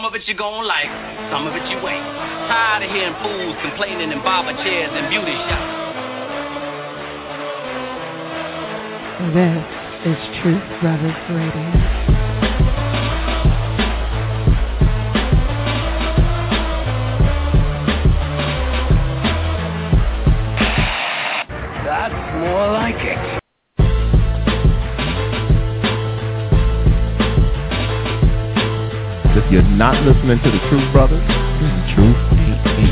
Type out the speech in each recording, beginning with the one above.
Some of it you gon' like, some of it you ain't. Tired of hearing fools complaining in barber chairs and beauty shops. This is Truth Brothers Radio. That's more like it. If you're not listening to the Truth Brothers, then the truth ain't in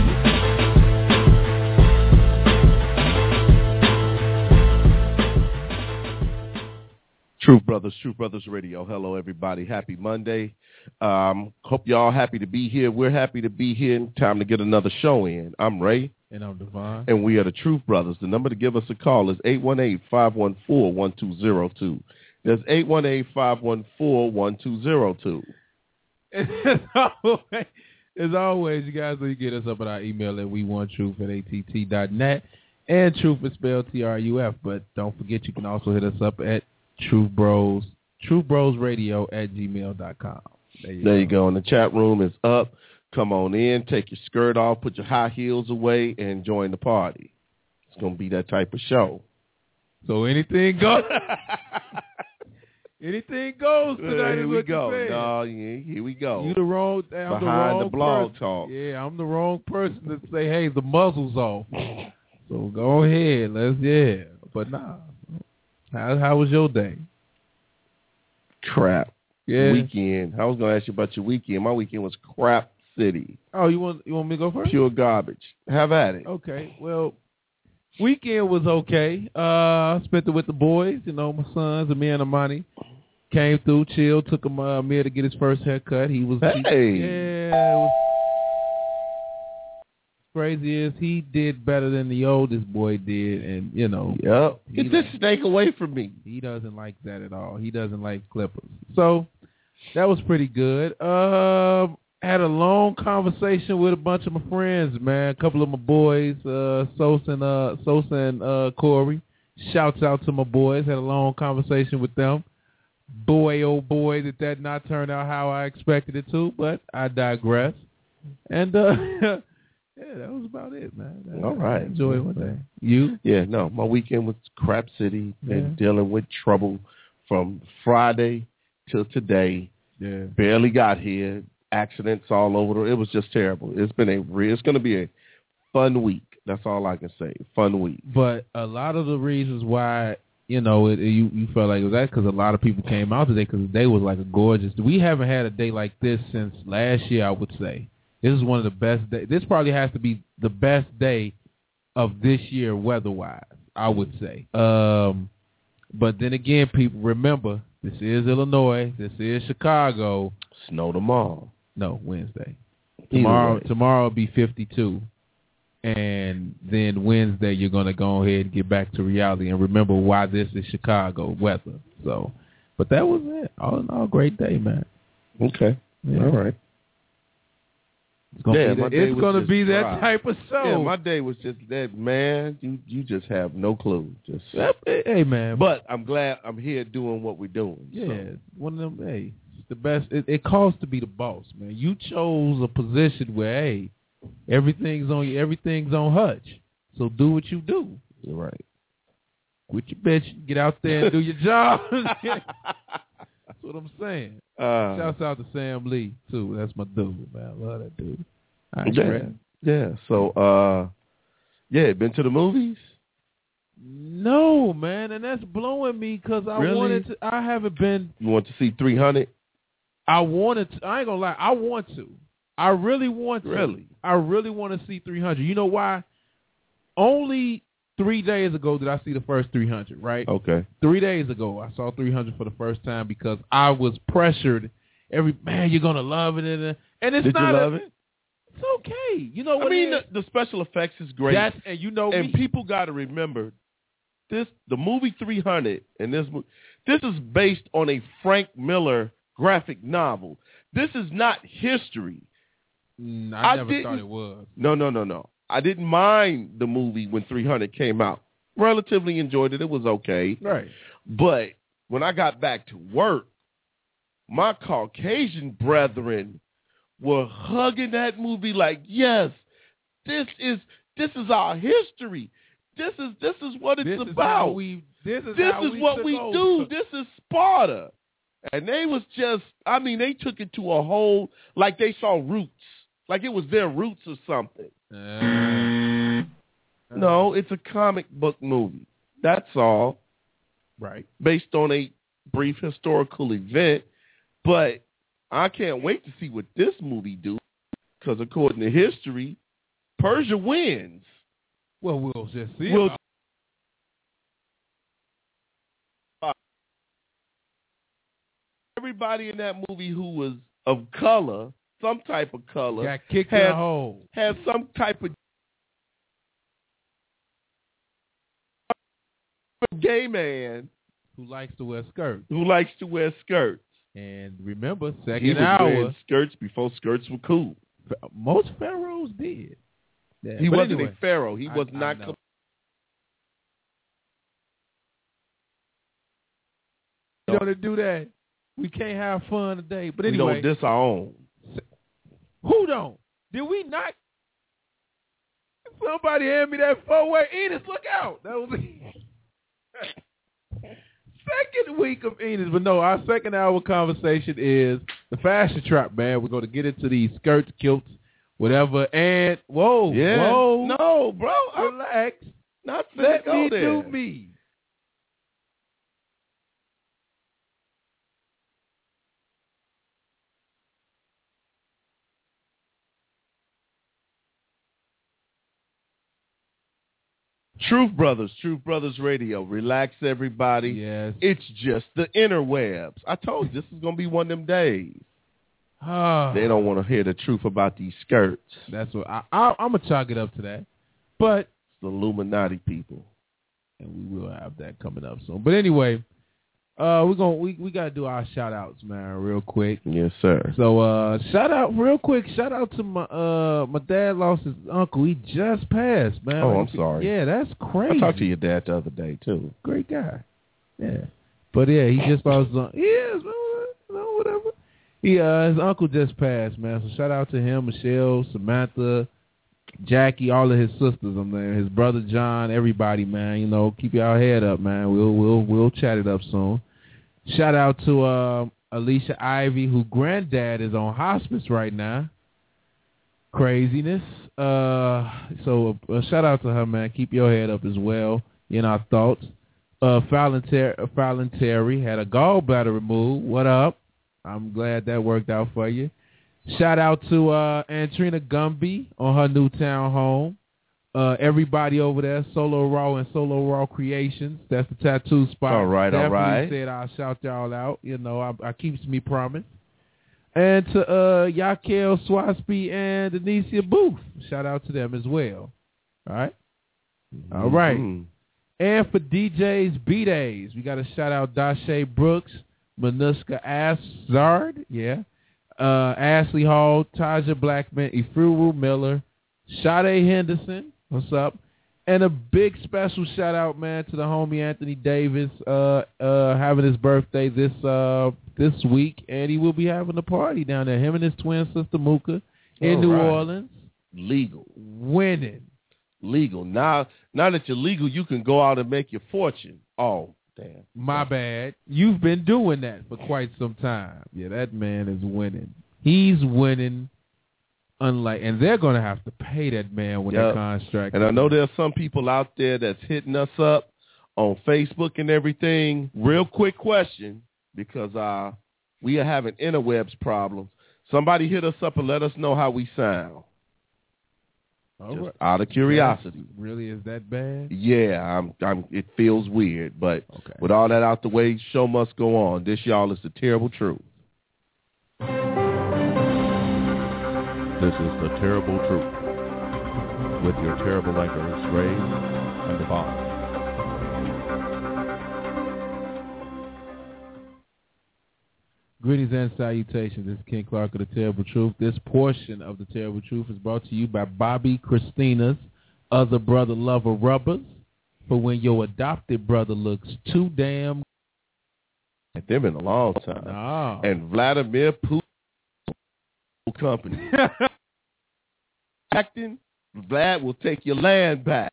you. Truth Brothers Radio. Hello, everybody. Happy Monday. Hope y'all happy to be here. We're happy to be here. Time to get another show in. I'm Ray. And I'm Devon. And we are the Truth Brothers. The number to give us a call is 818-514-1202. That's 818-514-1202. As always, you guys will get us up at our email at WeWantTruth@att.net. And Truth is spelled TRUF. But don't forget, you can also hit us up at TruthBrosRadio@gmail.com. There you go. And the chat room is up. Come on in, take your skirt off, put your high heels away, and join the party. It's going to be that type of show. So anything goes. Anything goes tonight. Here we go. No, here we go. You the wrong. Behind the blog talk. Yeah, I'm the wrong person to say, hey, the muzzle's off. So go ahead. But nah. How was your day? Crap. Yeah. Weekend. I was going to ask you about your weekend. My weekend was crap city. Oh, you want me to go first? Pure garbage. Have at it. Okay. Well, weekend was okay. I spent it with the boys, my sons, Amir and Amani. Came through, chilled, took him Amir to get his first haircut. He was crazy is he did better than the oldest boy did, and Yep. Get this snake away from me. He doesn't like that at all. He doesn't like clippers. So that was pretty good. Had a long conversation with a bunch of my friends, man. A couple of my boys, Sosa and Corey. Shouts out to my boys. Had a long conversation with them. Boy, oh boy, did that not turn out how I expected it to, but I digress. And yeah, that was about it, man. All right. I enjoyed my day. You? Yeah, no, my weekend was crap city. Been dealing with trouble from Friday till today. Yeah. Barely got here. Accidents all over. It was just terrible. It's going to be a fun week. That's all I can say. Fun week. But a lot of the reasons why, you felt like it was that because a lot of people came out today because the day was like a gorgeous. We haven't had a day like this since last year, I would say. This is one of the best days. This probably has to be the best day of this year weather-wise, I would say. But then again, people, remember, this is Illinois. This is Chicago. Snow tomorrow. No, Wednesday. Tomorrow will be 52. And then Wednesday, you're going to go ahead and get back to reality and remember why this is Chicago weather. So, but that was it. All in all, great day, man. Okay. Yeah. All right. It's going to be that type of show. Yeah, my day was just that, man. You just have no clue. Just hey, man. But I'm glad I'm here doing what we're doing. Yeah, so. One of them, hey. The best. It costs to be the boss, man. You chose a position where, hey, everything's on you. Everything's on hutch. So do what you do. You're right. Quit your bitch. Get out there and do your job. That's what I'm saying. Shouts out to Sam Lee too. That's my dude, man. I love that dude. Yeah. So, been to the movies? No, man, and that's blowing me because I wanted to. I haven't been. You want to see 300? I wanted to. I ain't gonna lie. I want to. I really want to. Really? I really want to see 300. You know why? Only 3 days ago did I see the first 300, right? Okay. 3 days ago, I saw 300 for the first time because I was pressured. Man, you're going to love it. And it's Did not. You love it? It's okay. You know what I mean, the special effects is great. And people got to remember, the movie 300, and this is based on a Frank Miller graphic novel. This is not history. I never thought it was. No. I didn't mind the movie when 300 came out. Relatively enjoyed it. It was okay. Right. But when I got back to work, my Caucasian brethren were hugging that movie like, yes, this is our history. This is what it's about. This is what we do. This is Sparta. And they was just, I mean, they took it to a whole, like they saw Roots. Like it was their Roots or something. No, it's a comic book movie. That's all. Right. Based on a brief historical event. But I can't wait to see what this movie do. Because according to history, Persia wins. Well, we'll just see. Everybody in that movie who was of color, some type of color, got kicked in the hole. Had some type of gay man who likes to wear skirts. And remember, second hour, wearing skirts before skirts were cool. Most pharaohs did. Yeah, he wasn't a pharaoh. He was not. You know to do that. We can't have fun today. But anyway, we don't diss our own. Who don't? Did we not? Somebody hand me that 4-way. Enos, look out! That was second week of Enos. But no, our second hour conversation is the fashion trap, man. We're going to get into these skirts, kilts, whatever. And whoa, no, bro, relax. Let me do me. Truth Brothers Radio. Relax, everybody. Yes. It's just the interwebs. I told you, this is going to be one of them days. They don't want to hear the truth about these skirts. That's what I'm going to chalk it up to that. But it's the Illuminati people. And we will have that coming up soon. But anyway, we got to do our shout-outs, man, real quick. Yes, sir. So shout out to my dad lost his uncle. He just passed, man. Oh, I'm sorry. Yeah, that's crazy. I talked to your dad the other day, too. Great guy. Yeah. But, yeah, he just lost his uncle. Yes, whatever. His uncle just passed, man. So shout out to him, Michelle, Samantha, Jackie, all of his sisters, his brother John, everybody, man. You know, keep y'all head up, man. We'll chat it up soon. Shout out to Alicia Ivy, who granddad is on hospice right now. Craziness. So shout out to her, man. Keep your head up as well in our thoughts. Fallon Terry had a gallbladder removed. What up? I'm glad that worked out for you. Shout out to Antrina Gumby on her new townhome. Everybody over there, Solo Raw and Solo Raw Creations. That's the tattoo spot. All right. Said I'll shout y'all out. You know, I keeps me promise. And to Yakel Swaspi and Denicia Booth. Shout out to them as well. All right? Mm-hmm. All right. And for DJ's B-Days, we got to shout out Dashe Brooks, Manuska Azard, Ashley Hall, Taja Blackman, Ifuru Miller, Sade Henderson, what's up? And a big special shout out, man, to the homie Anthony Davis having his birthday this week, and he will be having a party down there. Him and his twin sister Mooka in New Orleans. Legal. Winning. Legal. Now that you're legal, you can go out and make your fortune. Oh, damn. My bad. You've been doing that for quite some time. Yeah, that man is winning. He's winning. And they're going to have to pay that man when that contract. And I know there's some people out there that's hitting us up on Facebook and everything. Real quick question, because we are having interwebs problems. Somebody hit us up and let us know how we sound. Just out of curiosity. Really, is that bad? Yeah, it feels weird, but with all that out the way, show must go on. This, y'all, is the terrible truth. This is the terrible truth with your terrible anchors, Ray and Devon. Greetings and salutations. This is Ken Clark of The Terrible Truth. This portion of The Terrible Truth is brought to you by Bobby Christina's Other Brother Lover Rubbers for when your adopted brother looks too damn. They've been a long time. No. And Vladimir Putin company. Acting, Vlad will take your land back.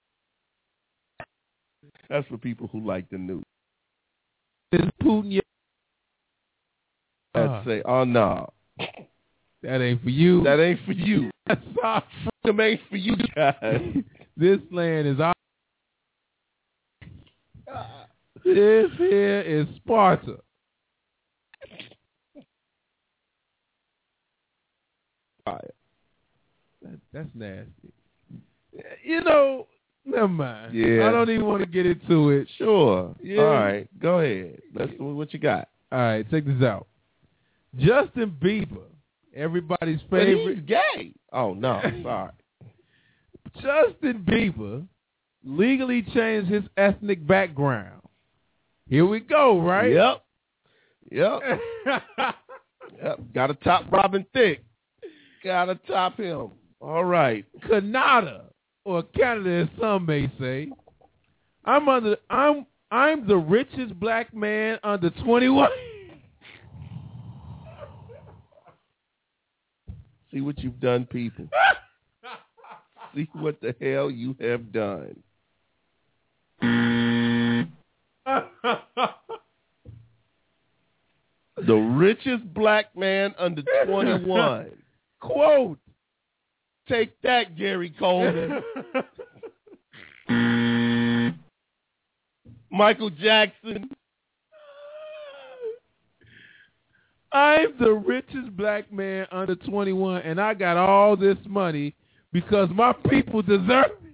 That's for people who like the news. Is Putin? I'd say, oh no, that ain't for you. That ain't for you. That's our freedom ain't for you guys. This land is our. This here is Sparta. That's nasty. You know, never mind. Yeah. I don't even want to get into it. Sure. Yeah. All right. Go ahead. Let's see what you got. All right. Check this out. Justin Bieber, everybody's favorite. But he's gay. Oh, no. Sorry. Justin Bieber legally changed his ethnic background. Here we go, right? Yep. Yep. Got to top Robin Thicke. Got to top him. All right. Canada, or Canada as some may say. I'm the richest black man under 21. See what you've done, people. See what the hell you have done. The richest black man under 21. Quote. Take that, Gary Coleman. Michael Jackson. I'm the richest black man under 21, and I got all this money because my people deserve it.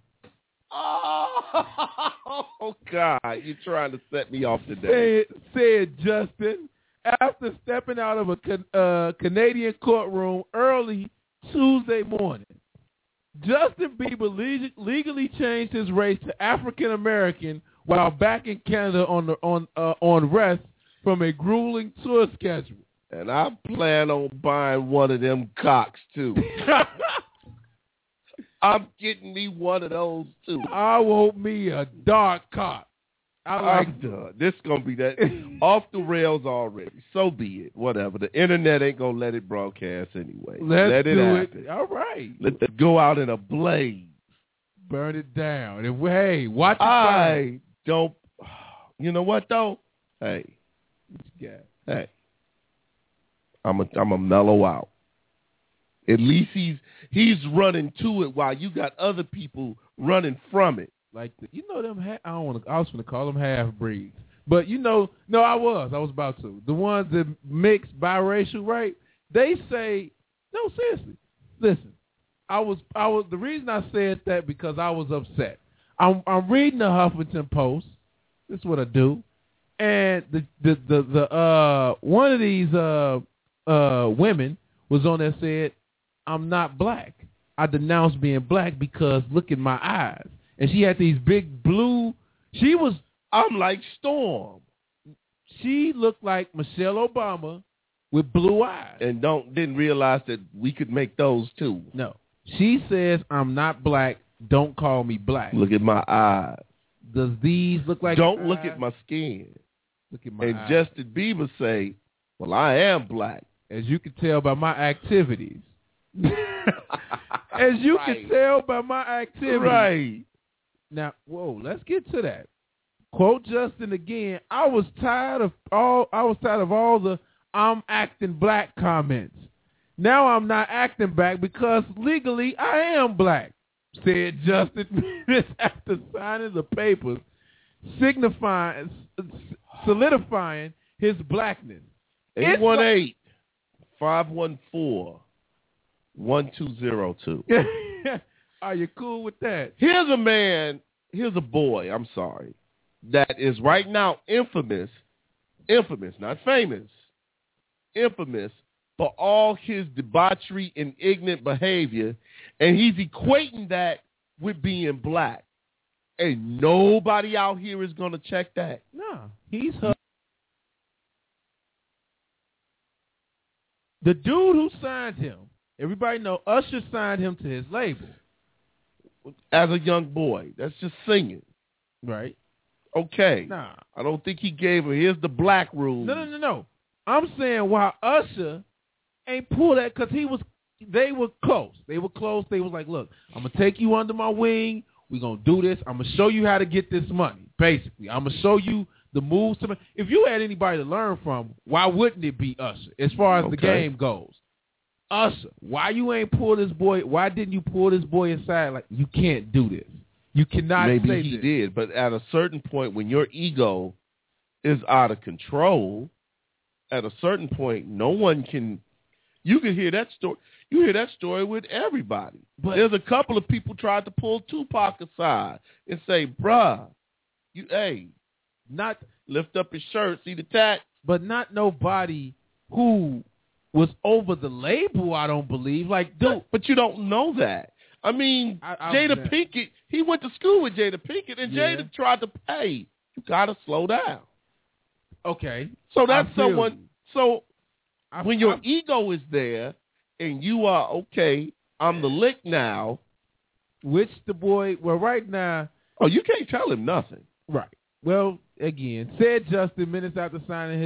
Oh, God. You're trying to set me off today. Said Justin after stepping out of a Canadian courtroom early Tuesday morning. Justin Bieber legally changed his race to African American while back in Canada on rest from a grueling tour schedule. And I plan on buying one of them cocks too. I'm getting me one of those too. I want me a dark cock. I'm done. This is going to be that off the rails already. So be it. Whatever. The internet ain't going to let it broadcast anyway. Let it happen. All right. Let it go out in a blaze. Burn it down. And hey, watch it burn. Don't. You know what, though? Hey. Hey. I'm a mellow out. At least he's running to it while you got other people running from it. Like you know them. I was going to call them half breeds, but no, I was about to. The ones that mix biracial, right? They say no. Seriously, listen. I was. The reason I said that because I was upset. I'm reading the Huffington Post. This is what I do, and the one of these women was on there said, "I'm not black. I denounce being black because look at my eyes." And she had these big blue. I'm like Storm. She looked like Michelle Obama with blue eyes. And didn't realize that we could make those too. No. She says, I'm not black. Don't call me black. Look at my eyes. Does these look like Don't look at my skin. Look at my eyes. And Justin Bieber say, well, I am black. As you can tell by my activities. As you can tell by my activities. Right. Now, whoa, let's get to that. Quote Justin again. I was tired of all the I'm acting black comments. Now I'm not acting black because legally I am black, said Justin after signing the papers, solidifying his blackness. 818-514-1202. Are you cool with that? Here's a boy, that is right now infamous, not famous, infamous for all his debauchery and ignorant behavior, and he's equating that with being black. And nobody out here is going to check that. No, he's her. The dude who signed him, everybody know Usher signed him to his label. As a young boy. That's just singing. Right. Okay. Nah. I don't think he gave her, here's the black rule. No. I'm saying while Usher ain't pull that because they were close. They were close. They was like, look, I'm going to take you under my wing. We're going to do this. I'm going to show you how to get this money, basically. I'm going to show you the moves. If you had anybody to learn from, why wouldn't it be Usher as far as the game goes? Usher, why you ain't pull this boy? Why didn't you pull this boy aside? Like, you can't do this. You cannot Maybe say he this. did, but at a certain point when your ego is out of control, at a certain point, no one can – you can hear that story. You hear that story with everybody. But there's a couple of people tried to pull Tupac aside and say, bruh, not lift up his shirt, see the tat. But not nobody who was over the label, I don't believe. Like, dude. But you don't know that. I mean, Jada Pinkett, he went to school with Jada Pinkett, and Jada tried to pay. You got to slow down. Okay. So that's someone. So when your ego is there and you are, okay, I'm the lick now. Which the boy, well, right now. Oh, you can't tell him nothing. Right. Well, again, said Justin minutes after solidifying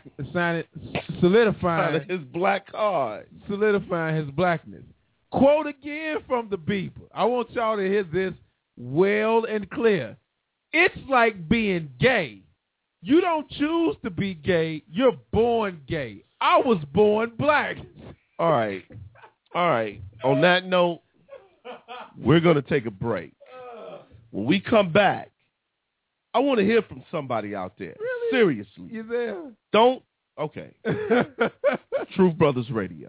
his black card. Solidifying his blackness. Quote again from the Beeper. I want y'all to hear this well and clear. It's like being gay. You don't choose to be gay. You're born gay. I was born black. All right. On that note, we're going to take a break. When we come back, I want to hear from somebody out there. Really? Seriously. You there? Don't. Okay. Truth Brothers Radio.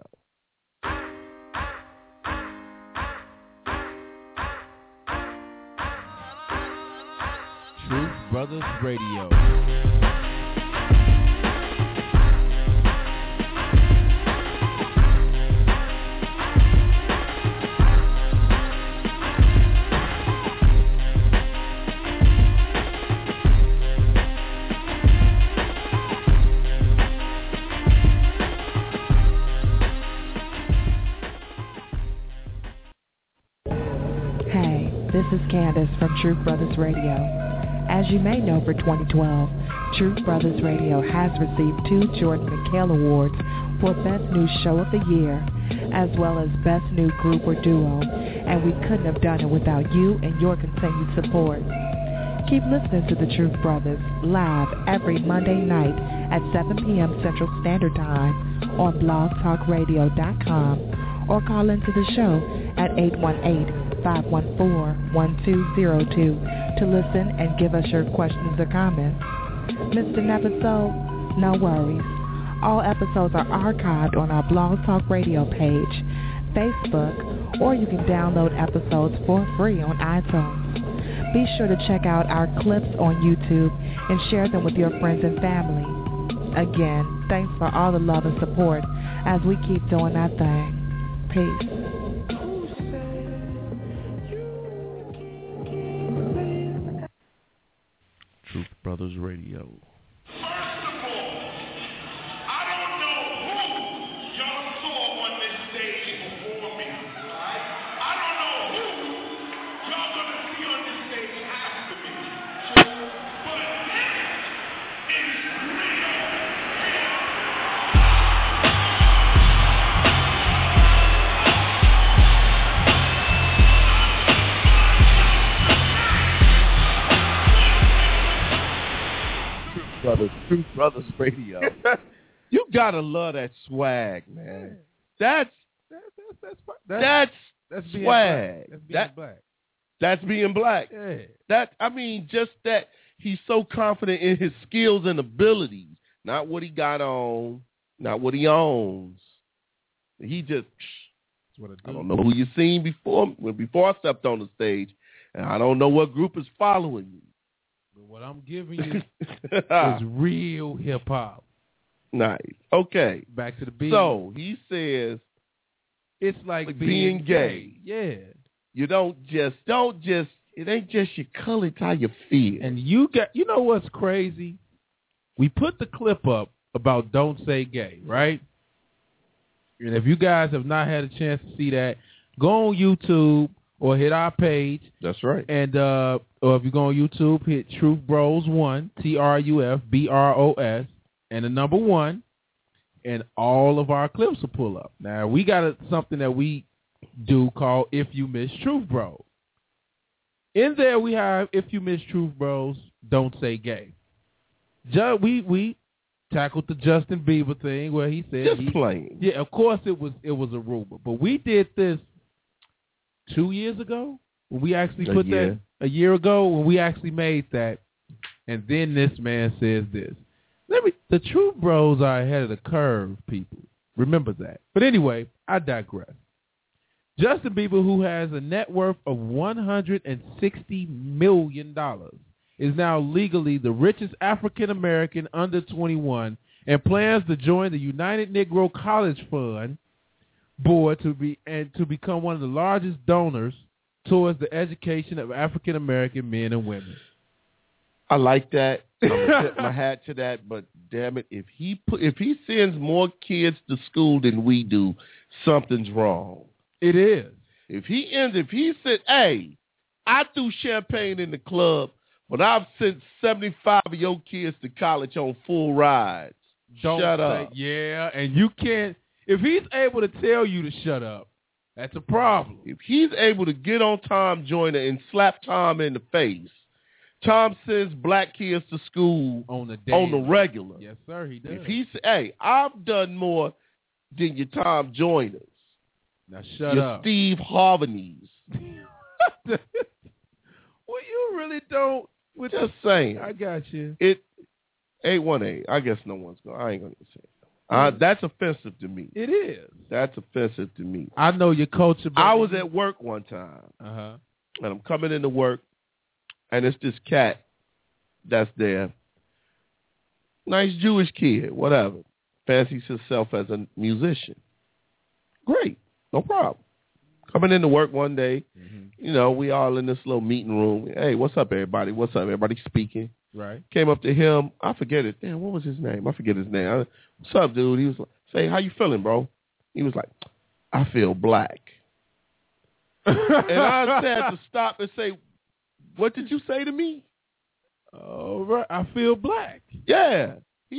Truth Brothers Radio. This is Candace from Truth Brothers Radio. As you may know, for 2012, Truth Brothers Radio has received 2 Jordan McHale Awards for Best New Show of the Year, as well as Best New Group or Duo, and we couldn't have done it without you and your continued support. Keep listening to the Truth Brothers live every Monday night at 7 p.m. Central Standard Time on blogtalkradio.com or call into the show at 818-514-1202 to listen and give us your questions or comments. Missed an episode? No worries. All episodes are archived on our Blog Talk Radio page, Facebook, or you can download episodes for free on iTunes. Be sure to check out our clips on YouTube and share them with your friends and family. Again, thanks for all the love and support as we keep doing our thing. Peace. Truth Brothers Radio. Truth Brothers Radio. You gotta love that swag, man. That's swag. That's being black. Yeah. Just that he's so confident in his skills and abilities, not what he got on, not what he owns. He just, I don't know who you seen before I stepped on the stage, and I don't know what group is following you. But what I'm giving you is real hip-hop. Nice. Okay. Back to the beat. So, he says, it's like being gay. Yeah. You it ain't just your color, it's how you feel. And you know what's crazy? We put the clip up about Don't Say Gay, right? And if you guys have not had a chance to see that, go on YouTube or hit our page. That's right. And or if you go on YouTube, hit Truth Bros 1, TRUFBROS, and the number 1. and all of our clips will pull up. Now, we got something that we do called If You Miss Truth Bros. In there, we have If You Miss Truth Bros, Don't Say Gay. We tackled the Justin Bieber thing where he said just playing. Yeah, of course it was a rumor, but we did this 2 years ago when we actually put that a year ago when we actually made that, and then this man says this. The Truth Bros are ahead of the curve, people. Remember that. But anyway, I digress. Justin Bieber, who has a net worth of $160 million, is now legally the richest African-American under 21 and plans to join the United Negro College Fund board to become one of the largest donors towards the education of African-American men and women. I like that. I'm going to tip my hat to that, but damn it, if he sends more kids to school than we do, something's wrong. It is. If he said, hey, I threw champagne in the club, but I've sent 75 of your kids to college on full rides. Shut up. Yeah, and you can't. If he's able to tell you to shut up, that's a problem. If he's able to get on Tom Joyner and slap Tom in the face, Tom sends black kids to school on the regular. Yes, sir, he does. If he say, hey, I've done more than your Tom Joyners. Now shut up. Steve Harveys. Well, you really don't. Just saying. I got you. 818. I guess no one's going. I ain't going to say it. That's offensive to me. It is. That's offensive to me. I know your culture. I was at work one time, and I'm coming into work, and it's this cat that's there. Nice Jewish kid, whatever. Fancies himself as a musician. Great. No problem. Coming into work one day, we all in this little meeting room. Hey, what's up, everybody? What's up? Everybody speaking. Right. Came up to him. I forget it. Damn, what was his name? I forget his name. What's up, dude? He was like, say, how you feeling, bro? He was like, I feel black. And I had to stop and say, what did you say to me? Oh, right. I feel black. Yeah.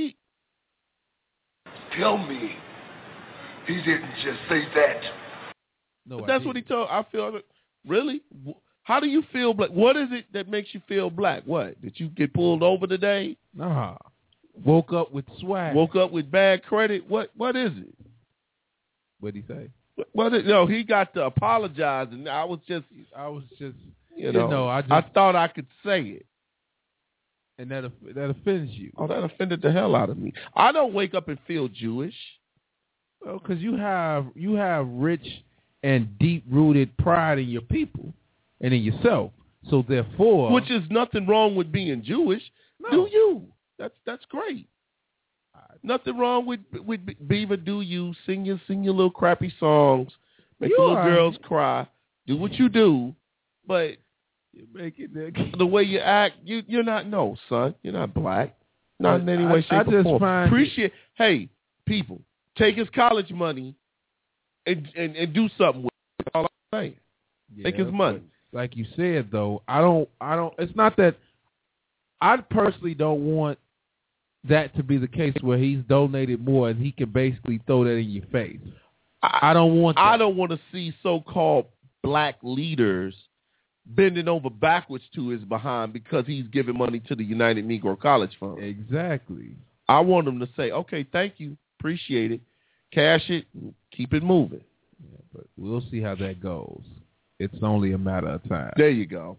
Tell me he didn't just say that. No, but that's what he told. I feel, really? How do you feel black? What is it that makes you feel black? What? Did you get pulled over today? Nah. Woke up with swag. Woke up with bad credit? What is it? What'd he say? No, he got to apologize, and I was just I thought I could say it. And that offends you. Oh, that offended the hell out of me. I don't wake up and feel Jewish. Well, because you have rich and deep-rooted pride in your people and in yourself. So therefore, which is nothing wrong with being Jewish. No. Do you? That's great. Nothing wrong with Bieber. Do you sing your little crappy songs, make the little girls cry, do what you do, but you make it the way you act, you're not. No, son, you're not black. Not in any way, shape, or form. Appreciate. Hey, people, take his college money and do something with it. That's all I'm saying. Take his money. Like you said, though, I don't. It's not that. I personally don't want that to be the case where he's donated more and he can basically throw that in your face. I don't want that. I don't want to see so-called black leaders bending over backwards to his behind because he's giving money to the United Negro College Fund. Exactly. I want him to say, okay, thank you, appreciate it, cash it, and keep it moving. Yeah, but we'll see how that goes. It's only a matter of time. There you go.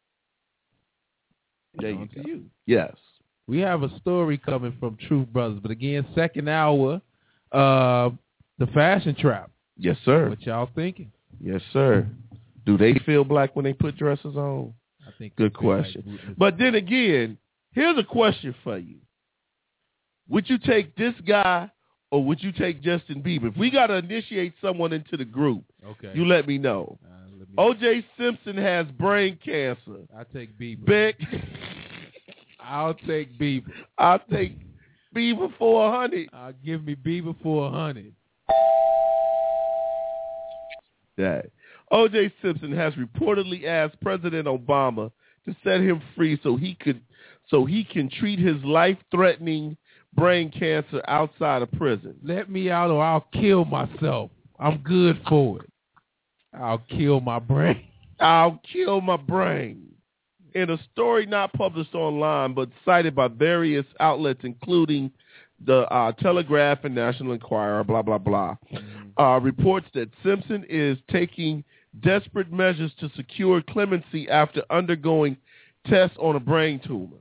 There you go. You. Yes. We have a story coming from Truth Brothers, but again, second hour, the fashion trap. Yes, sir. What y'all thinking? Yes, sir. Do they feel black when they put dresses on? I think. Good question. But then again, here's a question for you. Would you take this guy or would you take Justin Bieber? If we got to initiate someone into the group, okay, you let me know. O.J. Simpson has brain cancer. I take Bieber. Beck. I'll take Bieber. I'll take Bieber for 100. Give me Bieber for 100. That O.J. Simpson has reportedly asked President Obama to set him free so he can treat his life-threatening brain cancer outside of prison. Let me out or I'll kill myself. I'm good for it. I'll kill my brain. I'll kill my brain. In a story not published online but cited by various outlets, including the Telegraph and National Enquirer, blah, blah, blah, reports that Simpson is taking desperate measures to secure clemency after undergoing tests on a brain tumor.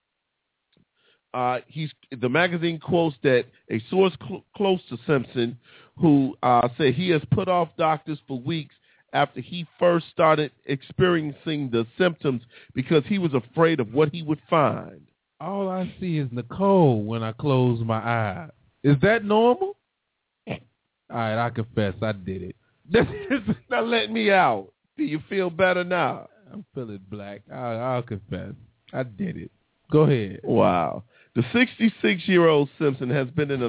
The magazine quotes that a source close to Simpson who said he has put off doctors for weeks after he first started experiencing the symptoms because he was afraid of what he would find. All I see is Nicole when I close my eyes. Is that normal? All right, I confess I did it. Now let me out. Do you feel better now? I'm feeling black. I'll confess. I did it. Go ahead. Wow. The 66-year-old Simpson has been in a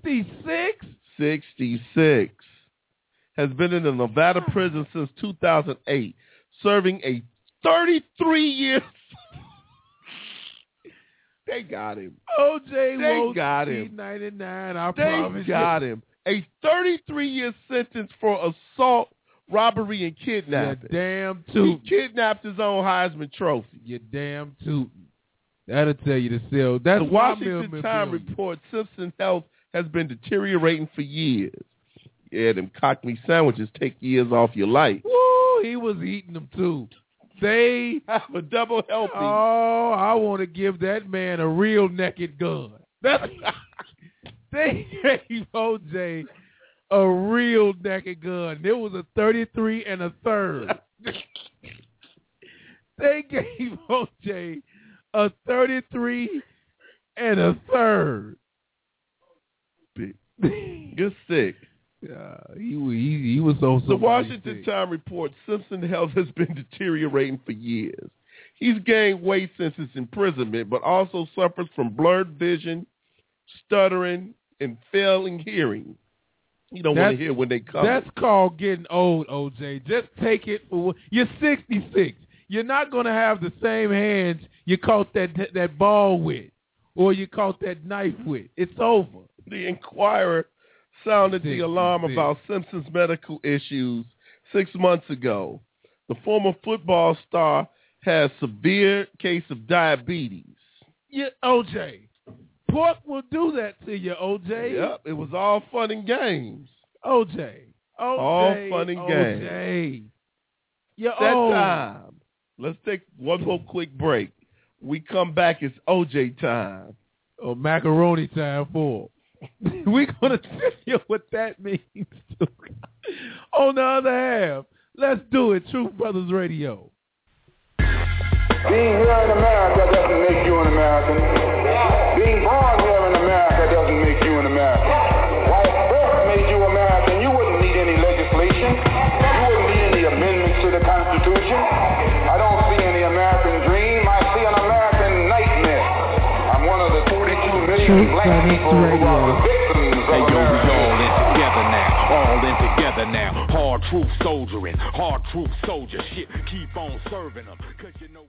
66 has been in a Nevada prison since 2008, serving a 33-year. They got him. OJ they got him. 99. I promise. They got him. A 33-year sentence for assault, robbery, and kidnapping. You're damn tootin'. He kidnapped his own Heisman Trophy. You're damn tootin'. That'll tell you to sell. That's the Washington Times reports Simpson's health has been deteriorating for years. Yeah, them Cockney sandwiches take years off your life. Woo, he was eating them too. They have a double helping. Oh, I want to give that man a real naked gun. They gave OJ a real naked gun. It was a 33 1/3. They gave OJ a 33 1/3. You're sick. He was so. The Washington Times reports Simpson's health has been deteriorating for years. He's gained weight since his imprisonment, but also suffers from blurred vision, stuttering, and failing hearing. You don't want to hear when they come. That's called getting old, OJ. Just take it for you're 66. You're not going to have the same hands you caught that ball with or you caught that knife with. It's over. The Enquirer sounded the alarm about Simpson's medical issues 6 months ago. The former football star has severe case of diabetes. Yeah, OJ. Pork will do that to you, OJ. Yep, it was all fun and games. OJ. All fun and games. OJ. You're that old. Time. Let's take one more quick break. We come back, it's OJ time. Or macaroni time for. We're going to tell you what that means. On the other half, let's do it. Truth Brothers Radio. Being here in America doesn't make you an American. Being born here in America doesn't make you an American. While birth made you American, you wouldn't need any legislation. You wouldn't need any amendments to the Constitution. I don't see any American dream. I see an American nightmare. I'm one of the 42 million black people who are the victims of America. All in together now. Hard truth soldiering. Hard truth soldier shit. Keep on serving them. Cause you know.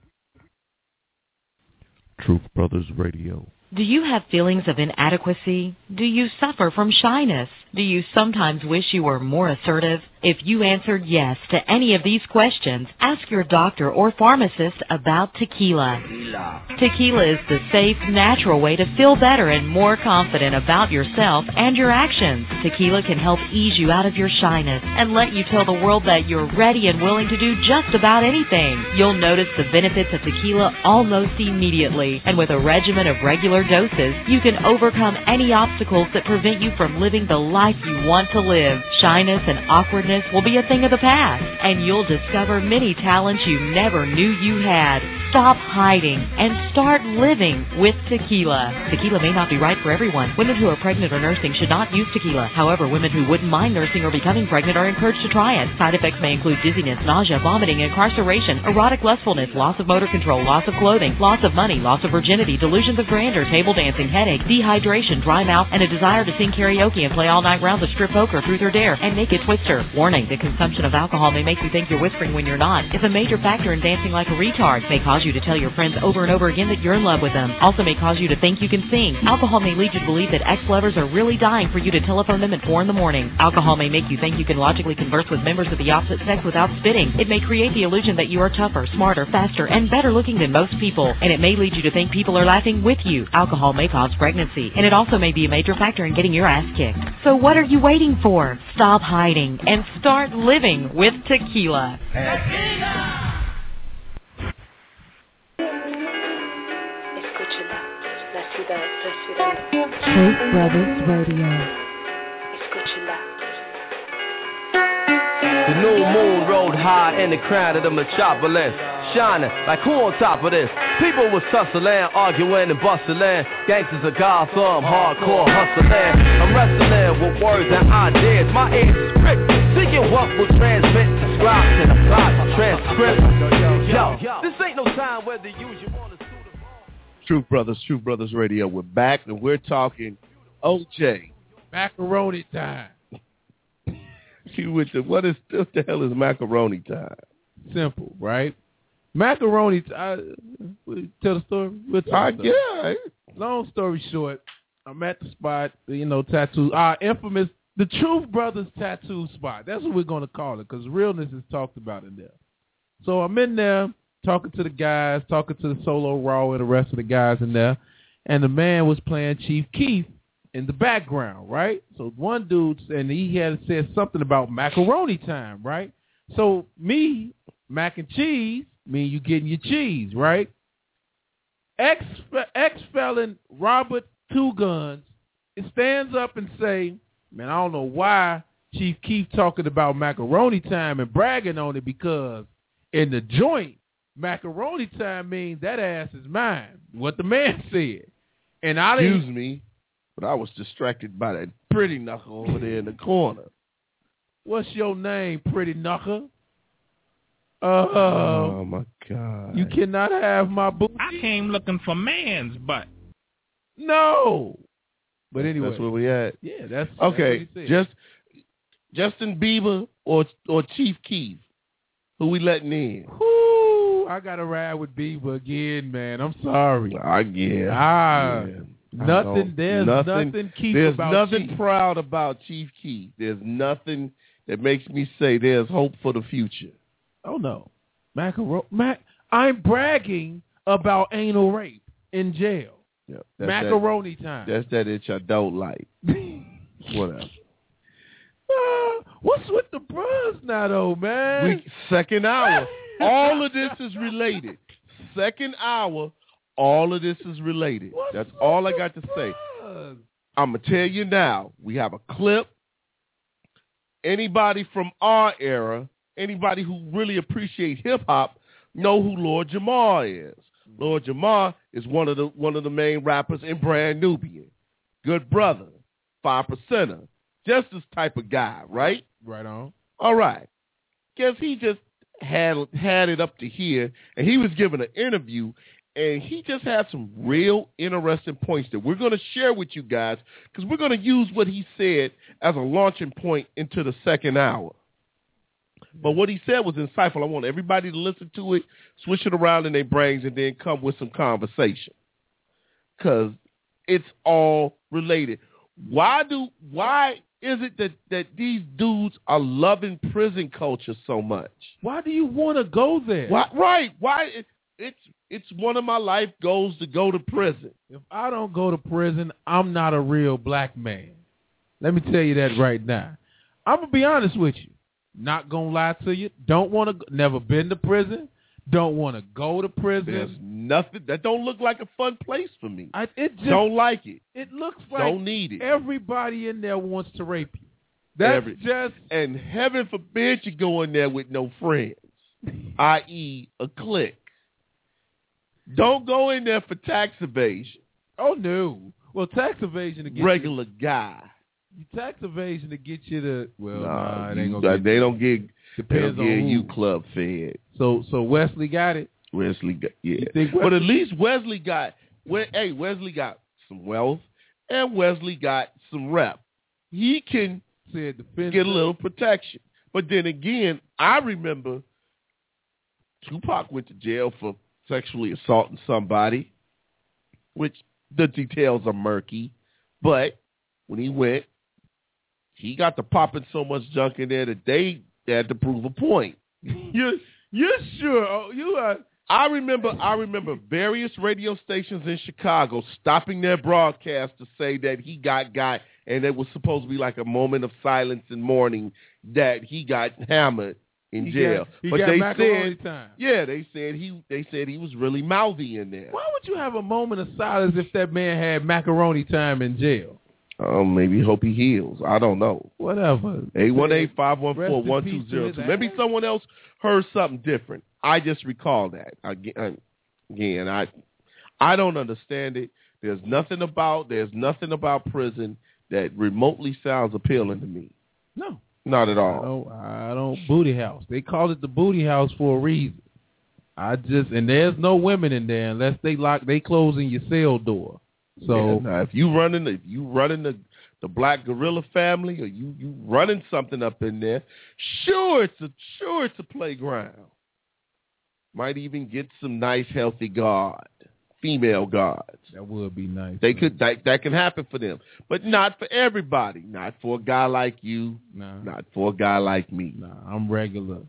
Truth Brothers Radio. Do you have feelings of inadequacy? Do you suffer from shyness? Do you sometimes wish you were more assertive? If you answered yes to any of these questions, ask your doctor or pharmacist about tequila. Tequila is the safe, natural way to feel better and more confident about yourself and your actions. Tequila can help ease you out of your shyness and let you tell the world that you're ready and willing to do just about anything. You'll notice the benefits of tequila almost immediately, and with a regimen of regular doses, you can overcome any obstacles that prevent you from living the life you want to live. Shyness and awkwardness will be a thing of the past, and you'll discover many talents you never knew you had. Stop hiding and start living with tequila. Tequila may not be right for everyone. Women who are pregnant or nursing should not use tequila. However, women who wouldn't mind nursing or becoming pregnant are encouraged to try it. Side effects may include dizziness, nausea, vomiting, incarceration, erotic lustfulness, loss of motor control, loss of clothing, loss of money, loss of virginity, delusions of grandeur, table dancing, headache, dehydration, dry mouth, and a desire to sing karaoke and play all-night rounds of strip poker, truth or dare, and naked twister. Warning, the consumption of alcohol may make you think you're whispering when you're not. It's a major factor in dancing like a retard, may cause cause you to tell your friends over and over again that you're in love with them. Also may cause you to think you can sing. Alcohol may lead you to believe that ex-lovers are really dying for you to telephone them at 4 in the morning. Alcohol may make you think you can logically converse with members of the opposite sex without spitting. It may create the illusion that you are tougher, smarter, faster, and better looking than most people. And it may lead you to think people are laughing with you. Alcohol may cause pregnancy. And it also may be a major factor in getting your ass kicked. So what are you waiting for? Stop hiding and start living with tequila. Truth Brothers Radio. The new moon rode high in the crown of the metropolis, shining like who on top of this? People was tussling, arguing and bustling. Gangsters of Gotham, hardcore hustling. I'm wrestling with words and ideas. My ears is strict, seeking what will transmit. Subscribe to the plot, transcript. Yo, this ain't no time whether you want to. Truth Brothers Radio. We're back and we're talking OJ. Macaroni time. What the hell is macaroni time? Simple, right? Macaroni. Tell the story. We'll talk. Yeah. Long story short, I'm at the spot. Tattoo. Infamous. The Truth Brothers tattoo spot. That's what we're going to call it because realness is talked about in there. So I'm in there talking to the guys, talking to the Solo Raw and the rest of the guys in there, and the man was playing Chief Keef in the background, right? So one dude, and he had said something about macaroni time, right? So me, mac and cheese, mean you getting your cheese, right? Ex-felon Robert Two Guns, it stands up and say, man, I don't know why Chief Keef talking about macaroni time and bragging on it because in the joint, macaroni time means that ass is mine, what the man said. And Excuse me, but I was distracted by that pretty knuckle over there in the corner. What's your name, pretty knuckle? Oh, my God. You cannot have my booty. I came looking for man's butt. No. But anyway. That's where we at. Yeah, that's okay. That's what just Justin Bieber or Chief Keef? Who we letting in? I got to ride with Bieber again, man. I'm sorry. Nothing Keef There's about nothing Chief. proud about Chief Keef. There's nothing that makes me say there's hope for the future. Oh, no. I'm bragging about anal rape in jail. Yep, macaroni time. That's that itch I don't like. Whatever. What's with the bros now, though, man? Second hour. All of this is related. Second hour, all of this is related. That's all I got to say. I'm going to tell you now, we have a clip. Anybody from our era, anybody who really appreciates hip-hop, know who Lord Jamar is. Lord Jamar is one of the main rappers in Brand Nubian. Good brother, 5%er. Just this type of guy, right? Right on. All right. Guess he just had it up to here, and he was giving an interview, and he just had some real interesting points that we're going to share with you guys because we're going to use what he said as a launching point into the second hour. But what he said was insightful. I want everybody to listen to it, switch it around in their brains, and then come with some conversation because it's all related. Why is it that these dudes are loving prison culture so much? Why do you want to go there? Why? It's one of my life goals to go to prison. If I don't go to prison, I'm not a real black man. Let me tell you that right now. I'm going to be honest with you. Not going to lie to you. Don't want to, never been to prison. Don't want to go to prison. There's nothing. That don't look like a fun place for me. Don't like it. It looks like don't need it. Everybody in there wants to rape you. That's and heaven forbid you go in there with no friends, i.e. a clique. Don't go in there for tax evasion. Oh, no. Well, tax evasion to get regular guy. Tax evasion to get you to, they don't get you club fed. So Wesley got it? Wesley got, yeah. But at least Wesley got some wealth and Wesley got some rep. He can get a little protection. But then again, I remember Tupac went to jail for sexually assaulting somebody, which the details are murky. But when he went, he got to popping so much junk in there that they had to prove a point. You're sure? Oh, you are. I remember various radio stations in Chicago stopping their broadcast to say that he got, and it was supposed to be like a moment of silence and mourning that he got hammered in jail. But they said, time. Yeah, they said he was really mouthy in there. Why would you have a moment of silence if that man had macaroni time in jail? Maybe hope he heals. I don't know. Whatever. 818-514-1202. Maybe someone else heard something different. I just recall that. Again, I don't understand it. There's nothing about prison that remotely sounds appealing to me. No. Not at all. I don't booty house. They call it the booty house for a reason. And there's no women in there unless they closing your cell door. So now if you running the Black Gorilla family, or you running something up in there, sure it's a playground. Might even get some nice healthy female guards. That would be nice. That can happen for them, but not for everybody. Not for a guy like you. Nah. Not for a guy like me. Nah, I'm regular.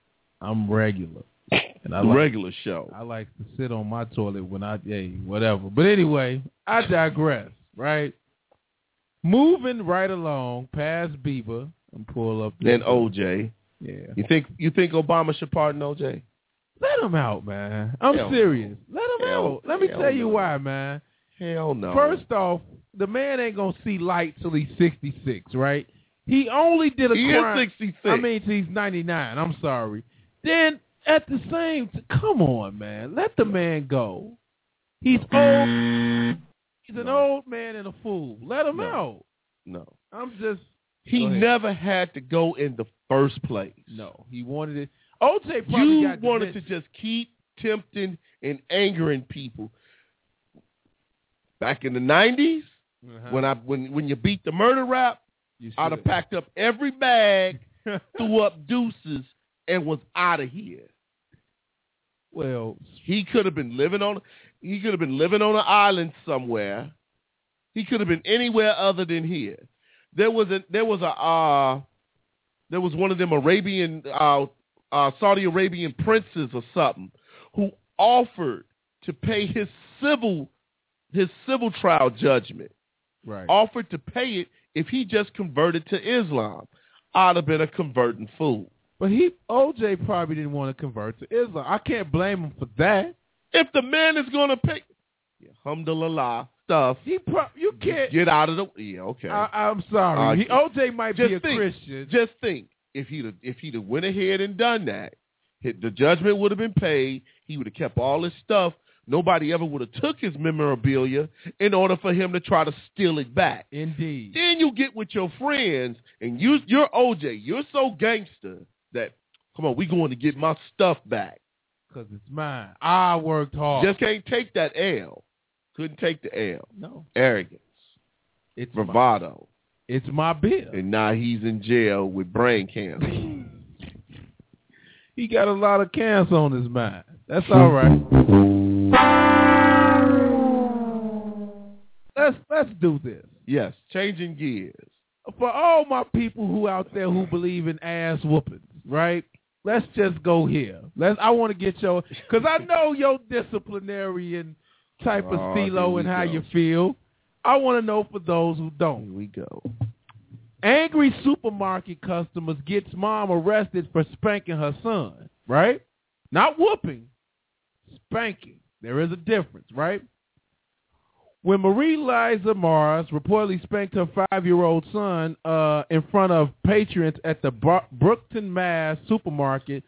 And regular show. I like to sit on my toilet when whatever. But anyway, I digress, right? Moving right along past Bieber and pull up. Then OJ. Yeah. You think Obama should pardon OJ? Let him out, man. I'm serious. Let him out. Let me tell you why, man. Hell no. First off, the man ain't going to see light till he's 66, right? He only did a crime. He is 66. I mean, he's 99. I'm sorry. Then, at the same come on, man. Let the man go. He's old. He's an old man and a fool. Let him out. No. He never had to go in the first place. No. He wanted it. OJ probably wanted to just keep tempting and angering people. Back in the 90s, when you beat the murder rap, I'd have packed up every bag, threw up deuces, and was out of here. Well, he could have been living on an island somewhere. He could have been anywhere other than here. There was one of them Arabian Saudi Arabian princes or something who offered to pay his civil trial judgment. Right. Offered to pay it if he just converted to Islam. I'd have been a converting fool. But OJ probably didn't want to convert to Islam. I can't blame him for that. If the man is going to pay, alhamdulillah stuff, you can't get out of the. Yeah, okay. I'm sorry. OJ might be a Christian. Just think, if he'd have went ahead and done that, the judgment would have been paid. He would have kept all his stuff. Nobody ever would have took his memorabilia in order for him to try to steal it back. Indeed. Then you get with your friends, and you're OJ. You're so gangster that, come on, we going to get my stuff back. Because it's mine. I worked hard. Just can't take that L. Couldn't take the L. No. Arrogance. It's bravado. It's my bill. And now he's in jail with brain cancer. He got a lot of cancer on his mind. That's all right. Let's do this. Yes, changing gears. For all my people who out there who believe in ass whoopings, right? Let's just go here. I want to get because I know your disciplinarian type of stilo and how you feel. I want to know for those who don't. Here we go. Angry supermarket customers gets mom arrested for spanking her son, right? Not whooping, spanking. There is a difference, right? When Marie Liza Mars reportedly spanked her 5-year-old son in front of patrons at the Brookton, Mass. supermarket.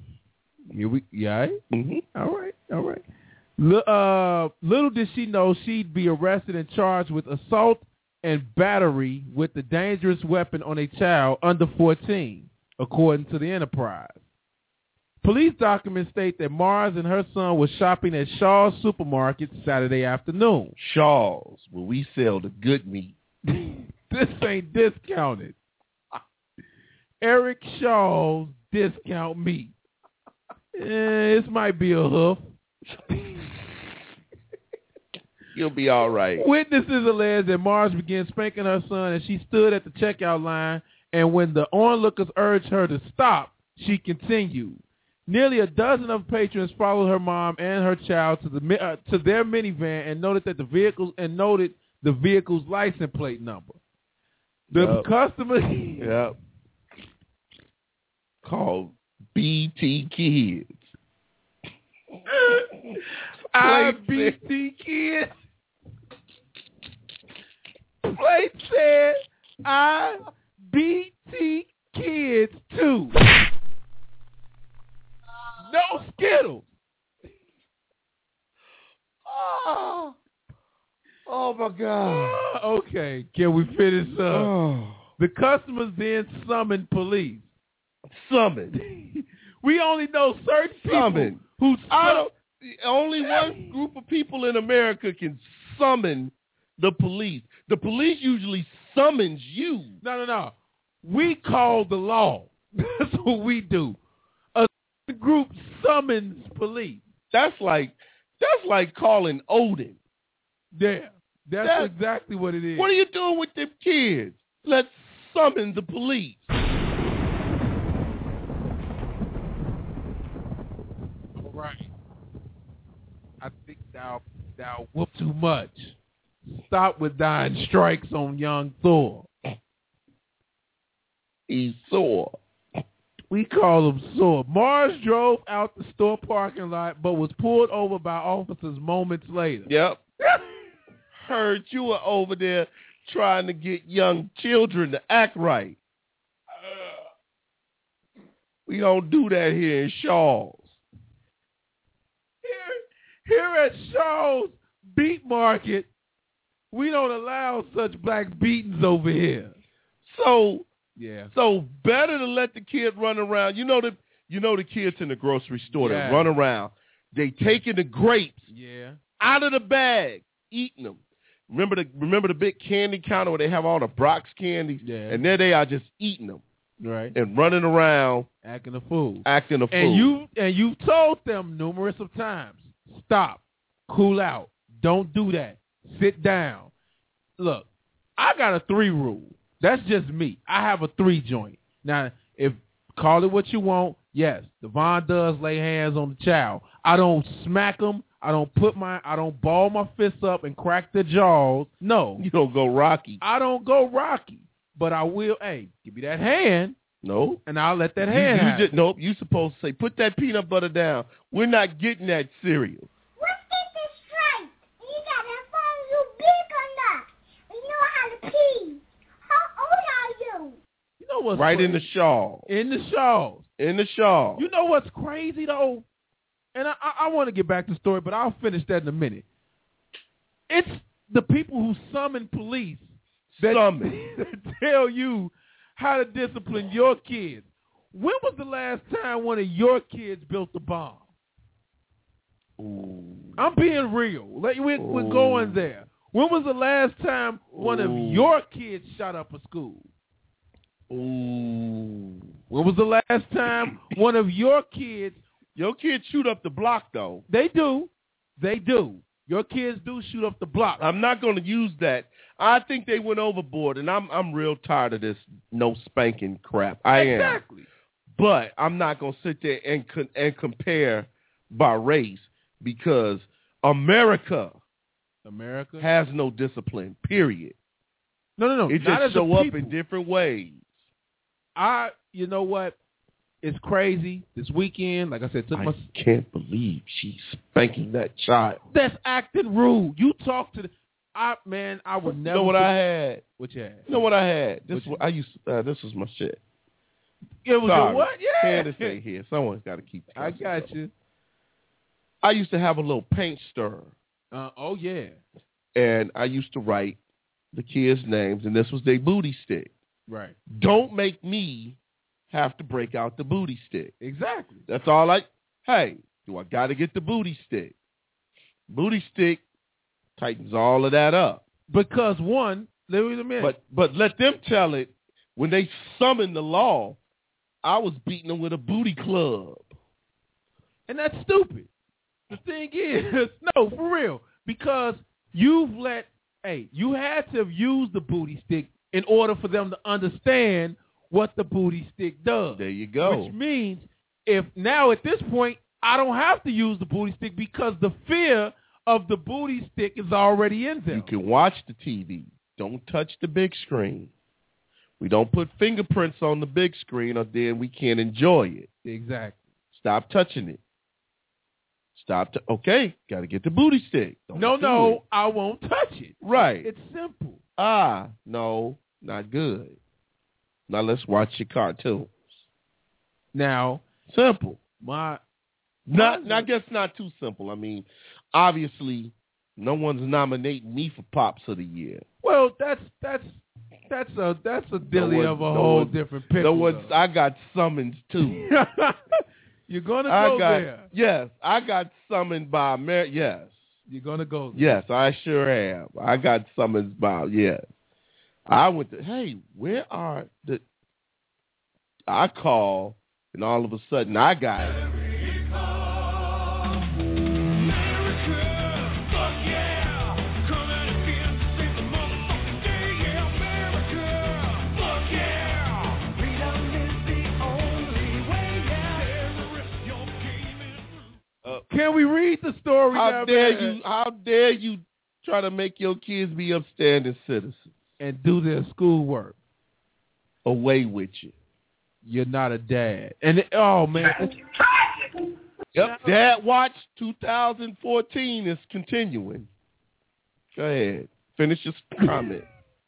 Mm-hmm. All right. Little did she know she'd be arrested and charged with assault and battery with a dangerous weapon on a child under 14, according to the Enterprise. Police documents state that Mars and her son were shopping at Shaw's supermarket Saturday afternoon. Shaw's, where we sell the good meat. This ain't discounted. Eric Shaw's discount meat. This might be a hoof. You'll be all right. Witnesses allege that Marge began spanking her son as she stood at the checkout line, and when the onlookers urged her to stop, she continued. Nearly a dozen of patrons followed her mom and her child to their minivan and noted the vehicle's license plate number. The customer called BT Kids. BT Kids. Plate said BT Kids too. No Skittles. Oh my God. Okay, can we finish up? The customers then summoned police. Summoned. We only know certain people who only one group of people in America can summon the police. The police usually summons you. No. We call the law. That's what we do. A group summons police. That's like calling Odin. Yeah, that's exactly what it is. What are you doing with them kids? Let's summon the police. All right. I think thou whoop too much. Stop with thine strikes on young Thor. He's sore. We call him sore. Mars drove out the store parking lot, but was pulled over by officers moments later. Yep. Heard you were over there trying to get young children to act right. We don't do that here in Shaw's. Here at Shaw's Beat Market, we don't allow such black beatings over here. So better to let the kid run around. You know the kids in the grocery store that run around. They taking the grapes out of the bag, eating them. Remember the big candy counter where they have all the Brock's candies? Yeah. And there they are just eating them. Right. And running around. Acting a fool. And you've told them numerous of times, stop, cool out, don't do that, sit down. Look, I got a 3 rule. That's just me. I have a 3 joint. Now, call it what you want, yes, Devon does lay hands on the child. I don't smack them. I don't ball my fists up and crack their jaws. No. You don't go Rocky. I don't go Rocky. But I will, give me that hand. No. And I'll let that hand happen. Nope, you supposed to say, put that peanut butter down. We're not getting that cereal. What's this strength? You got a phone, you big or not? You know how to pee. How old are you? You know what's right crazy? In the shawl. In the shawl. In the shawl. You know what's crazy, though? And I want to get back to the story, but I'll finish that in a minute. It's the people who summon police that tell you how to discipline your kids. When was the last time one of your kids built a bomb? Ooh. I'm being real. We're going there. When was the last time one of your kids shot up a school? Ooh. When was the last time one of your kids... Your kids shoot up the block, though. They do. Your kids do shoot up the block. I'm not going to use that. I think they went overboard, and I'm real tired of this no spanking crap. I am. But I'm not going to sit there and compare by race because America has no discipline, period. No. It just show up in different ways. You know what? It's crazy. This weekend, like I said, I can't believe she's spanking that child. That's acting rude. You talk to I would never. You know what I had? What you had? You know what I had? This was my shit. It was your what? Yeah. Candace ain't here. Someone's got to keep. I got you. I used to have a little paint stirrer. Oh yeah. And I used to write the kids' names, and this was their booty stick. Right. Don't make me have to break out the booty stick. Exactly. That's all hey, do I got to get the booty stick? Booty stick tightens all of that up. Because one, wait a minute. But let them tell it. When they summoned the law, I was beating them with a booty club. And that's stupid. The thing is, no, for real, because you had to have used the booty stick in order for them to understand what the booty stick does. There you go. Which means if now at this point I don't have to use the booty stick because the fear of the booty stick is already in them. You can watch the TV. Don't touch the big screen. We don't put fingerprints on the big screen or then we can't enjoy it. Exactly. Stop touching it. Okay, got to get the booty stick. No, I won't touch it. Right. It's simple. No, not good. Now let's watch your cartoons. Now, simple. I guess not too simple. I mean, obviously, no one's nominating me for Pops of the Year. Well, that's a dilly of a whole different picture. I got summons too. You're gonna go there. Yes, I got summoned by yes. You're gonna go there. Yes, I sure am. I got summoned by yes. I went to where are the? I call and all of a sudden I got it. Can we read the story? How dare you try to make your kids be upstanding citizens and do their schoolwork? Away with you. You're not a dad. And oh man. Yep. Dad Watch 2014 is continuing. Go ahead. Finish your comment.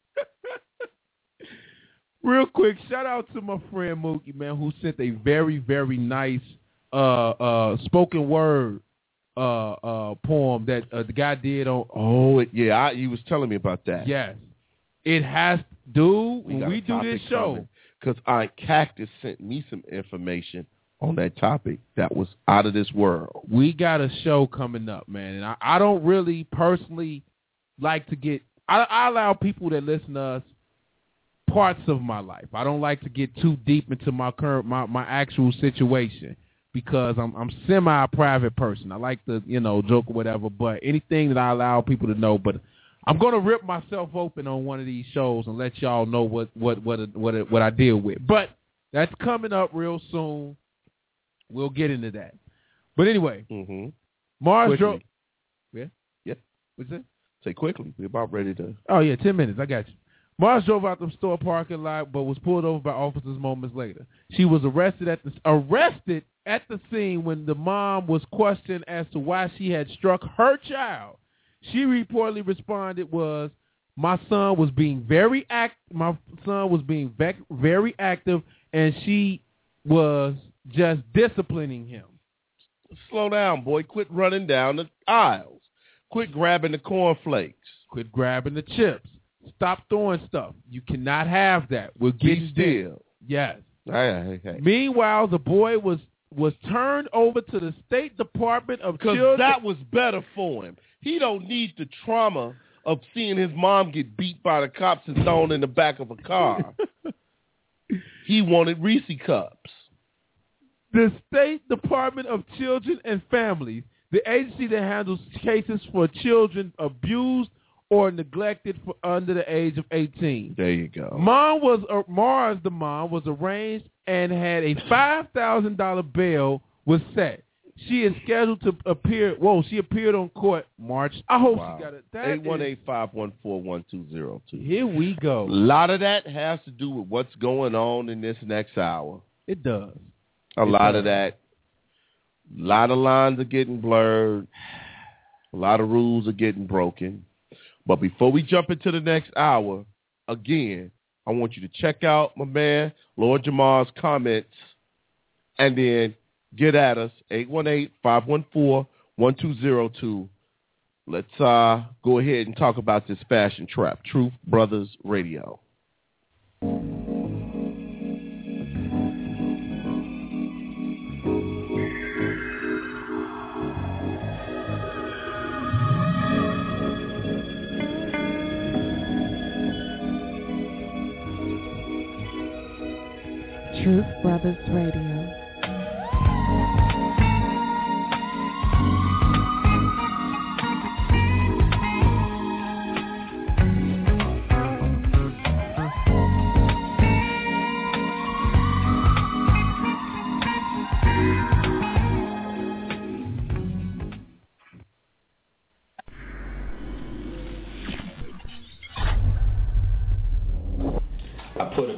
Real quick, shout out to my friend Mookie, man, who sent a very, very nice spoken word poem that the guy did on. He was telling me about that. Yes, it has. When we do this show, because Aunt Cactus sent me some information on that topic that was out of this world. We got a show coming up, man, and I don't really personally like to get. I allow people that listen to us parts of my life. I don't like to get too deep into my my actual situation, because I'm semi-private person. I like to, joke or whatever, but anything that I allow people to know. But I'm going to rip myself open on one of these shows and let y'all know what I deal with. But that's coming up real soon. We'll get into that. But anyway, Mars drove. Yeah? Yeah. What's that? Say quickly. We're about ready to. Oh, yeah, 10 minutes. I got you. Mars drove out the store parking lot, but was pulled over by officers moments later. She was arrested at the scene when the mom was questioned as to why she had struck her child. She reportedly responded my son was being very active, and she was just disciplining him. Slow down, boy. Quit running down the aisles. Quit grabbing the cornflakes. Quit grabbing the chips. Stop throwing stuff. You cannot have that. We're getting still. Yes. Hey. Meanwhile, the boy was turned over to the State Department of Children. Because that was better for him. He don't need the trauma of seeing his mom get beat by the cops and thrown in the back of a car. He wanted Reese cups. The State Department of Children and Families, the agency that handles cases for children abused or neglected for under the age of 18. There you go. Mars, the mom, was arraigned and had a $5,000 bail was set. She is scheduled to appear. She appeared on court March. I hope she got it. 818-514-1202. Here we go. A lot of that has to do with what's going on in this next hour. It does. A lot of that. A lot of lines are getting blurred. A lot of rules are getting broken. But before we jump into the next hour, again, I want you to check out my man, Lord Jamar's comments, and then get at us, 818-514-1202. Let's go ahead and talk about this fashion trap, Truth Brothers Radio. Truth Brothers Radio.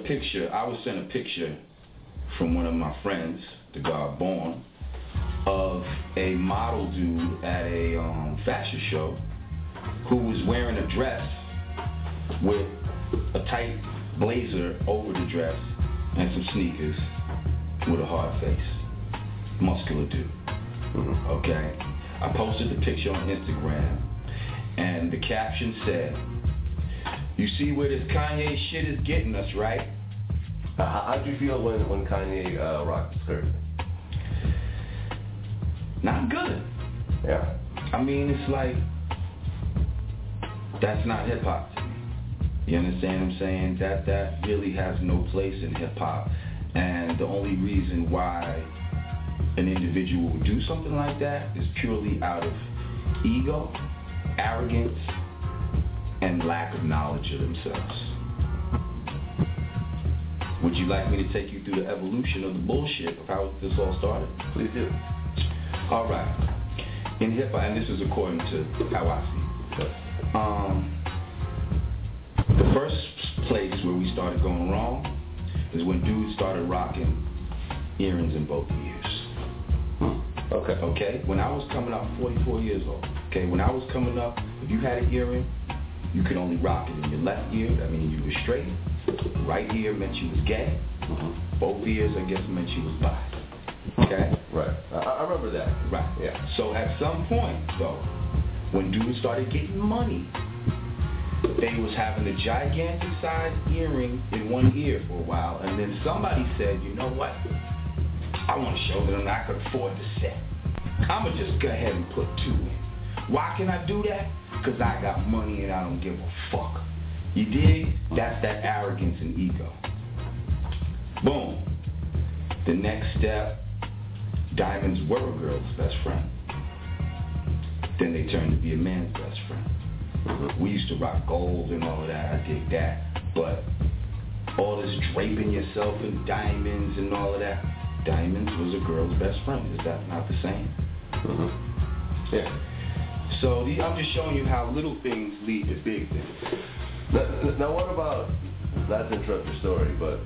picture. I was sent a picture from one of my friends, the God Born, of a model dude at a fashion show who was wearing a dress with a tight blazer over the dress and some sneakers with a hard face. Muscular dude. Mm-hmm. Okay? I posted the picture on Instagram, and the caption said, "You see where this Kanye shit is getting us, right?" How do you feel when Kanye rocked the skirt? Not good. Yeah. I mean, it's like, that's not hip-hop to me. You understand what I'm saying? That really has no place in hip-hop. And the only reason why an individual would do something like that is purely out of ego, arrogance, and lack of knowledge of themselves. Would you like me to take you through the evolution of the bullshit of how this all started? Please do. All right. In hip-hop, and this is according to how I see it. The first place where we started going wrong is when dudes started rocking earrings in both ears. Okay. When I was coming up, 44 years old. Okay. When I was coming up, if you had an earring, you could only rock it in your left ear. That means you were straight. Right ear meant you was gay. Mm-hmm. Both ears, I guess, meant you was bi. Okay. Right. I remember that. Right. Yeah. So at some point, though, when dudes started getting money, they was having a gigantic size earring in one ear for a while, and then somebody said, you know what? I want to show them I could afford the set. I'ma just go ahead and put 2 in. Why can I do that? Because I got money and I don't give a fuck. You dig? That's that arrogance and ego. Boom. The next step, diamonds were a girl's best friend. Then they turned to be a man's best friend. We used to rock gold and all of that. I dig that. But all this draping yourself in diamonds and all of that, diamonds was a girl's best friend. Is that not the same? Mm-hmm. Yeah. So I'm just showing you how little things lead to big things. Now what about, not to interrupt your story, but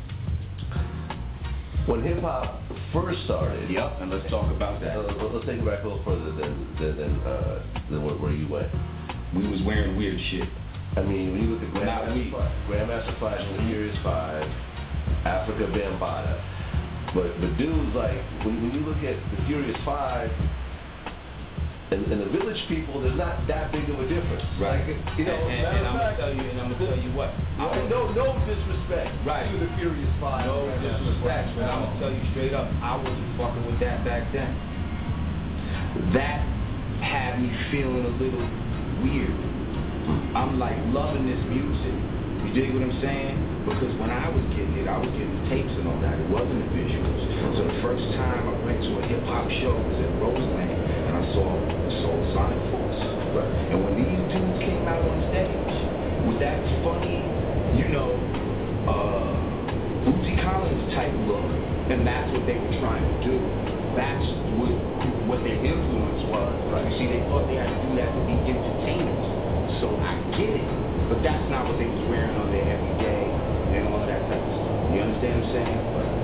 when hip-hop first started... Yep, and let's talk about that. Let's take it back a little further than where you went. We was wearing weird shit. I mean, when you look at Grandmaster Flash and the Furious 5, Africa Bambaataa, but dudes like, when you look at the Furious 5, and the Village People, there's not that big of a difference. Right. Like, you know, and I'm gonna tell you what. No disrespect to the Furious 5. No disrespect, but I'm gonna tell you straight up, I wasn't fucking with that back then. That had me feeling a little weird. I'm like loving this music. You dig what I'm saying? Because when I was getting it, I was getting the tapes and all that. It wasn't the visuals. So the first time I went to a hip hop show was at Roseland, and I saw Soul Sonic Force. Right. And when these dudes came out on stage with that funny, Bootsy Collins type look, and that's what they were trying to do. That's what their influence was. Right. You see, they thought they had to do that to be entertainers. So I get it, but that's not what they was wearing on their everyday and all of that type of stuff. You understand what I'm saying?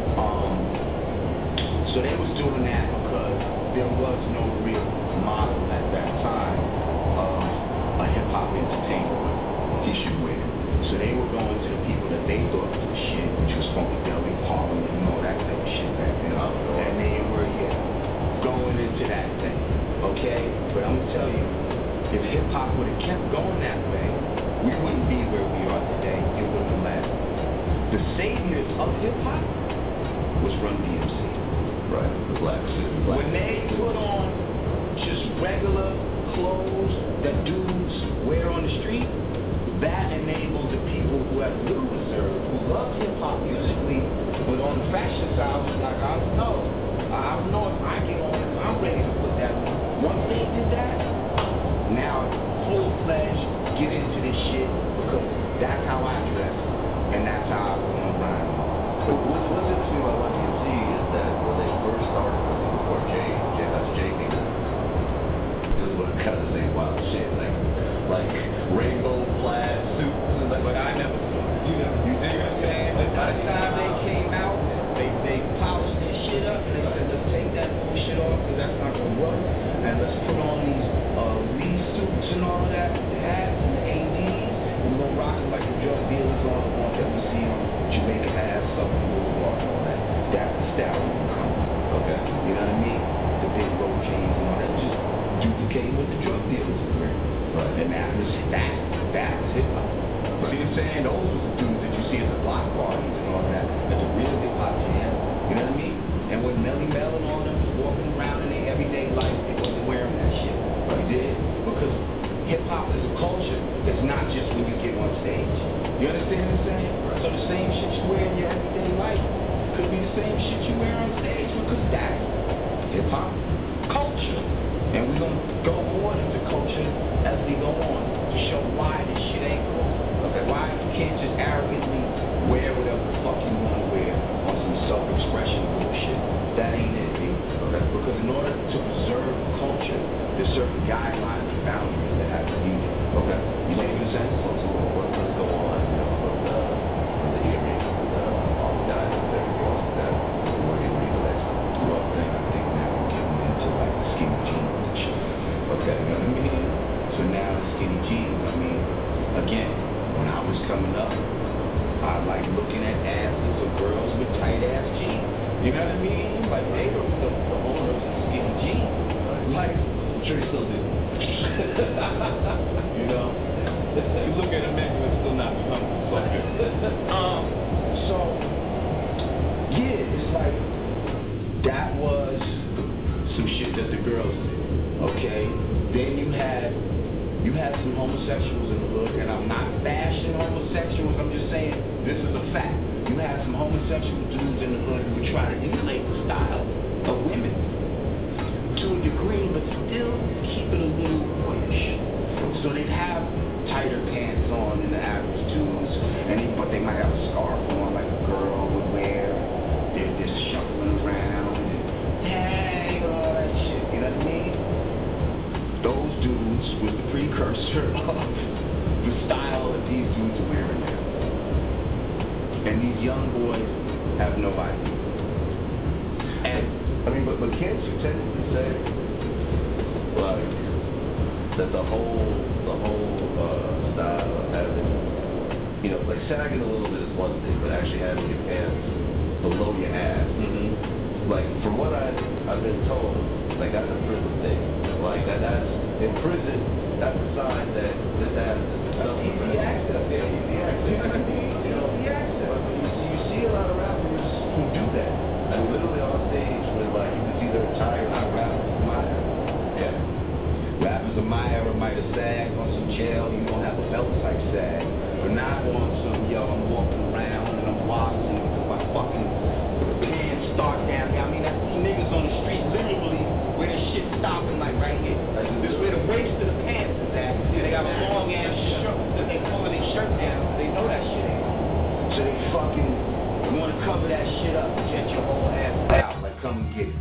So they was doing that because there was no real model at that time of a hip-hop entertainer he should wear. So they were going to the people that they thought was the shit, which was Funky Deli, Harlem, and all that type of shit back then. And they were, going into that thing, okay? But I'm going to tell you, if hip-hop would have kept going that way, we wouldn't be where we are today. It wouldn't have lasted. The saviors of hip-hop was Run DMC. Right, the black city. When they put on just regular clothes that dudes wear on the street, that enabled the people who have little reserve, who love hip-hop musically, but on the fashion side, was like, I don't know if I get on, if I'm ready to put that on. Once they did that, now full-fledged get into this shit, because that's how I dress, and that's how I want to ride. What's interesting about Run DMC is that when they first started, before Jay came in, just would have kind of say wild shit, like rainbow plaid suits, and like. But I never saw it. You dig what I'm saying? dealers on that we see on Jamaica Ave, Southern Boulevard, and all that. That's the stallion. Okay. You know what I mean? The big road chains and all that. Just duplicating what the drug dealers are wearing. Right. And that's hip hop. Right. See what I'm saying? Those are the dudes that you see at the block parties and all that. That's a real hip hop jam. You know what I mean? And when Melly Mel and all them was walking around in their everyday life, they wasn't wearing that shit. Right. You did? Because hip hop is a culture. It's not just when you get on stage. You understand what I'm saying? Right. So the same shit you wear in your everyday life could be the same shit you wear on stage because that's hip hop culture. And we're going to go more into culture as we go on to show why this shit ain't cool. Okay. Why you can't just arrogantly wear whatever the fuck you want to wear on some self-expression bullshit. That ain't it, dude. Okay. Because in order to preserve culture, there's certain guidelines and boundaries that have to be there. Okay. You make any sense? Let's go on. From the earrings, all the diamonds, everything else like that. Where do you read the next one? Well, then I think now we're getting into like the skinny jeans and shit. Okay, you know what I mean? So now the skinny jeans, I mean, again, when I was coming up, I like looking at asses of girls with tight ass jeans. You know what I mean? Like they were the owners of skinny jeans. Like, I'm sure you still do. You know? You look at a man who is still not becoming so yeah, it's like that was some shit that the girls did. Okay? Then you had some homosexuals in the hood, and I'm not bashing homosexuals, I'm just saying this is a fact. You had some homosexual dudes in the hood who would try to emulate the style of women to a degree, but still keep it a little boyish. So they'd have tighter pants on than the average dudes, but they might have a scarf on like a girl would wear. They're just shuffling around and hey, all that shit. You know what I mean? Those dudes was the precursor of the style that these dudes are wearing now. And these young boys have no idea. And I mean, but can't you technically say like that the whole style of having, you know, like sagging a little bit is one thing, but actually having your pants below your ass, like from what I've been told, like that's a prison thing. Like that's in prison, that's a sign that this ass is something. Easy access, yeah, easy access. You know what I mean? You know, easy access. But you see a lot of rappers who do that. I mean, literally on stage with like you can see their attire. Not rappers of my era. Yeah. Rappers of my era might have sagged on some jail. You don't have a belt type sag, but not on some I'm walking around and I'm wobbling because my fucking pants start down here. I mean, that's niggas on the street literally where the shit stopping like right here. This is where the waist of the pants is at, and they got a long ass shirt that they pulling their shirt down. They know that shit ain't. So they fucking want to cover that shit up and get your whole ass out. Like, come and get it.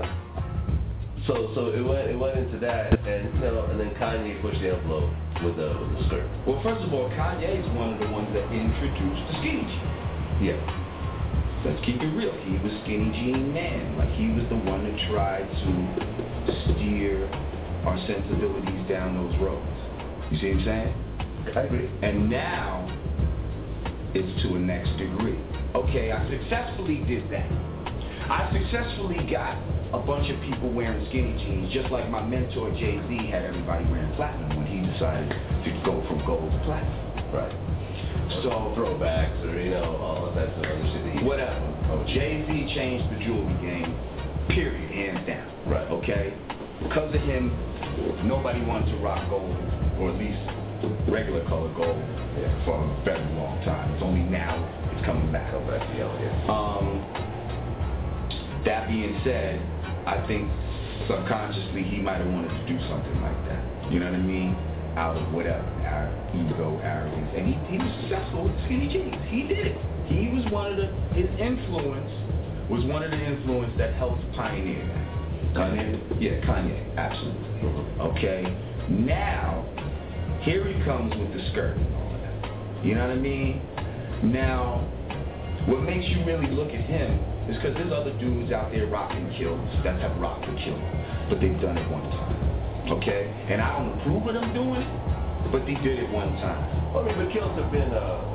So it went into that, and you know, and then Kanye pushed the envelope with the skirt. Well, first of all, Kanye is one of the ones that introduced the skinny jean. Yeah. Let's keep it real. He was skinny jean man. Like, he was the one that tried to steer our sensibilities down those roads. You see what I'm saying? I agree. And now it's to a next degree. Okay, I successfully did that. I successfully got a bunch of people wearing skinny jeans, just like my mentor Jay-Z had everybody wearing platinum when he decided to go from gold to platinum. Right. So throwbacks or all of that sort of shit. Whatever. Jay-Z changed the jewelry game, period, hands down. Right. Okay? Because of him, nobody wanted to rock gold, or at least regular color gold, for a very long time. It's only now it's coming back. That being said, I think subconsciously he might have wanted to do something like that. You know what I mean? Out of whatever, ego, arrogance. And he was successful with skinny jeans. He did it. He was his influence was one of the influence that helped pioneer that. Kanye? Yeah, Kanye, absolutely. Okay? Now, here he comes with the skirt and all of that. You know what I mean? Now, what makes you really look at him is because there's other dudes out there rocking kilts that have rocked the kilt, but they've done it one time. Okay? And I don't approve of them doing it, but they did it one time. Well, I mean, the kilts have been a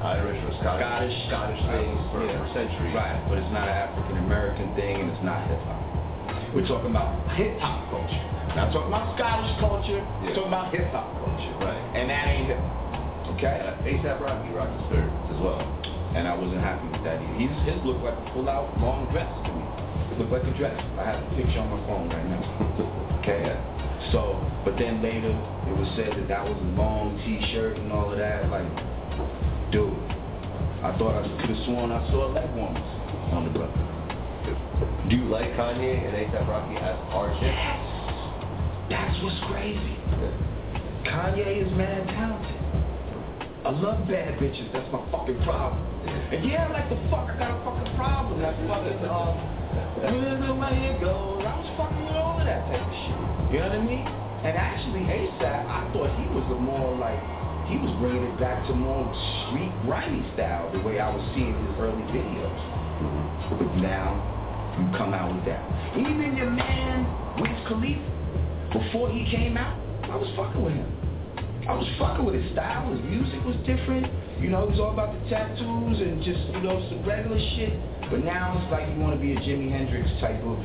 Irish or Scottish thing for centuries. Right, but it's not an African American thing, and it's not hip hop. We're talking about hip hop culture. Not talking about Scottish culture. We're talking about hip hop culture. Right. And that ain't hip hop. Okay. A$AP Rocky rocked the spirits as well. And I wasn't happy with that either. His looked like a full out long dress to me. It looked like a dress. I have a picture on my phone right now. Okay. So, but then later it was said that was a long T-shirt and all of that. Like, dude, I thought I could have sworn I saw leg warmers on the brother. Do you like Kanye and A$AP Rocky as artists? Yes. That's what's crazy. Kanye is mad talented. I love bad bitches. That's my fucking problem. And yeah, I like the fuck. I got a fucking problem. That's fucking where the money goes. I was fucking with all of that type of shit. You know what I mean? And actually, A$AP, I thought he was he was bringing it back to more street grimy style, the way I was seeing his early videos. But now you come out with that. Even your man Wiz Khalifa, before he came out, I was fucking with him. I was fucking with his style. His music was different. You know, it was all about the tattoos and just, some regular shit. But now it's like you want to be a Jimi Hendrix type of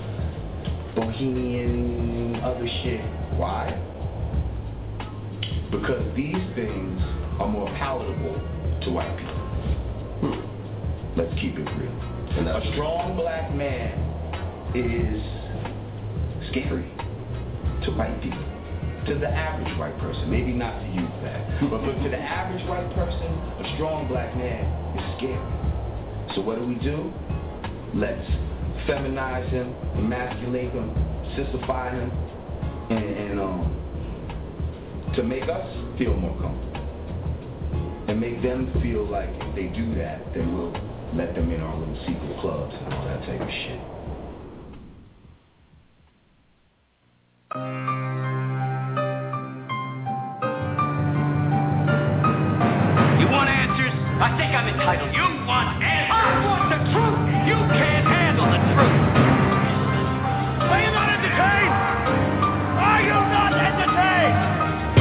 bohemian, other shit. Why? Because these things are more palatable to white people. Let's keep it real. And a strong black man is scary to white people. To the average white person, maybe not to you, Pat, but to the average white person, a strong black man is scary. So what do? Let's feminize him, emasculate him, sissify him, and to make us feel more comfortable, and make them feel like if they do that, then we'll let them in our little secret clubs and all that type of shit. I think I'm entitled. You want answers? I want the truth. You can't handle the truth. Are you not entertained? Are you not entertained?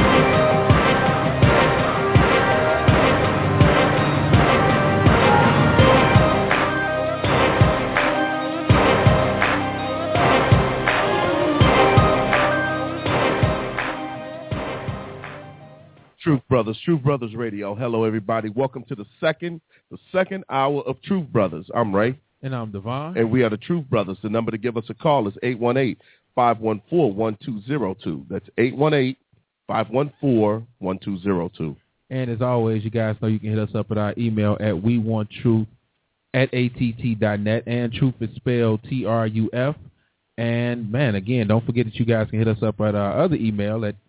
Truth Brothers Radio. Hello, everybody. Welcome to the second hour of Truth Brothers. I'm Ray. And I'm Devon. And we are the Truth Brothers. The number to give us a call is 818-514-1202. That's 818-514-1202. And as always, you guys know you can hit us up at our email at wewantruth@att.net. And truth is spelled TRUF. And, man, again, don't forget that you guys can hit us up at our other email at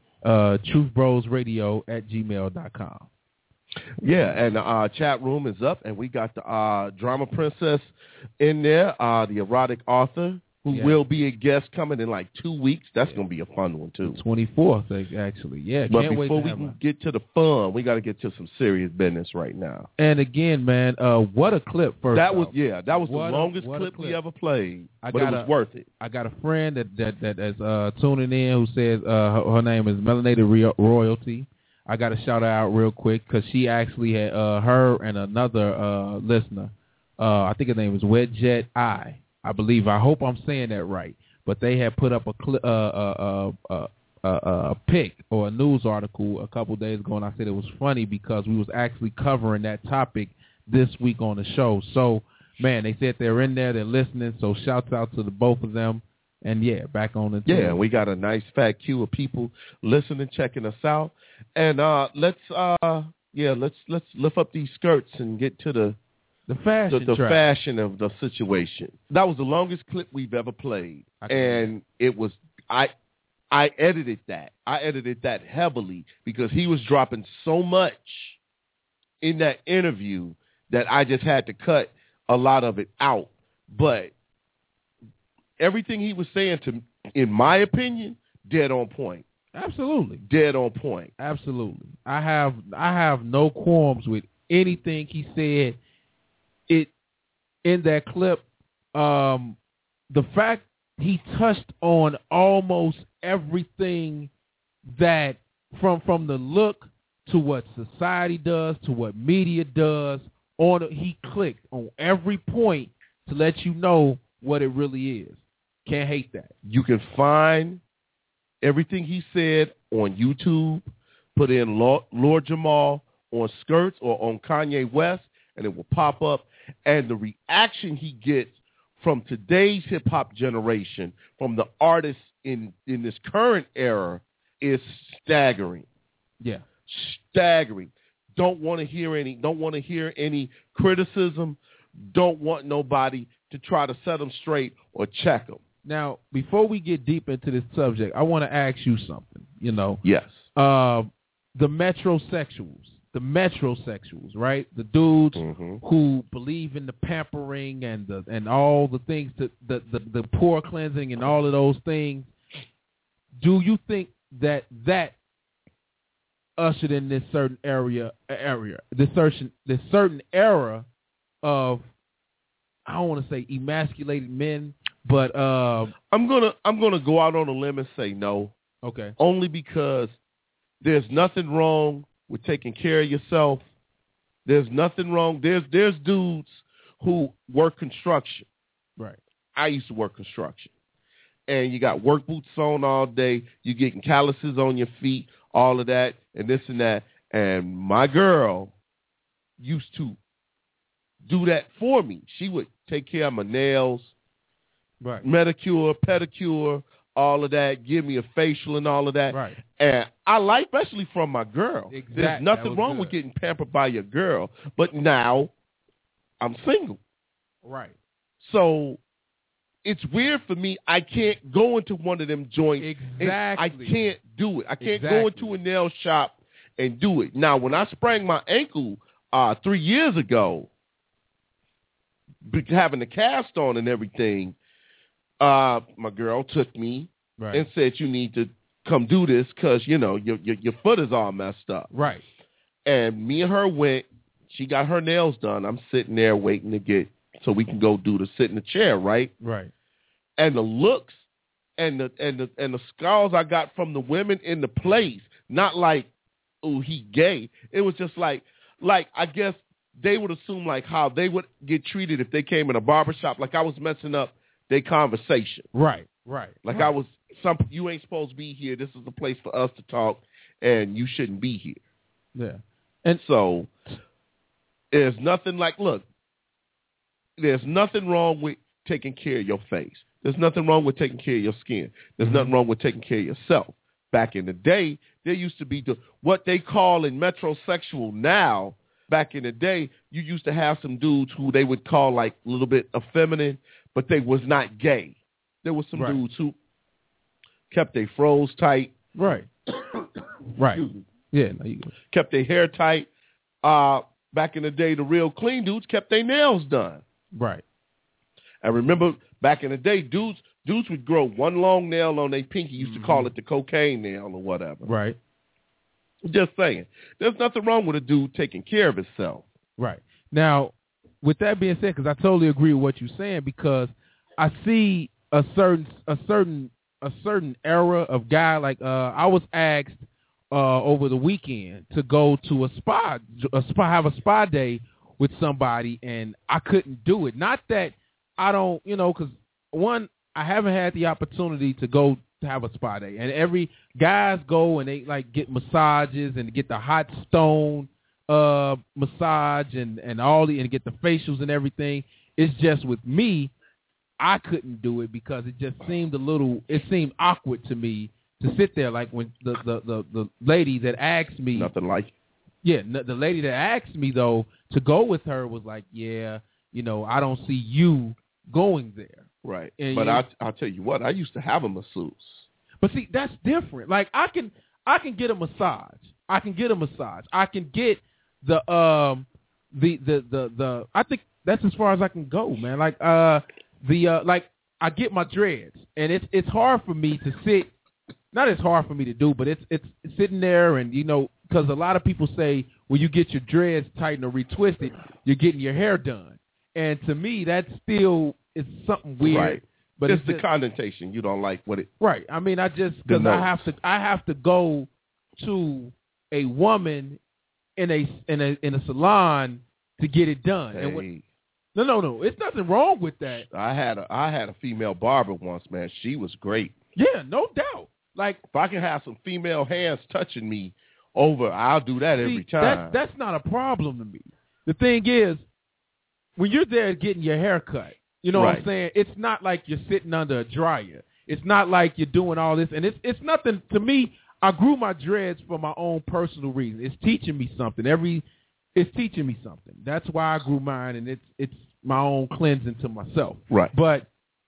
truthbrosradio@gmail.com. Yeah, and our chat room is up, and we got the drama princess in there, the erotic author, who will be a guest coming in like 2 weeks. That's going to be a fun one, too. 24th, actually. Yeah, but before we can get to the fun, we got to get to some serious business right now. And again, man, what a clip. That was the longest clip we ever played, but it was worth it. I got a friend that is tuning in who says her name is Melanated Royalty. I got to shout her out real quick because she actually had her and another listener. I think her name is Wedjet I believe. I hope I'm saying that right. But they had put up a pic or a news article a couple days ago, and I said it was funny because we was actually covering that topic this week on the show. So, man, they said they're in there, they're listening. So, shouts out to the both of them. And yeah, back on the team. Yeah, we got a nice fat queue of people listening, checking us out. And let's lift up these skirts and get to the fashion of the situation. That was the longest clip we've ever played, and it was I edited that. I edited that heavily because he was dropping so much in that interview that I just had to cut a lot of it out. But everything he was saying, in my opinion, dead on point. Absolutely, dead on point. Absolutely, I have no qualms with anything he said. In that clip, the fact he touched on almost everything that from the look to what society does, to what media does. He clicked on every point to let you know what it really is. Can't hate that. You can find everything he said on YouTube, put in Lord Jamal on Skirts or on Kanye West, and it will pop up. And the reaction he gets from today's hip-hop generation, from the artists in this current era, is staggering. Yeah. Staggering. Don't want to hear any criticism. Don't want nobody to try to set them straight or check them. Now, before we get deep into this subject, I want to ask you something, Yes. The metrosexuals, right? The dudes who believe in the pampering and all the things, the pore cleansing and all of those things. Do you think that ushered in this certain this certain era of, I don't want to say emasculated men, but I'm gonna go out on a limb and say no. Okay. Only because there's nothing wrong with taking care of yourself. There's nothing wrong. There's dudes who work construction. Right. I used to work construction. And you got work boots on all day. You're getting calluses on your feet, all of that, and this and that. And my girl used to do that for me. She would take care of my nails, right, manicure, pedicure, all of that, give me a facial and all of that. Right. And I like, especially from my girl. Exactly. There's nothing wrong with getting pampered by your girl. But now I'm single. Right. So it's weird for me. I can't go into one of them joints. Exactly. I can't do it. I can't go into a nail shop and do it. Now, when I sprained my ankle 3 years ago, having the cast on and everything, my girl took me and said, you need to come do this because, your foot is all messed up. Right. And me and her went. She got her nails done. I'm sitting there waiting to get so we can go sit in the chair, right? Right. And the looks and the scars I got from the women in the place, not like, oh, he gay. It was just like I guess they would assume like how they would get treated if they came in a barbershop, like I was messing up their conversation. Right, right. Like I was you ain't supposed to be here. This is the place for us to talk, and you shouldn't be here. Yeah. And so there's nothing like, look, there's nothing wrong with taking care of your face. There's nothing wrong with taking care of your skin. There's nothing wrong with taking care of yourself. Back in the day, there used to be what they call in metrosexual now. Back in the day, you used to have some dudes who they would call like a little bit effeminate, but they was not gay. There was some dudes who kept their froze tight. Right. Right. Yeah. No, kept their hair tight. Back in the day, the real clean dudes kept their nails done. Right. I remember back in the day, dudes would grow one long nail on their pinky. Used to call it the cocaine nail or whatever. Right. Just saying. There's nothing wrong with a dude taking care of himself. Right. Now, with that being said, because I totally agree with what you're saying, because I see a certain era of guy, like I was asked over the weekend to go to have a spa day with somebody, and I couldn't do it. Not that I don't, because one, I haven't had the opportunity to go to have a spa day, and every guys go and they like get massages and get the hot stone massage and get the facials and everything. It's just with me, I couldn't do it because it just seemed seemed awkward to me to sit there, like when the lady that asked me. Nothing like it. Yeah, the lady that asked me, though, to go with her was like, yeah, I don't see you going there. Right. And but I'll tell you what, I used to have a masseuse. But see, that's different. Like I can get a massage. I can get the I think that's as far as I can go, man. Like like I get my dreads, and it's hard for me to sit. Not as hard for me to do, but it's sitting there, and because a lot of people say when you get your dreads tightened or retwisted, you're getting your hair done, and to me that still is something weird. Right. But it's the connotation you don't like what it. Right. I mean, I have to go to a woman in a salon to get it done. Hey. And no, it's nothing wrong with that. I had a female barber once, man. She was great. Yeah, no doubt. Like, if I can have some female hands touching me over, I'll do that every time. That's not a problem to me. The thing is, when you're there getting your hair cut, you know what I'm saying? It's not like you're sitting under a dryer. It's not like you're doing all this. And it's nothing, to me, I grew my dreads for my own personal reason. It's teaching me something. It's teaching me something. That's why I grew mine, and it's my own cleansing to myself. Right. But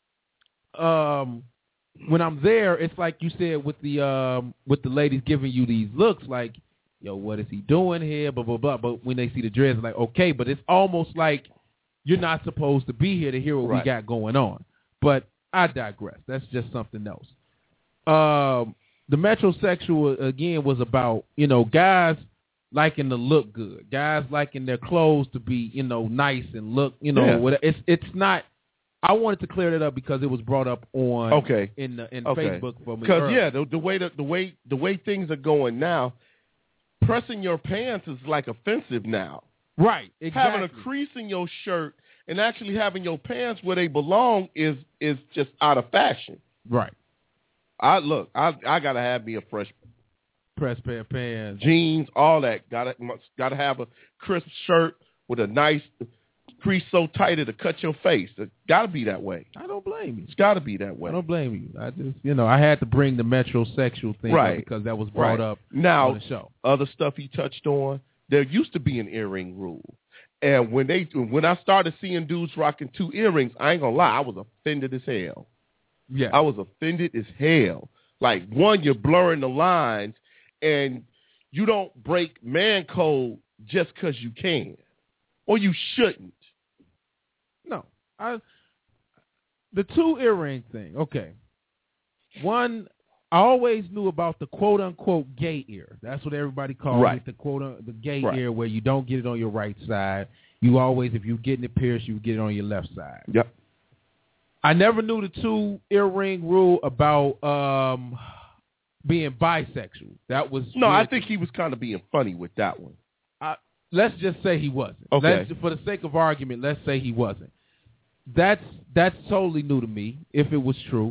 when I'm there, it's like you said with the ladies giving you these looks like, yo, what is he doing here? Blah, blah, blah. But when they see the dreads, it's like, okay, but it's almost like you're not supposed to be here to hear what we got going on. But I digress. That's just something else. The metrosexual, again, was about, guys liking to look good. Guys liking their clothes to be, nice and look, it's not. I wanted to clear that up because it was brought up on in Facebook for me. Because the way things are going now, pressing your pants is like offensive now. Right. Exactly. Having a crease in your shirt and actually having your pants where they belong is just out of fashion. Right. I gotta have me a fresh press pair of pants, jeans, all that. Gotta have a crisp shirt with a nice crease so tight it'll cut your face. It gotta be that way. I don't blame you. It's gotta be that way. I don't blame you. I just, I had to bring the metrosexual thing up because that was brought up now, on the show. Other stuff he touched on, there used to be an earring rule. And when I started seeing dudes rocking 2 earrings, I ain't gonna lie, I was offended as hell. Yeah. I was offended as hell. Like, one, you're blurring the lines, and you don't break man code just because you can. Or you shouldn't. No. The 2 earring thing, okay. One, I always knew about the quote-unquote gay ear. That's what everybody calls it, the gay ear, where you don't get it on your right side. You always, if you're getting it pierced, you get it on your left side. Yep. I never knew the 2 earring rule about being bisexual. That was I think he was kind of being funny with that one. Let's just say he wasn't. Okay. For the sake of argument, let's say he wasn't. That's totally new to me, if it was true.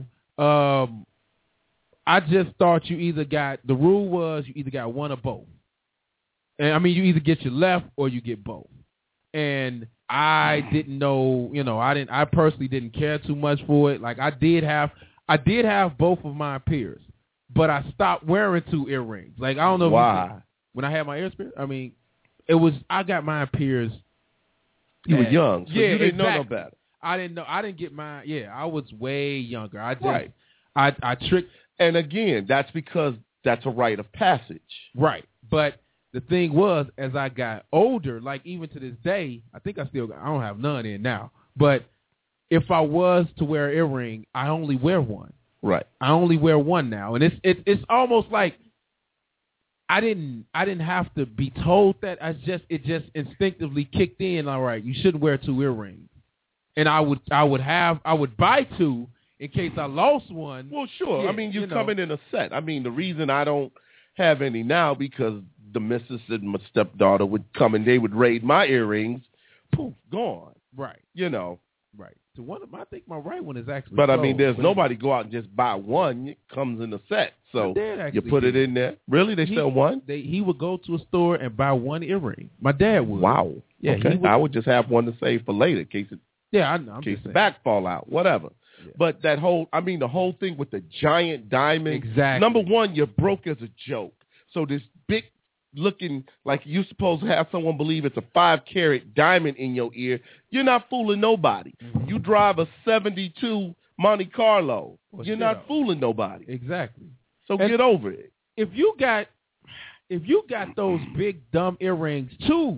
I just thought the rule was you either got one or both. And I mean, you either get your left or you get both. And I didn't know, I personally didn't care too much for it. Like I did have both of my peers, but I stopped wearing 2 earrings. Like, I don't know why. When I had my ears pierced, I mean, I got mine pierced. You were young, so you didn't know no better. I didn't know. I didn't get mine. Yeah, I was way younger. I tricked. And again, that's because that's a rite of passage. Right. But the thing was, as I got older, like even to this day, I don't have none in now. But if I was to wear an earring, I only wear one. Right. I only wear one now. And it's almost like I didn't have to be told that. It just instinctively kicked in. All right, you shouldn't wear 2 earrings. And I would buy 2 in case I lost one. Well, sure. Yeah, I mean, you're coming in a set. I mean, the reason I don't have any now because the missus and my stepdaughter would come and they would raid my earrings. Poof, gone. Right. Right. So I think my right one is actually. But I mean, there's nobody go out and just buy one. It comes in a set, so you put it in there. Really, they sell one? He would go to a store and buy 1 earring. My dad would. Wow. Yeah. Okay. I would just have one to save for later in case it. Yeah, I know. In case the back fall out, whatever. Yeah. But the whole thing with the giant diamond. Exactly. Number one, you're broke as a joke. So this big looking like you're supposed to have someone believe it's a 5-carat diamond in your ear. You're not fooling nobody. Mm-hmm. You drive a 72 Monte Carlo. You're not fooling nobody. Exactly. So get over it. If you got those big dumb earrings, 2,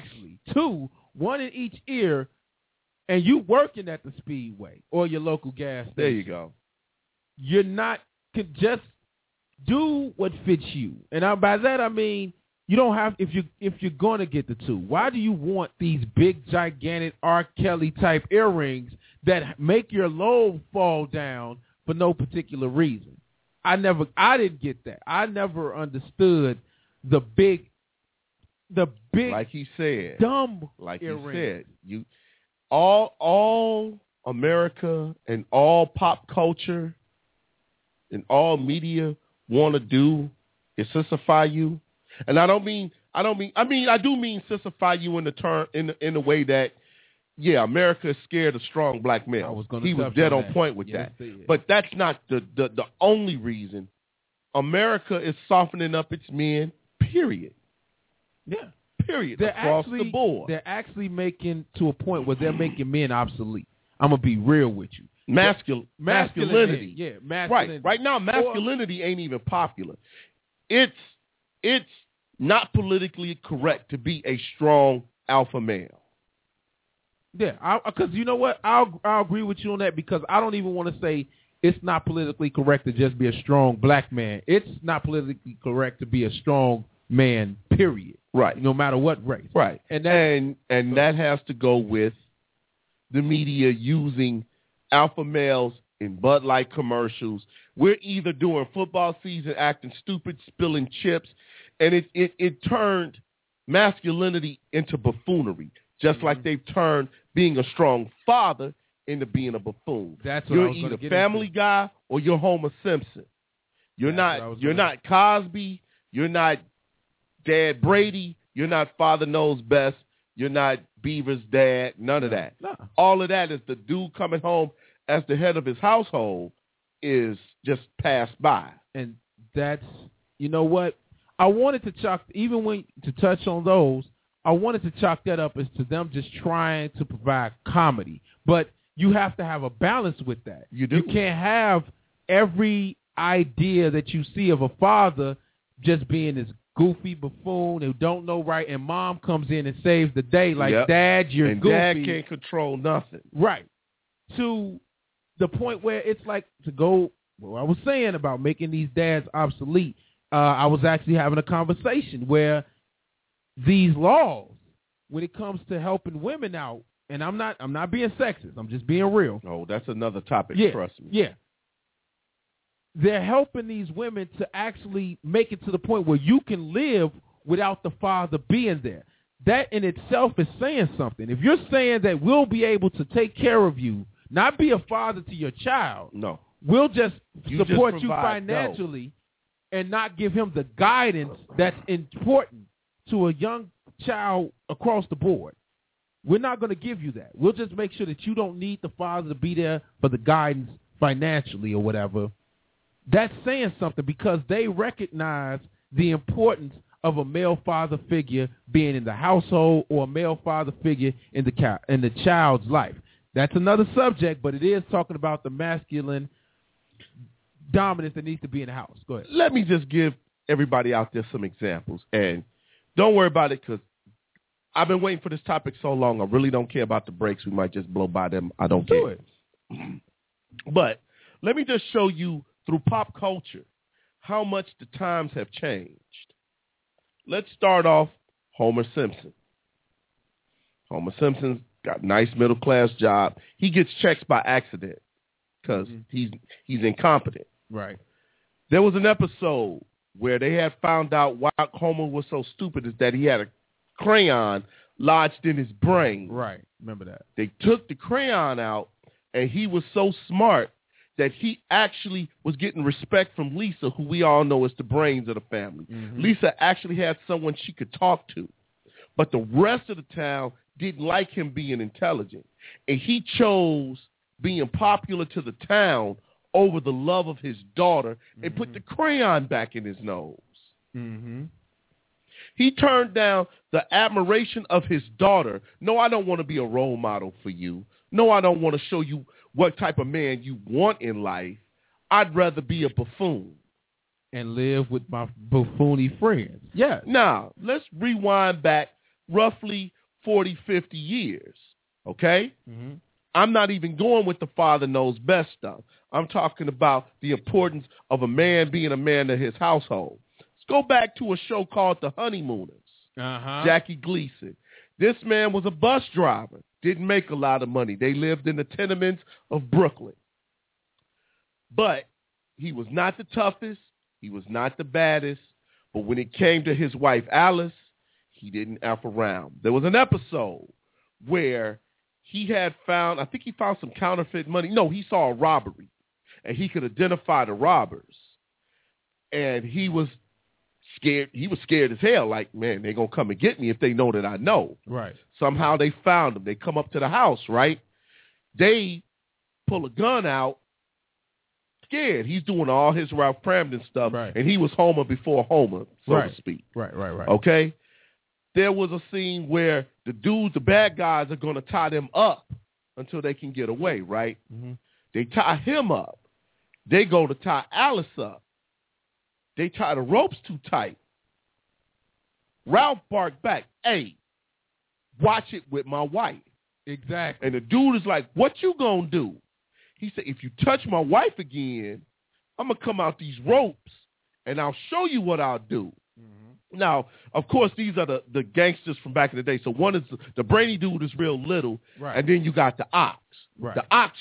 1 in each ear, and you working at the Speedway or your local gas station. There you go. You're not just do what fits you. And by that I mean you don't have if you're going to get the 2. Why do you want these big gigantic R. Kelly type earrings that make your lobe fall down for no particular reason? I didn't get that. I never understood the big, like he said, dumb, like earrings. he said, all America and all pop culture and all media want to do is sissify you. And I do mean sissify you in the term in the way that, yeah, America is scared of strong black males. He was dead on point with that. But that's not the only reason. America is softening up its men, period. Yeah. Period. Across the board. They're actually making to a point where they're making men obsolete. I'm going to be real with you. Masculinity. Yeah, masculinity. Right now, masculinity ain't even popular. It's not politically correct to be a strong alpha male. Yeah, because you know what? I'll agree with you on that, because I don't even want to say it's not politically correct to just be a strong black man. It's not politically correct to be a strong man, period. Right. No matter what race. Right. And that has to go with the media using alpha males in Bud Light commercials. We're either doing football season acting stupid, spilling chips, and it turned masculinity into buffoonery, just like they've turned being a strong father into being a buffoon. That's what you're I was either get Family into. Guy or you're Homer Simpson. You're not Cosby. You're not Dad Brady. You're not Father Knows Best. You're not Beaver's dad. None of that. No. All of that is the dude coming home as the head of his household is just passed by. And that's, you know what? I wanted to touch on those, I wanted to chalk that up as to them just trying to provide comedy. But you have to have a balance with that. You do. You can't have every idea that you see of a father just being this goofy buffoon who don't know right, and mom comes in and saves the day like, yep. Dad, you're and goofy. Dad can't control nothing. Right. To the point where it's like, to go, what I was saying about making these dads obsolete, I was actually having a conversation where these laws, when it comes to helping women out, and I'm not being sexist, I'm just being real. Oh, that's another topic, trust me. Yeah. They're helping these women to actually make it to the point where you can live without the father being there. That in itself is saying something. If you're saying that we'll be able to take care of you, not be a father to your child. No. We'll just support just you financially and not give him the guidance that's important to a young child across the board. We're not going to give you that. We'll just make sure that you don't need the father to be there for the guidance financially or whatever. That's saying something, because they recognize the importance of a male father figure being in the household or a male father figure in the child's life. That's another subject, but it is talking about the masculine dominance that needs to be in the house. Go ahead. Let me just give everybody out there some examples, and don't worry about it, because I've been waiting for this topic so long. I really don't care about the breaks. We might just blow by them. I don't care. But let me just show you through pop culture how much the times have changed. Let's start off Homer Simpson. Homer Simpson's got a nice middle-class job. He gets checks by accident because he's incompetent. Right. There was an episode where they had found out why Homer was so stupid is that he had a crayon lodged in his brain. Right. Remember that. They took the crayon out, and he was so smart that he actually was getting respect from Lisa, who we all know is the brains of the family. Mm-hmm. Lisa actually had someone she could talk to. But the rest of the town didn't like him being intelligent. And he chose being popular to the town over the love of his daughter and put the crayon back in his nose. Mm-hmm. He turned down the admiration of his daughter. No, I don't want to be a role model for you. No, I don't want to show you what type of man you want in life. I'd rather be a buffoon. And live with my buffoony friends. Yeah. Now, let's rewind back roughly 40, 50 years, okay? Mm-hmm. I'm not even going with the father knows best stuff. I'm talking about the importance of a man being a man to his household. Let's go back to a show called The Honeymooners. Jackie Gleason. This man was a bus driver, didn't make a lot of money. They lived in the tenements of Brooklyn. But he was not the toughest. He was not the baddest. But when it came to his wife, Alice, he didn't F around. There was an episode where he had found, I think he found some counterfeit money. No, he saw a robbery, and he could identify the robbers. And he was scared. He was scared as hell, like, man, they're going to come and get me if they know that I know. Right. Somehow they found him. They come up to the house, right? They pull a gun out, scared. He's doing all his Ralph Kramden stuff, right. And he was Homer before Homer, so right. to speak. Right. Okay? There was a scene where the dudes, the bad guys, are going to tie them up until they can get away, right? Mm-hmm. They tie him up. They go to tie Alice up. They tie the ropes too tight. Ralph barked back, hey, watch it with my wife. Exactly. And the dude is like, what you gonna do? He said, if you touch my wife again, I'm going to come out these ropes, and I'll show you what I'll do. Mm-hmm. Now, of course, these are the gangsters from back in the day. So one is the brainy dude is real little, right. And then you got the ox. Right. The ox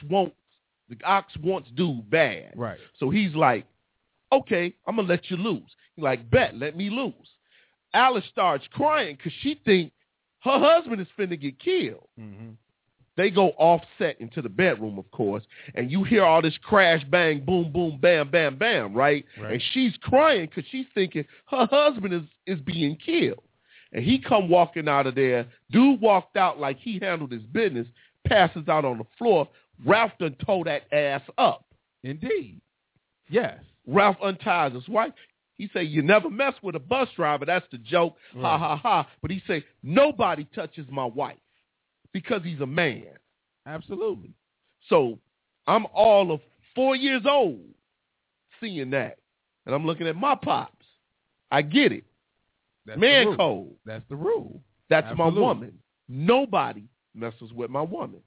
wants dude bad. Right. So he's like, okay, I'm going to let you loose. He's like, bet, let me loose. Alice starts crying because she thinks her husband is finna get killed. Mm-hmm. They go offset into the bedroom, of course, and you hear all this crash, bang, boom, boom, bam, bam, bam, right? And she's crying because she's thinking her husband is being killed. And he come walking out of there. Dude walked out like he handled his business, passes out on the floor. Ralph done tore that ass up. Indeed. Yes. Ralph unties his wife. He say, you never mess with a bus driver. That's the joke. Right. Ha, ha, ha. But he say, nobody touches my wife because he's a man. Absolutely. So I'm all of 4 years old seeing that. And I'm looking at my pops. I get it. That's man code. That's the rule. That's Absolutely. My woman. Nobody messes with my woman.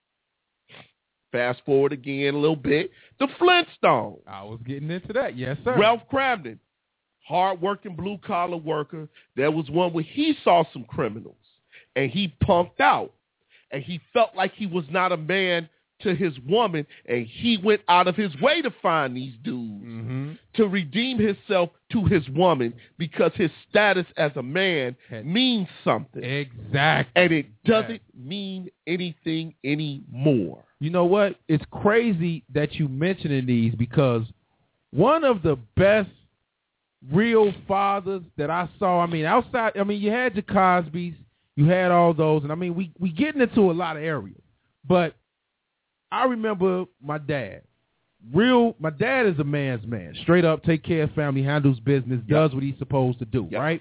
Fast forward again a little bit. The Flintstones. I was getting into that. Yes, sir. Ralph Kramden, hard-working blue-collar worker. There was one where he saw some criminals, and he punked out. And he felt like he was not a man to his woman, and he went out of his way to find these dudes to redeem himself to his woman because his status as a man means something. Exactly. And it doesn't mean anything anymore. You know what? It's crazy that you mentioning these because one of the best real fathers that I saw, I mean, outside, I mean, you had your Cosbys, you had all those, and I mean, we getting into a lot of areas. But I remember my dad. My dad is a man's man. Straight up, take care of family, handles business, does what he's supposed to do, right?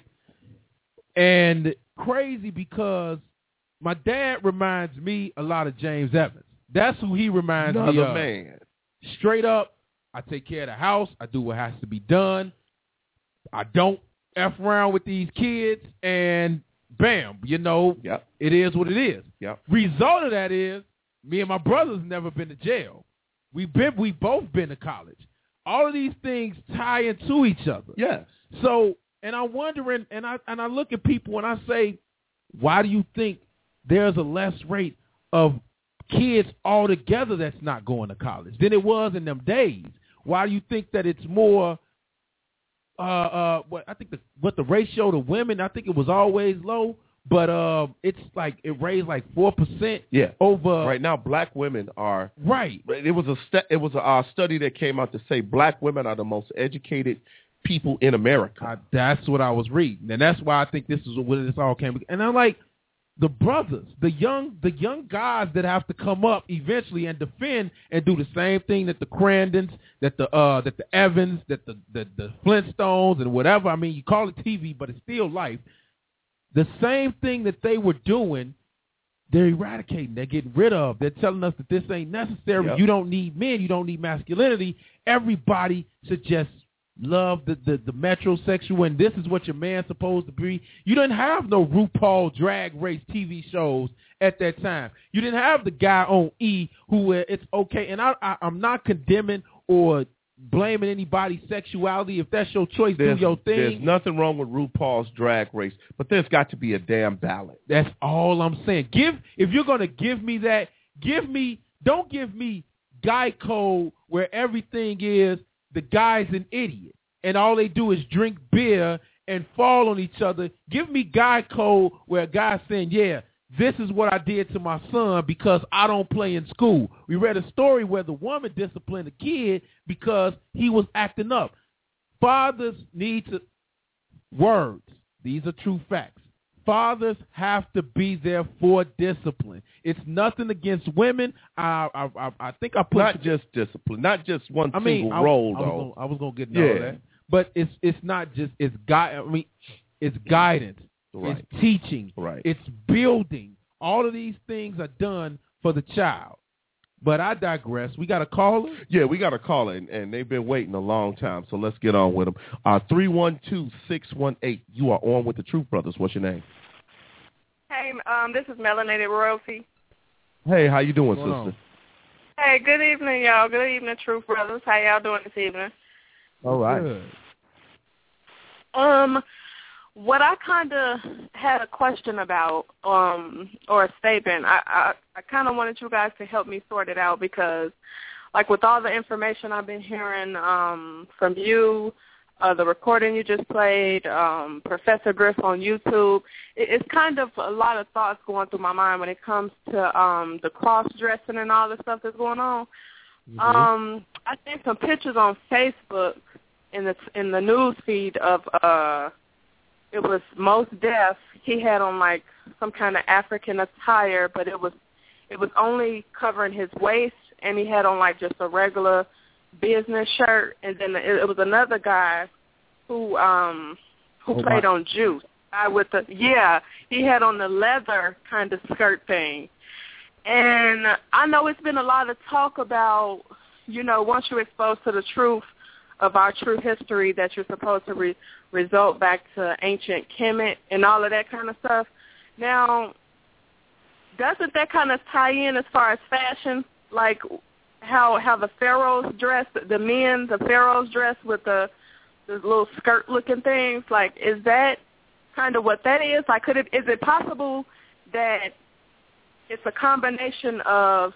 And crazy because my dad reminds me a lot of James Evans. That's who he reminds me of. Another man. Straight up, I take care of the house. I do what has to be done. I don't F around with these kids, and bam, you know, it is what it is. Result of that is me and my brothers never been to jail. We both been to college. All of these things tie into each other. Yes. So, and I'm wondering, and I look at people and I say, why do you think there's a less rate of kids altogether that's not going to college than it was in them days? Why do you think that it's more? I think the ratio to women, I think it was always low, but it's like it raised like 4%. Yeah. Over right now, black women are right. It was a study that came out to say black women are the most educated people in America. That's what I was reading, and that's why I think this is where this all came. And I'm like, the brothers, the young guys that have to come up eventually and defend and do the same thing that the Crandons, that the Evans, that the Flintstones and whatever. I mean, you call it TV, but it's still life. The same thing that they were doing, they're eradicating. They're getting rid of. They're telling us that this ain't necessary. Yep. You don't need men. You don't need masculinity. Everybody should just love the metrosexual, and this is what your man's supposed to be. You didn't have no RuPaul Drag Race TV shows at that time. You didn't have the guy on E who it's okay. And I'm not condemning or blaming anybody's sexuality. If that's your choice, do your thing. There's nothing wrong with RuPaul's Drag Race, but there's got to be a damn balance. That's all I'm saying. If you're going to give me that, don't give me Guy Code where everything is the guy's an idiot and all they do is drink beer and fall on each other. Give me guy code where a guy's saying, yeah, this is what I did to my son because I don't play in school. We read a story where the woman disciplined a kid because he was acting up. Fathers need to, words, these are true facts. Fathers have to be there for discipline. It's nothing against women. I think I put not just discipline, not just one single role though. I was gonna get into all that, but it's not just it's guidance, right. It's teaching, right. It's building. All of these things are done for the child. But I digress. We got a caller? Yeah, we got a caller, and they've been waiting a long time, so let's get on with them. 312-618. You are on with the Truth Brothers. What's your name? Hey, this is Melanated Royalty. Hey, how you doing, sister? On? Hey, good evening, y'all. Good evening, Truth Brothers. How y'all doing this evening? All right. Good. What I kind of had a question about, or a statement, I kind of wanted you guys to help me sort it out because, like, with all the information I've been hearing from you, the recording you just played, Professor Griff on YouTube, it's kind of a lot of thoughts going through my mind when it comes to the cross-dressing and all the stuff that's going on. Mm-hmm. I seen some pictures on Facebook in the news feed of it was Mos Def. He had on like some kind of African attire, but it was only covering his waist, and he had on like just a regular business shirt. And then it was another guy who played on Juice. He had on the leather kind of skirt thing. And I know it's been a lot of talk about, once you're exposed to the truth of our true history, that you're supposed to result back to ancient Kemet and all of that kind of stuff. Now, doesn't that kind of tie in as far as fashion, like how the pharaohs dress, the pharaohs dress with the little skirt-looking things? Like, is that kind of what that is? Like, is it possible that it's a combination of,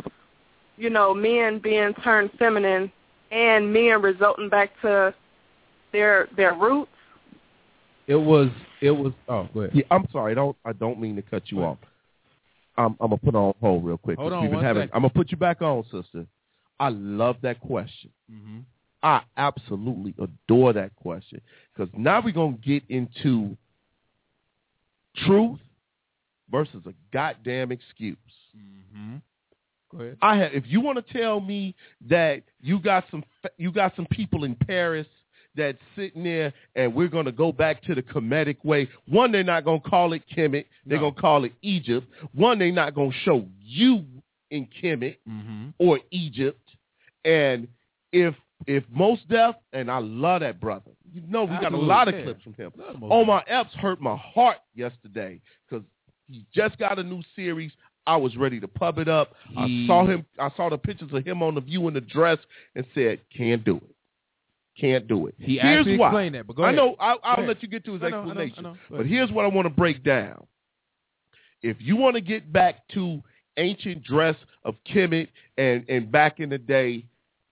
men being turned feminine and men resulting back to their roots? It was. Oh, go ahead. Yeah, I'm sorry. I don't mean to cut you off. I'm gonna put on hold real quick. Hold on, I'm gonna put you back on, sister. I love that question. Mm-hmm. I absolutely adore that question because now we're gonna get into truth versus a goddamn excuse. Mm-hmm. Go ahead. If you want to tell me that you got some people in Paris that's sitting there and we're going to go back to the Kemetic way. One, they're not going to call it Kemet. They're going to call it Egypt. One, they're not going to show you in Kemet or Egypt. And if Mos Def, and I love that brother. We got a lot of clips from him. Omar Epps hurt my heart yesterday because he just got a new series. I was ready to pub it up. I saw the pictures of him on The View in the dress and said, can't do it. Can't do it. He here's actually why. Explained that, but go ahead. I know. I'll let you get to his explanation. I know. But here's what I want to break down. If you want to get back to ancient dress of Kemet and back in the day,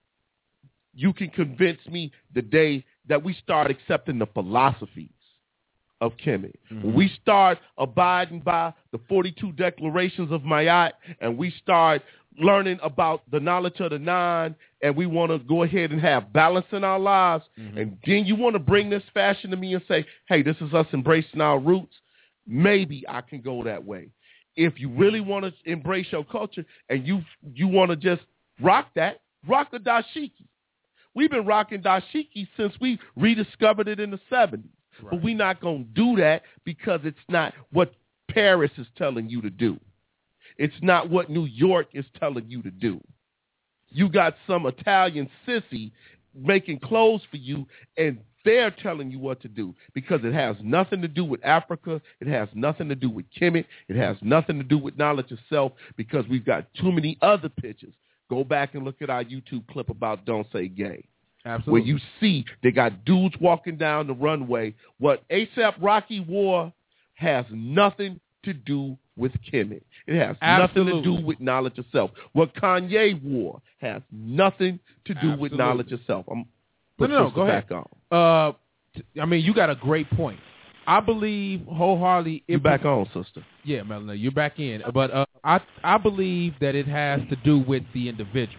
you can convince me the day that we start accepting the philosophies of Kemet. Mm-hmm. When we start abiding by the 42 declarations of Ma'at and we start learning about the knowledge of the nine, and we want to go ahead and have balance in our lives, and then you want to bring this fashion to me and say, hey, this is us embracing our roots, maybe I can go that way. If you really want to embrace your culture and you want to just rock that, rock a dashiki. We've been rocking dashiki since we rediscovered it in the 70s. Right. But we're not going to do that because it's not what Paris is telling you to do. It's not what New York is telling you to do. You got some Italian sissy making clothes for you, and they're telling you what to do because it has nothing to do with Africa. It has nothing to do with Kemet. It has nothing to do with knowledge of self because we've got too many other pictures. Go back and look at our YouTube clip about Don't Say Gay. Absolutely. Where you see they got dudes walking down the runway. What A$AP Rocky wore has nothing to do with Kemet. It has nothing to do with knowledge of self. What Kanye wore has nothing to do with knowledge of self. I'm putting this back on. I mean, you got a great point. I believe wholeheartedly. You're back on, sister. Yeah, Melanie, you're back in. But I believe that it has to do with the individual.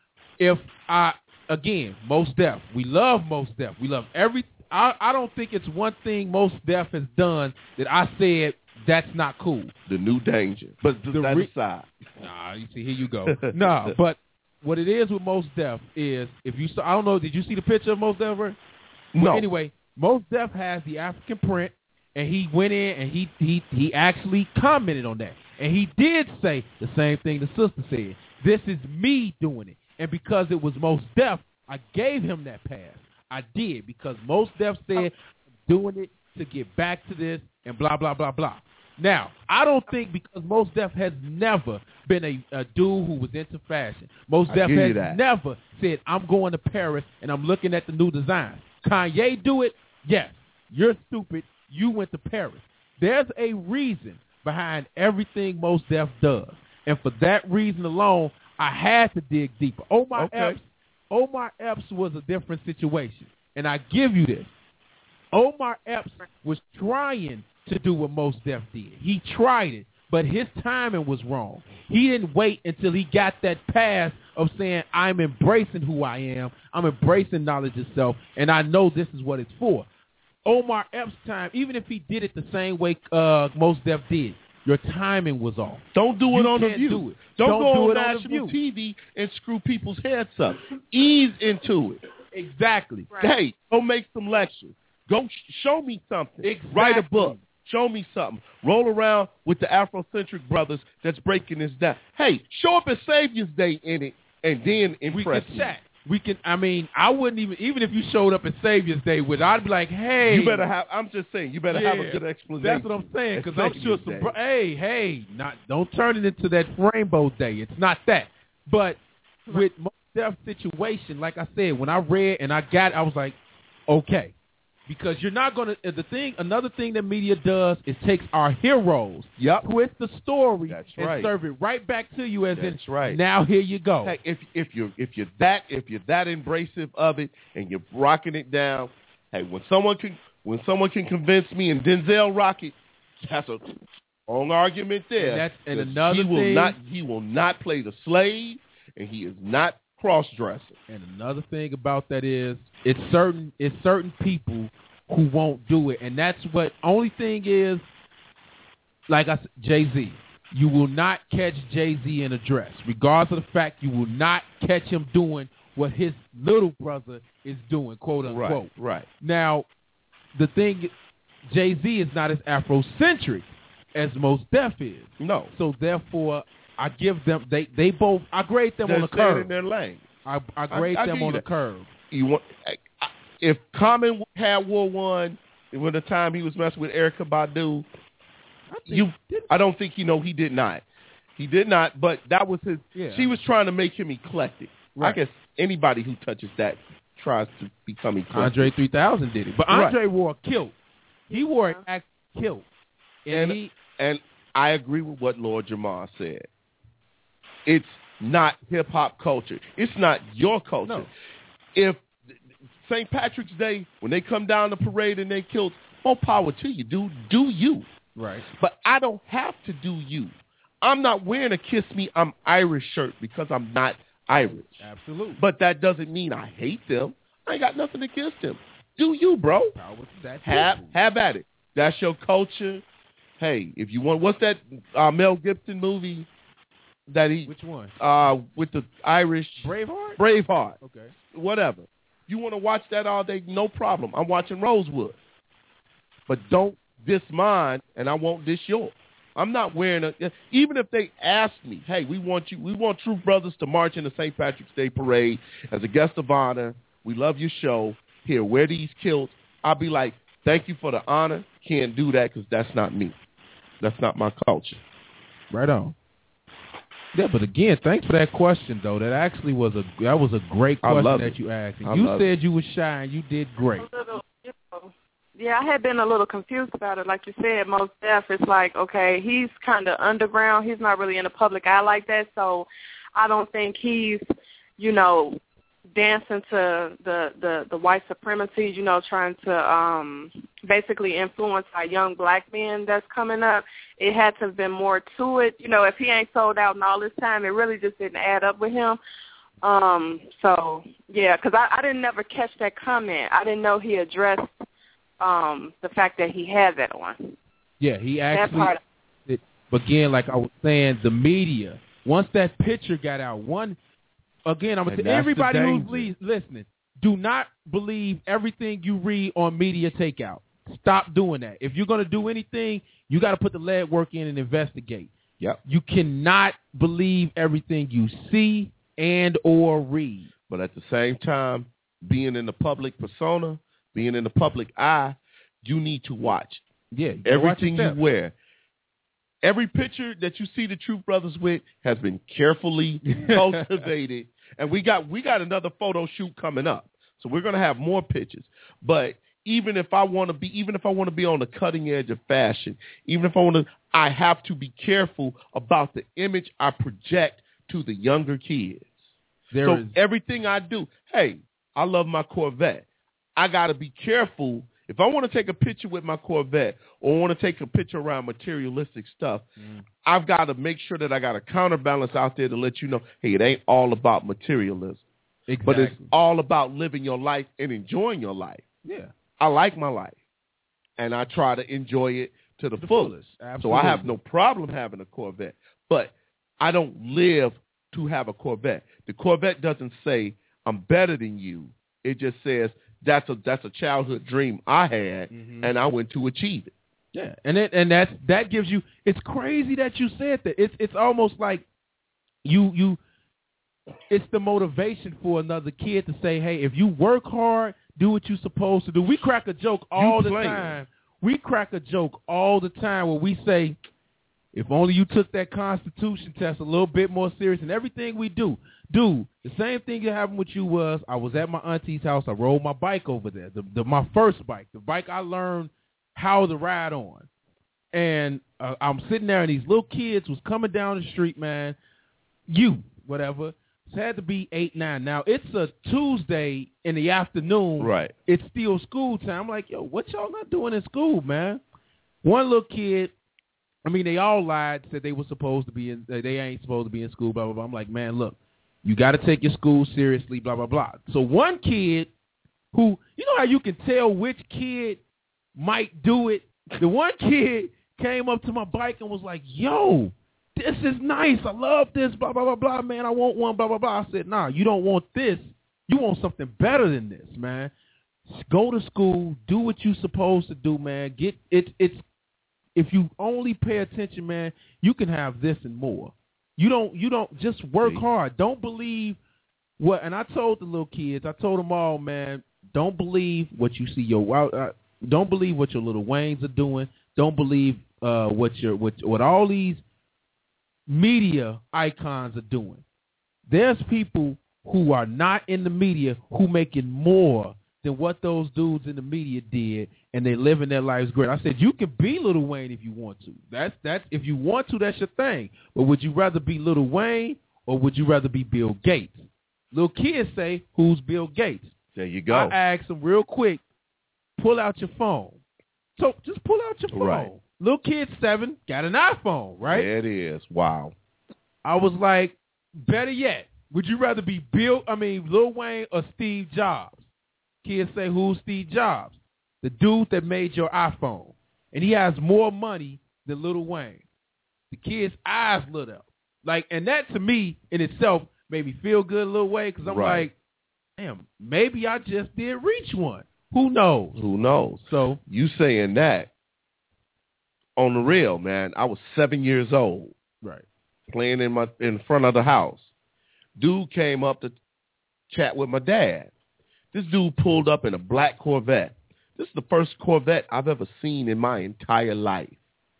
Mos Def, we love Mos Def. We love every. I don't think it's one thing Mos Def has done that I said that's not cool. The New Danger. But that aside. Nah, you see, here you go. No, but what it is with Mos Def is, if you saw, I don't know, did you see the picture of Mos Def? No. Well, anyway, Mos Def has the African print, and he went in and he actually commented on that. And he did say the same thing the sister said. This is me doing it. And because it was Mos Def, I gave him that pass. I did, because Mos Def said doing it to get back to this and blah, blah, blah, blah. Now, I don't think, because Mos Def has never been a dude who was into fashion. Mos Def has never said, I'm going to Paris and I'm looking at the new designs. Kanye do it? Yes. You're stupid. You went to Paris. There's a reason behind everything Mos Def does. And for that reason alone, I had to dig deeper. Omar Epps was a different situation. And I give you this. Omar Epps was trying to do what Mos Def did. He tried it, but his timing was wrong. He didn't wait until he got that pass of saying, I'm embracing who I am, I'm embracing knowledge of self, and I know this is what it's for. Omar Epps' time, even if he did it the same way Mos Def did, your timing was off. Don't do it on The View. Do it. Don't go on national TV and screw people's heads up. Ease into it. Exactly. Right. Hey, go make some lectures. Go show me something. Exactly. Write a book. Show me something. Roll around with the Afrocentric brothers that's breaking this down. Hey, show up at Savior's Day in it, and then impress me. We can, I mean, I wouldn't even if you showed up at Savior's Day with, I'd be like, hey. You better have, I'm just saying, you better have a good explanation. That's what I'm saying, because I'm sure don't turn it into that Rainbow Day. It's not that. But with Mos Def situation, like I said, when I read and I was like, okay. Because you're not going to, another thing that media does is takes our heroes, twist the story, and serve it right back to you as now here you go. Hey, if you're that embracive of it and you're rocking it down, hey, when someone can convince me and Denzel rock it, that's a strong argument there. And another thing, he will not play the slave, and he is not cross-dressing. And another thing about that is it's certain people who won't do it. And that's what only thing is, like I said, Jay-Z. You will not catch Jay-Z in a dress. Regardless of the fact, you will not catch him doing what his little brother is doing, quote unquote. Right. Now, the thing, Jay-Z is not as Afrocentric as Mos Def is. No. So therefore, I give them they both. I grade them on the curve. In their lane. I grade them on the curve. If Common had War One, when the time he was messing with Erykah Badu, I don't think he did not. He did not. But that was his. Yeah. She was trying to make him eclectic. Right. I guess anybody who touches that tries to become eclectic. Andre 3000 did it, but Andre wore a kilt. He wore an actual kilt, and I agree with what Lord Jamar said. It's not hip-hop culture. It's not your culture. No. If St. Patrick's Day, when they come down the parade and they kill, more power to you. Do you. Right. But I don't have to do you. I'm not wearing a Kiss Me, I'm Irish shirt because I'm not Irish. Absolutely. But that doesn't mean I hate them. I ain't got nothing against them. Do you, bro. Have at it. That's your culture. Hey, if you want, what's that Mel Gibson movie? Which one? With the Irish Braveheart. Okay. Whatever. You want to watch that all day? No problem. I'm watching Rosewood. But don't diss mine, and I won't diss yours. I'm not wearing even if they ask me, hey, we want Truth Brothers to march in the St. Patrick's Day parade as a guest of honor. We love your show. Here, wear these kilts. I'll be like, thank you for the honor. Can't do that because that's not me. That's not my culture. Right on. Yeah, but again, thanks for that question, though. That actually was a great question that you asked. And you said you were shy, and you did great. Yeah, I had been a little confused about it. Like you said, Mos Def, it's like, okay, he's kind of underground. He's not really in the public eye like that, so I don't think he's, dancing to the white supremacy, you know, trying to basically influence our young black men that's coming up. It had to have been more to it. You know, if he ain't sold out in all this time, it really just didn't add up with him. So, yeah, because I didn't never catch that comment. I didn't know he addressed the fact that he had that on. Yeah, he actually, again, like I was saying, the media, once that picture got out, again, I'm going to tell everybody who's listening, do not believe everything you read on media takeout. Stop doing that. If you're going to do anything, you got to put the lead work in and investigate. Yep. You cannot believe everything you see and or read. But at the same time, being in the public persona, being in the public eye, you need to watch. Yeah, everything you wear. Every picture that you see the Truth Brothers with has been carefully cultivated. And we got another photo shoot coming up. So we're going to have more pictures. But even if I want to be on the cutting edge of fashion, I have to be careful about the image I project to the younger kids. Everything I do, hey, I love my Corvette. I got to be careful. If I want to take a picture with my Corvette or want to take a picture around materialistic stuff, I've got to make sure that I got a counterbalance out there to let you know, hey, it ain't all about materialism. Exactly. But it's all about living your life and enjoying your life. Yeah. I like my life, and I try to enjoy it to the fullest. Absolutely. So I have no problem having a Corvette. But I don't live to have a Corvette. The Corvette doesn't say I'm better than you. It just says that's a childhood dream I had, and I went to achieve it. Yeah, and that gives you. It's crazy that you said that. It's almost like you. It's the motivation for another kid to say, hey, if you work hard, do what you're supposed to do. We crack a joke all the time. We crack a joke all the time where we say, if only you took that Constitution test a little bit more serious in everything we do. Dude, the same thing that happened with you was I was at my auntie's house. I rode my bike over there, my first bike, the bike I learned how to ride on. And I'm sitting there, and these little kids was coming down the street, man. Whatever. It had to be 8, 9. Now, it's a Tuesday in the afternoon. Right. It's still school time. I'm like, yo, what y'all not doing in school, man? One little kid, they all lied, said they were supposed to be they ain't supposed to be in school, blah, blah, blah. I'm like, man, look, you got to take your school seriously, blah, blah, blah. So one kid who, you know how you can tell which kid might do it? The one kid came up to my bike and was like, yo, this is nice. I love this, blah, blah, blah, blah, man. I want one, blah, blah, blah. I said, nah, you don't want this. You want something better than this, man. Go to school. Do what you're supposed to do, man. If you only pay attention, man, you can have this and more. You don't just work hard. Don't believe what, and I told the little kids, I told them all, man, don't believe what you see don't believe what your little Waynes are doing. Don't believe what all these media icons are doing. There's people who are not in the media who making more than what those dudes in the media did, and they living their lives great. I said, you can be Lil Wayne if you want to. That's if you want to, that's your thing. But would you rather be Lil Wayne or would you rather be Bill Gates? Little kids say, who's Bill Gates? There you go. I asked them real quick, pull out your phone. So just pull out your phone. Right. Little kid 7 got an iPhone, right? There it is. Wow. I was like, better yet, would you rather be Lil Wayne or Steve Jobs? Kids say, who's Steve Jobs? The dude that made your iPhone. And he has more money than Lil Wayne. The kid's eyes lit up. And that to me in itself made me feel good a little way because I'm like, damn, maybe I just did reach one. Who knows? Who knows? So you saying that on the real, man, I was 7 years old. Right. Playing in front of the house. Dude came up to chat with my dad. This dude pulled up in a black Corvette. This is the first Corvette I've ever seen in my entire life.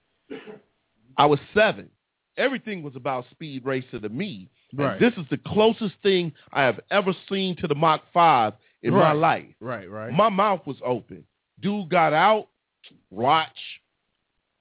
I was 7. Everything was about Speed Racer to me. Right. This is the closest thing I have ever seen to the Mach 5 in my life. Right. My mouth was open. Dude got out, watch,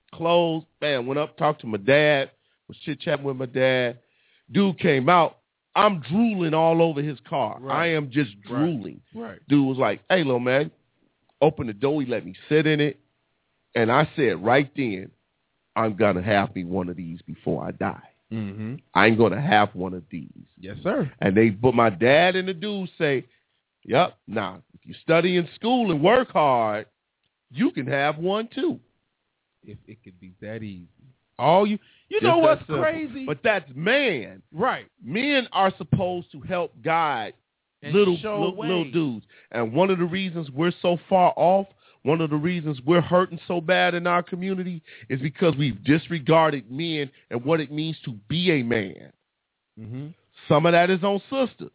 closed, bam, went up, talked to my dad, was chit-chatting with my dad. Dude came out. I'm drooling all over his car. Right. I am just drooling. Right. Dude was like, hey, little man, open the door. He let me sit in it. And I said right then, I'm going to have me one of these before I die. Mm-hmm. I ain't going to have one of these. Yes, sir. But my dad and the dude say, yep, now, if you study in school and work hard, you can have one too. If it could be that easy. You know what's crazy? But that's man. Right. Men are supposed to help guide little dudes. And one of the reasons we're so far off, one of the reasons we're hurting so bad in our community is because we've disregarded men and what it means to be a man. Mm-hmm. Some of that is on sisters.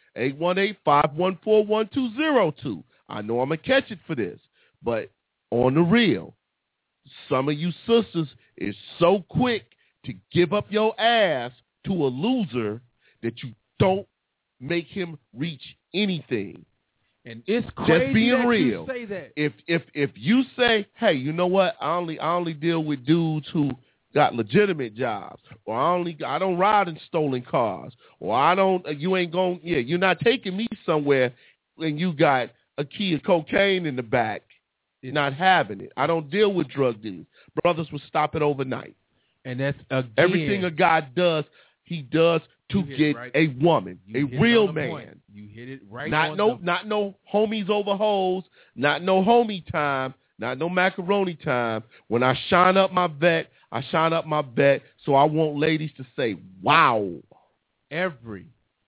818-514-1202. I know I'm going to catch it for this, but on the real, some of you sisters is so quick to give up your ass to a loser that you don't make him reach anything. And it's crazy just being that real. You say that. If you say, hey, you know what? I only deal with dudes who got legitimate jobs, or I don't ride in stolen cars, or you're not taking me somewhere and you got a key of cocaine in the back. Not having it. I don't deal with drug dealers. Brothers will stop it overnight. And that's everything a guy does, he does to get a woman, a real man. Point. You hit it right. Not no homies over hoes, not no homie time, not no macaroni time. When I shine up my vet, so I want ladies to say, wow. Every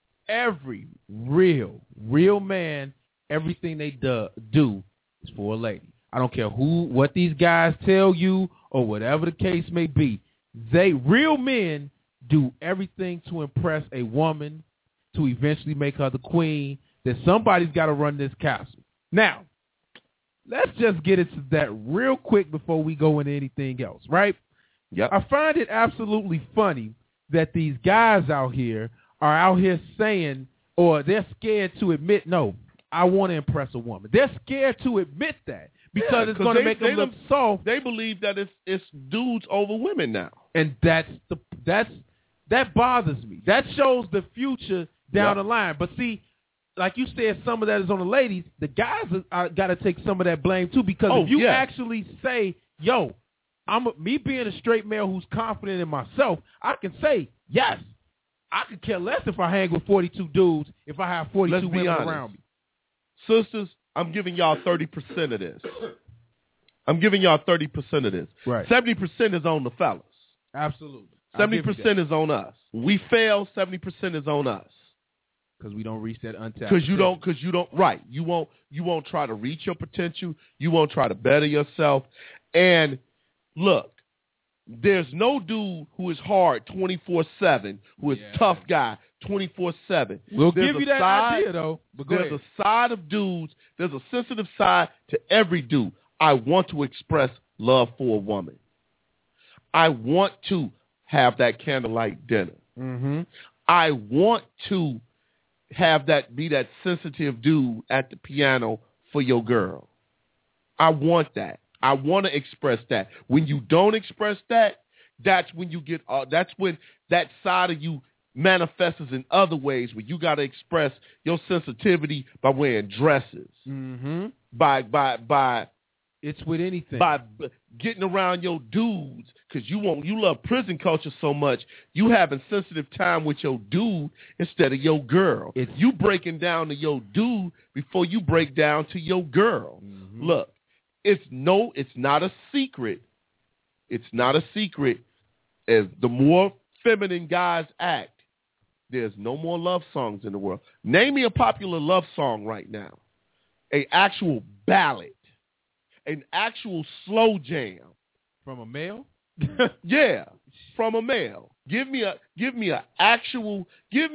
real man, everything they do is for a lady. I don't care what these guys tell you or whatever the case may be. Real men do everything to impress a woman, to eventually make her the queen, that somebody's got to run this castle. Now, let's just get into that real quick before we go into anything else, right? Yep. I find it absolutely funny that these guys out here are saying, or they're scared to admit, no, I want to impress a woman. They're scared to admit that because it's going to make them look soft. They believe that it's dudes over women now, and that bothers me. That shows the future down the line. But see, like you said, some of that is on the ladies. The guys got to take some of that blame too, because if you actually say, "Yo, me being a straight male who's confident in myself, I can say yes. I could care less if I hang with 42 dudes if I have 42 women around me." Sisters, I'm giving y'all 30% of this. I'm giving y'all 30% of this. Right. 70% is on the fellas. Absolutely. 70% is on us. When we fail, 70% is on us. Because we don't reach that untapped. Because you don't. Right. You won't try to reach your potential. You won't try to better yourself. And look, there's no dude who is hard 24/7, who is tough guy 24/7. We'll give you that idea, though. But there's a side of dudes. There's a sensitive side to every dude. I want to express love for a woman. I want to have that candlelight dinner. Mm-hmm. I want to have that be that sensitive dude at the piano for your girl. I want that. I want to express that. When you don't express that, that's when you get. That's when that side of you manifests in other ways, where you got to express your sensitivity by wearing dresses. Mm-hmm. By it's with anything. By getting around your dudes, because you love prison culture so much, you having sensitive time with your dude instead of your girl. You breaking down to your dude before you break down to your girl. Mm-hmm. Look, it's not a secret. It's not a secret. As the more feminine guys act, there's no more love songs in the world. Name me a popular love song right now. An actual ballad. An actual slow jam. From a male? Yeah, from a male. Give me a actual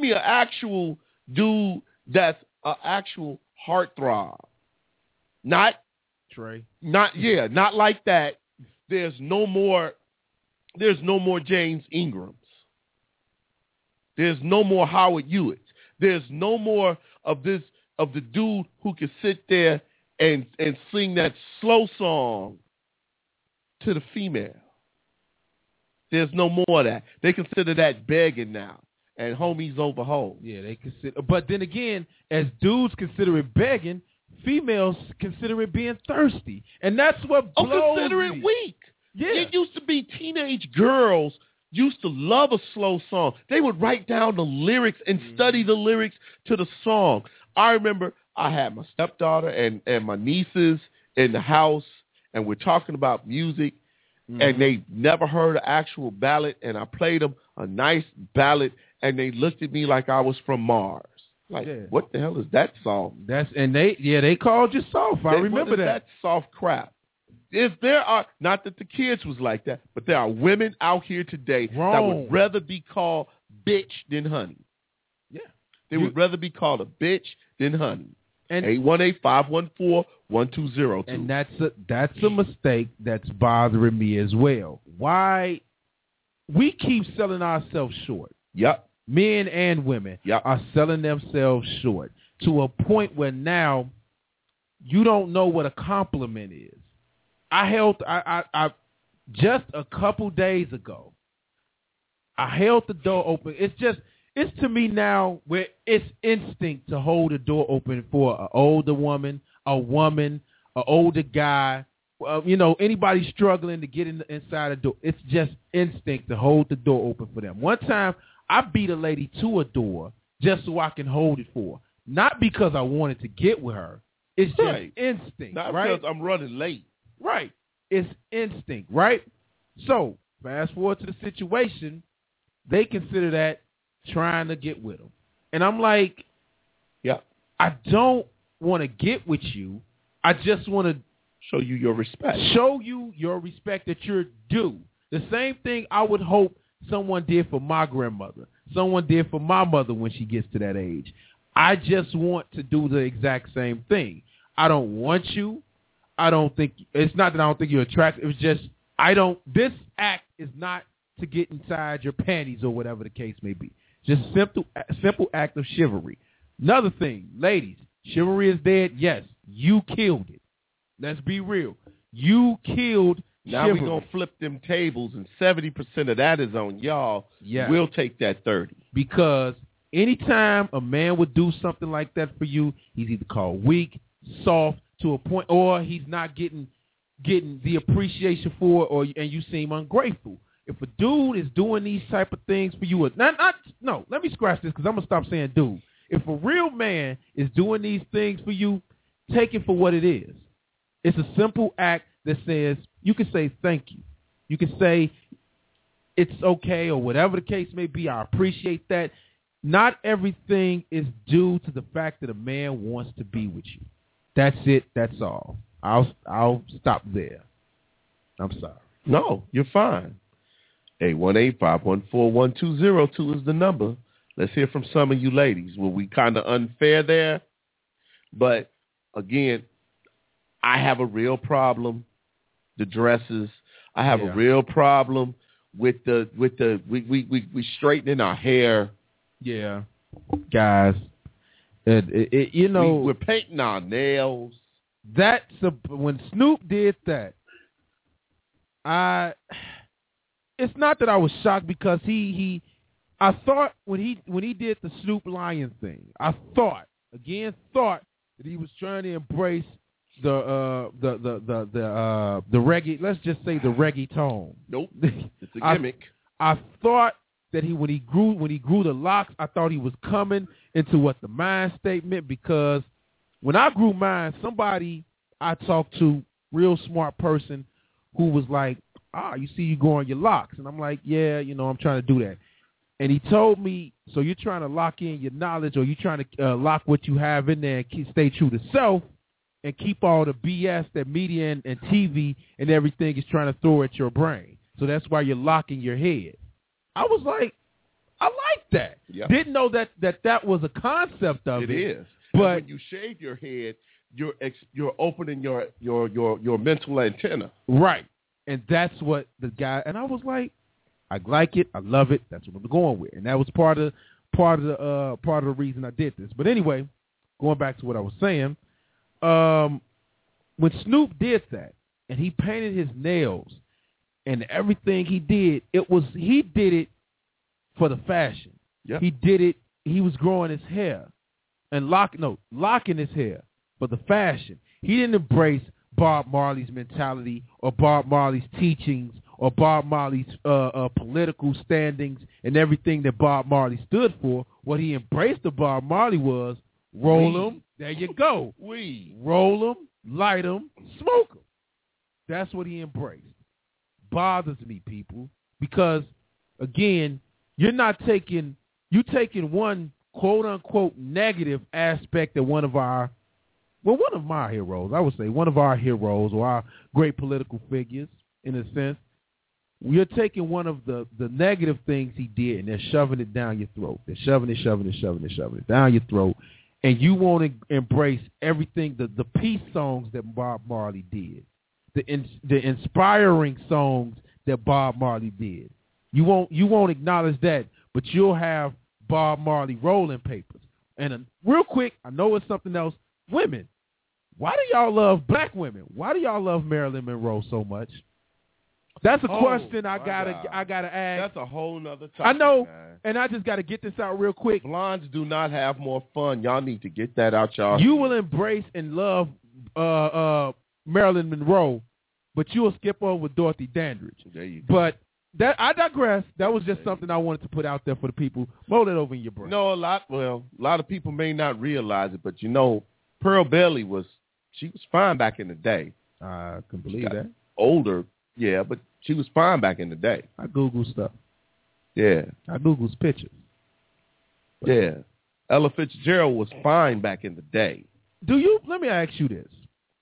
dude that's an actual heartthrob. Not Trey. Not like that. There's no more James Ingrams. There's no more Howard Hewitts. There's no more of the dude who can sit there and sing that slow song to the female. There's no more of that. They consider that begging now. and homies over hoes. Yeah, they consider. But then again, as dudes consider it begging, females consider it being thirsty, and that's what blows consider me. It weak. Yeah, it used to be teenage girls used to love a slow song. They would write down the lyrics and study the lyrics to the song. I remember I had my stepdaughter and my nieces in the house, and we're talking about music, and they never heard an actual ballad, and I played them a nice ballad, and they looked at me like I was from Mars. Like, what the hell is that song? They called you soft. I remember that. That soft crap. If there are, not that the kids was like that, but there are women out here today that would rather be called bitch than honey. Yeah. They would rather be called a bitch than honey. And 818-514-1202. And that's a mistake that's bothering me as well. Why we keep selling ourselves short. Yep. Men and women are selling themselves short to a point where now you don't know what a compliment is. I just a couple days ago, I held the door open. It's to me now where it's instinct to hold the door open for an older woman, an older guy, anybody struggling to get inside the door. It's just instinct to hold the door open for them. One time, I beat a lady to a door just so I can hold it for her. Not because I wanted to get with her. It's just instinct, Not right? because I'm running late. Right. It's instinct, right? So, fast forward to the situation, they consider that trying to get with them. And I'm like, I don't want to get with you. I just want to show you your respect. Show you your respect that you're due. The same thing I would hope someone did for my grandmother. Someone did for my mother when she gets to that age. I just want to do the exact same thing. I don't want you. It's not that I don't think you're attractive. It's just, this act is not to get inside your panties or whatever the case may be. Just simple act of chivalry. Another thing, ladies, chivalry is dead. Yes, you killed it. Let's be real. You killed now chivalry. We're going to flip them tables, and 70% of that is on y'all. Yeah. We'll take that 30. Because anytime a man would do something like that for you, he's either called weak, soft, to a point, or he's not getting the appreciation for it, and you seem ungrateful. If a dude is doing these type of things for you, let me scratch this because I'm going to stop saying dude. If a real man is doing these things for you, take it for what it is. It's a simple act that says, you can say thank you. You can say it's okay or whatever the case may be. I appreciate that. Not everything is due to the fact that a man wants to be with you. That's it. That's all. I'll stop there. I'm sorry. No, you're fine. 818-514-1202 is the number. Let's hear from some of you ladies. Were we kind of unfair there? But again, I have a real problem. The dresses. I have a real problem with we straightening our hair. Yeah, guys. We're painting our nails. When Snoop did that, it's not that I was shocked because I thought when he did the Snoop Lion thing, I thought that he was trying to embrace the reggae. Let's just say the reggaeton. Nope, it's a gimmick. I thought that when he grew the locks, I thought he was coming into what the mind state meant, because when I grew mine, somebody I talked to, real smart person, who was like, you see you growing your locks. And I'm like, yeah, I'm trying to do that. And he told me, so you're trying to lock in your knowledge, or you're trying to lock what you have in there and stay true to self and keep all the BS that media and TV and everything is trying to throw at your brain. So that's why you're locking your head. I was like, I like that. Yep. Didn't know that was a concept of it. It is. But and when you shave your head, you're opening your mental antenna. Right. And that's what the guy, and I was like, I like it, I love it. That's what I'm going with, and that was part of the reason I did this. But anyway, going back to what I was saying, when Snoop did that and he painted his nails and everything he did, he did it for the fashion. Yep. He did it. He was growing his hair and locking his hair for the fashion. He didn't embrace Bob Marley's mentality or Bob Marley's teachings or Bob Marley's political standings and everything that Bob Marley stood for. What he embraced of Bob Marley was roll them. There you go. Roll them, light them, smoke them. That's what he embraced. Bothers me, people, because, again, you're taking one quote-unquote negative aspect of one of my heroes, I would say, one of our heroes or our great political figures, in a sense. You're taking one of the negative things he did, and they're shoving it down your throat. They're shoving it down your throat, and you won't embrace everything, the peace songs that Bob Marley did, the inspiring songs that Bob Marley did. You won't acknowledge that, but you'll have Bob Marley rolling papers. And real quick, I know it's something else. Women, why do y'all love black women? Why do y'all love Marilyn Monroe so much? That's a question I gotta ask. That's a whole nother topic. I know, man. and I just gotta get this out real quick. Blondes do not have more fun. Y'all need to get that out, y'all. You will embrace and love Marilyn Monroe, but you'll skip over Dorothy Dandridge. There you go. But I digress. That was just something I wanted to put out there for the people. Roll it over in your brain. No, a lot of people may not realize it, but Pearl Bailey was fine back in the day. I can believe that. Older, yeah, but she was fine back in the day. I Google stuff. Yeah. I Google's pictures. Yeah. Ella Fitzgerald was fine back in the day. Let me ask you this.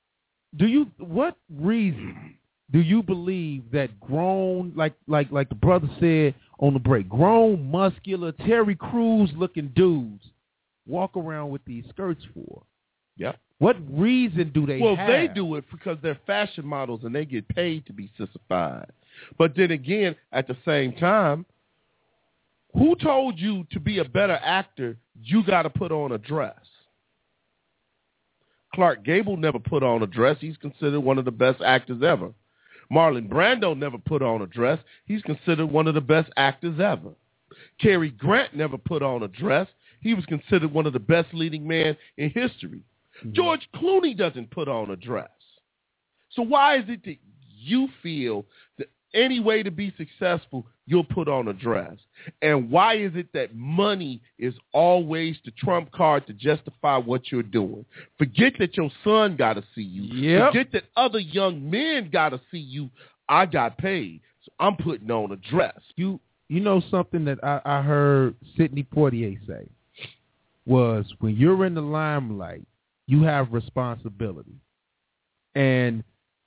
What reason do you believe that grown, like the brother said on the break, grown, muscular, Terry Crews looking dudes walk around with these skirts for? Yep. What reason do they have? Well, they do it because they're fashion models and they get paid to be sissified. But then again, at the same time, who told you to be a better actor, you got to put on a dress? Clark Gable never put on a dress. He's considered one of the best actors ever. Marlon Brando never put on a dress. He's considered one of the best actors ever. Cary Grant never put on a dress. He was considered one of the best leading men in history. Mm-hmm. George Clooney doesn't put on a dress. So why is it that you feel that any way to be successful, you'll put on a dress? And why is it that money is always the trump card to justify what you're doing? Forget that your son got to see you. Yep. Forget that other young men got to see you. I got paid, so I'm putting on a dress. You know something that I heard Sidney Poitier say was, when you're in the limelight, you have responsibility. And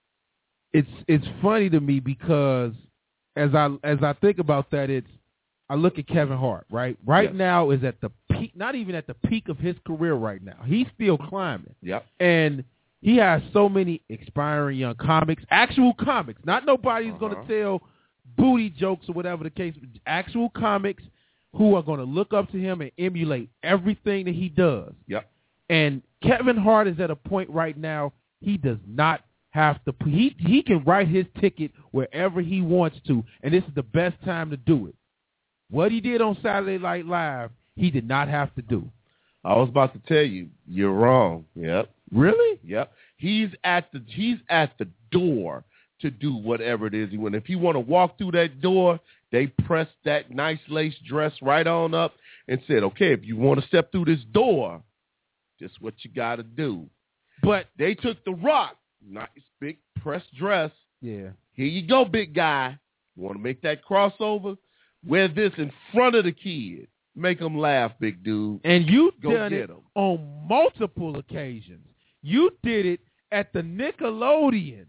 it's funny to me because as I think about that, I look at Kevin Hart, right? Right now is at the peak, not even at the peak of his career right now. He's still climbing. Yep. And he has so many aspiring young comics, actual comics. Not nobody's going to tell booty jokes or whatever the case. Actual comics who are going to look up to him and emulate everything that he does. Yep. And Kevin Hart is at a point right now he does not have to. He can write his ticket wherever he wants to, and this is the best time to do it. What he did on Saturday Night Live, he did not have to do. I was about to tell you, you're wrong. Yep. Really? Yep. He's at the door to do whatever it is he wants. If you want to walk through that door, they pressed that nice lace dress right on up and said, okay, if you want to step through this door, this is what you got to do. But they took The Rock, nice big pressed dress. Yeah. Here you go, big guy. You want to make that crossover? Wear this in front of the kid. Make them laugh, big dude. And you done it on multiple occasions. You did it at the Nickelodeon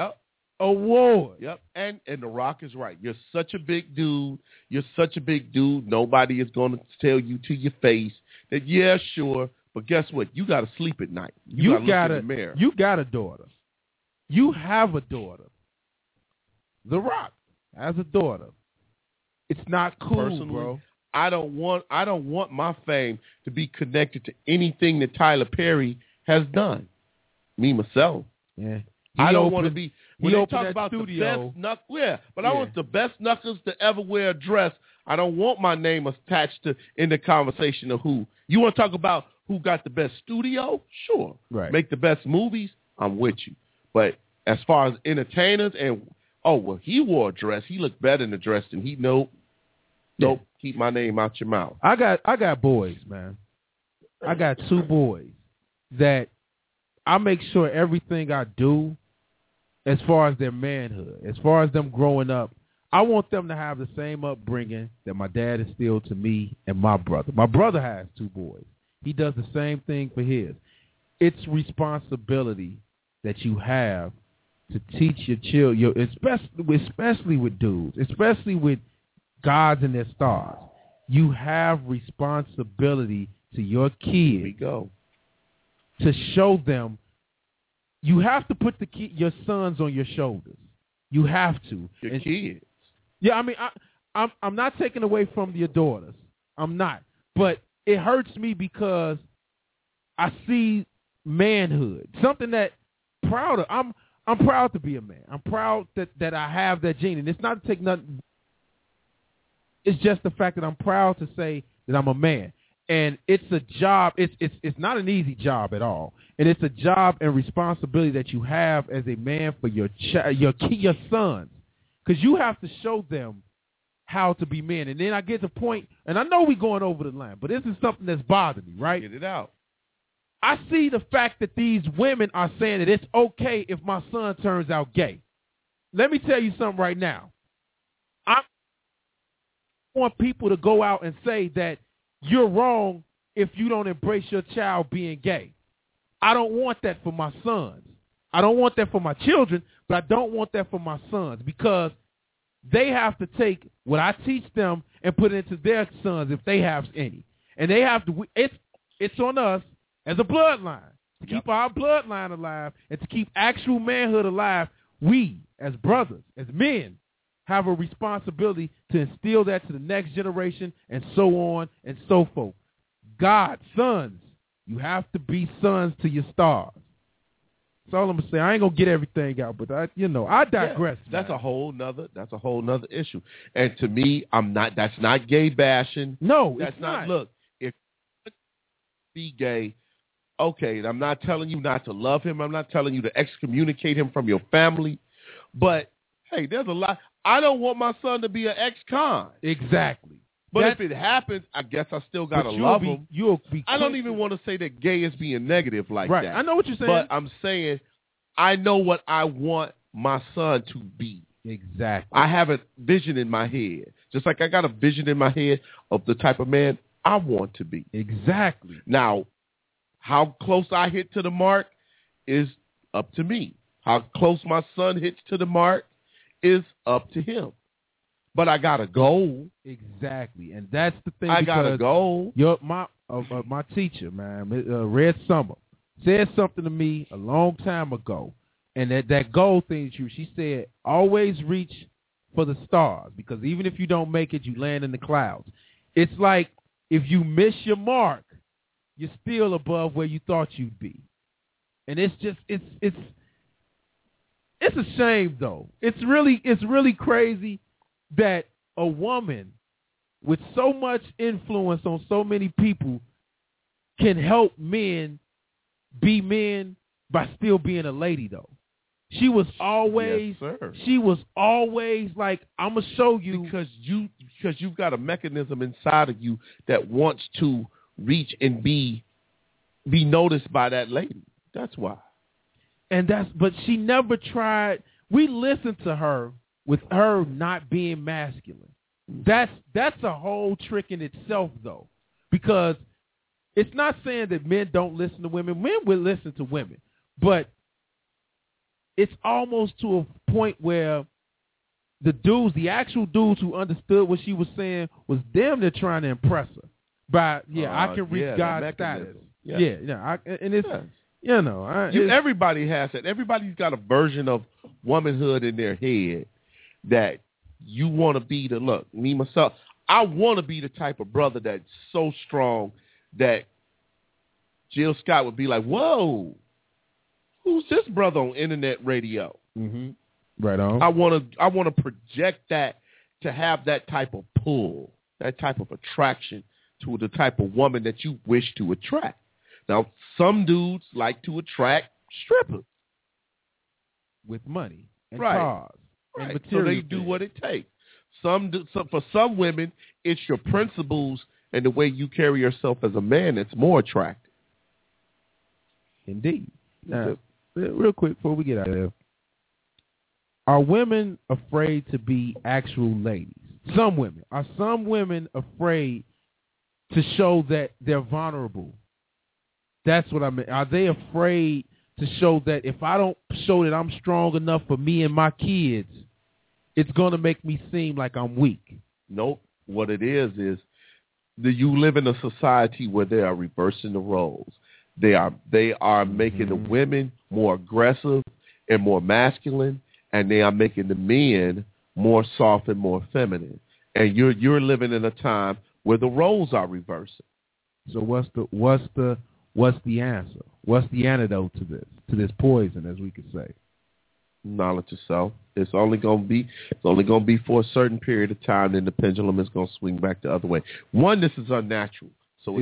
Award. Yep. And The Rock is right. You're such a big dude. Nobody is going to tell you to your face that, yeah, sure. But guess what? You got to sleep at night. You got to look in the mirror. You got a daughter. You have a daughter. The Rock has a daughter. It's not cool, personally, bro. I don't want my fame to be connected to anything that Tyler Perry has done. Me, myself. Yeah. I don't want to be. When they talk that about studio, the best knuckles, but I want the best knuckles to ever wear a dress. I don't want my name attached to in the conversation of who. You want to talk about who got the best studio? Sure. Right. Make the best movies? I'm with you. But as far as entertainers and, he wore a dress. He looked better in the dress than he. Nope. Keep my name out your mouth. I got boys, man. I got 2 boys that I make sure everything I do as far as their manhood, as far as them growing up, I want them to have the same upbringing that my dad instilled to me and my brother. My brother has 2 boys. He does the same thing for his. It's responsibility that you have to teach your children, especially with dudes, especially with gods and their stars. You have responsibility to your kids to show them. You have to put your sons on your shoulders. You have to. Your kids. Yeah, I mean, I'm not taking away from your daughters. I'm not. But it hurts me because I see manhood, something that proud of. I'm proud to be a man. I'm proud that I have that gene. And it's not to take nothing. It's just the fact that I'm proud to say that I'm a man. And it's a job. It's not an easy job at all. And it's a job and responsibility that you have as a man for your sons. Because you have to show them how to be men. And then I get to the point, and I know we're going over the line, but this is something that's bothering me, right? Get it out. I see the fact that these women are saying that it's okay if my son turns out gay. Let me tell you something right now. I want people to go out and say that you're wrong if you don't embrace your child being gay. I don't want that for my sons. I don't want that for my children, but I don't want that for my sons because they have to take what I teach them and put it into their sons if they have any. And they have to. It's on us as a bloodline to keep our bloodline alive and to keep actual manhood alive. We, as brothers, as men, have a responsibility to instill that to the next generation and so on and so forth. God, sons, you have to be sons to your stars. That's all I'm gonna say. I ain't gonna get everything out, but I digress. Yeah, that's a whole nother issue. And to me, that's not gay bashing. No, that's it's not. Look, if you be gay, okay, and I'm not telling you not to love him. I'm not telling you to excommunicate him from your family. But hey, there's a lot. I don't want my son to be an ex-con. Exactly. But if it happens, I guess I still got to love him. I don't even want to say that gay is being negative like that. Right, I know what you're saying. But I'm saying I know what I want my son to be. Exactly. I have a vision in my head. Just like I got a vision in my head of the type of man I want to be. Exactly. Now, how close I hit to the mark is up to me. How close my son hits to the mark is up to him. But I got a goal. Exactly, and that's the thing. I got a goal. My teacher, man, Red Summer, said something to me a long time ago, and that goal thing, she said, always reach for the stars, because even if you don't make it, you land in the clouds. It's like if you miss your mark, you're still above where you thought you'd be. And it's just it's a shame though. It's really crazy that a woman with so much influence on so many people can help men be men by still being a lady though. She was always like, I'm gonna show you, because you've got a mechanism inside of you that wants to reach and be noticed by that lady. That's why. But she never tried. We listened to her with her not being masculine. That's a whole trick in itself, though, because it's not saying that men don't listen to women. Men will listen to women, but it's almost to a point where the actual dudes who understood what she was saying was damn near trying to impress her. I can reach God's status. Everybody has that. Everybody's got a version of womanhood in their head that you want to be. Me, myself, I want to be the type of brother that's so strong that Jill Scott would be like, whoa, who's this brother on internet radio? Mm-hmm. Right on. I want to project that to have that type of pull, that type of attraction to the type of woman that you wish to attract. Now, some dudes like to attract strippers with money and right. cars and right. material. So they do what it takes. For some women, it's your principles and the way you carry yourself as a man that's more attractive. Indeed. Now, real quick before we get out of there, are women afraid to be actual ladies? Some women. Are some women afraid to show that they're vulnerable? That's what I mean. Are they afraid to show that if I don't show that I'm strong enough for me and my kids, it's going to make me seem like I'm weak? Nope. What it is that you live in a society where they are reversing the roles. They are making the women more aggressive and more masculine, and they are making the men more soft and more feminine. And you're living in a time where the roles are reversing. So what's the answer? What's the antidote to this poison, as we could say? Knowledge of self. It's only gonna be for a certain period of time, then the pendulum is gonna swing back the other way. One, this is unnatural. So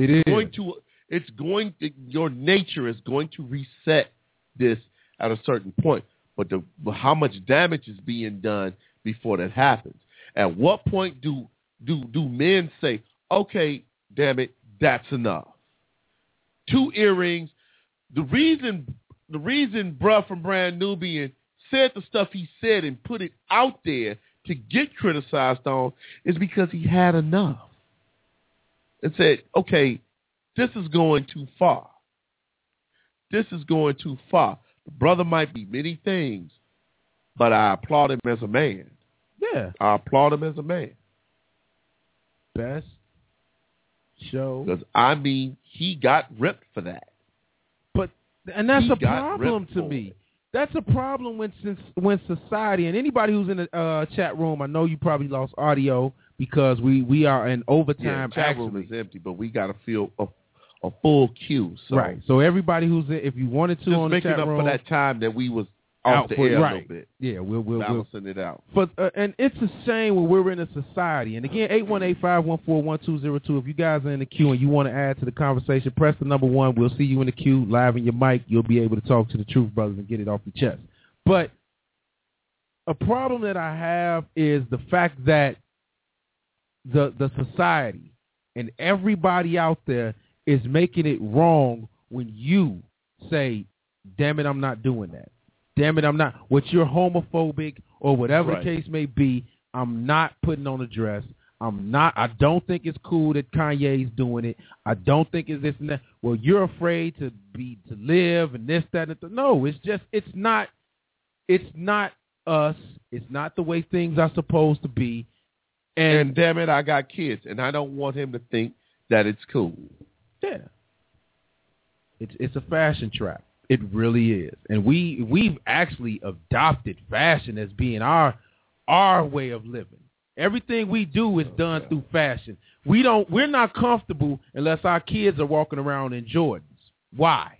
your nature is going to reset this at a certain point. But how much damage is being done before that happens? At what point do men say, okay, damn it, that's enough? 2 earrings. The reason bruh from Brand Nubian said the stuff he said and put it out there to get criticized on is because he had enough and said, okay, this is going too far. This is going too far. The brother might be many things, but I applaud him as a man. Yeah. I applaud him as a man. Best show. Because, he got ripped for that. And that's a problem to me. That's a problem when society, and anybody who's in the chat room, I know you probably lost audio because we are in overtime. Yeah, chat room is empty, but we got to feel a full queue. So. Right. So everybody who's in, if you wanted to just on the chat room. Just making up for that time that we was off the air a little bit. Yeah, we'll balancing it out. But and it's a shame when we're in a society. And again, 818-514-1202. If you guys are in the queue and you want to add to the conversation, press the number 1. We'll see you in the queue live in your mic. You'll be able to talk to the Truth Brothers and get it off your chest. But a problem that I have is the fact that the society and everybody out there is making it wrong when you say, damn it, I'm not doing that. Damn it, I'm not. What you're homophobic or whatever the case may be, I'm not putting on a dress. I don't think it's cool that Kanye's doing it. I don't think it's this and that. Well, you're afraid to live and this, that, and that. No, it's not us. It's not the way things are supposed to be. And damn it, I got kids, and I don't want him to think that it's cool. Yeah. It's a fashion trap. It really is. And we've actually adopted fashion as being our way of living. Everything we do is done through fashion. We're not comfortable unless our kids are walking around in Jordans. Why?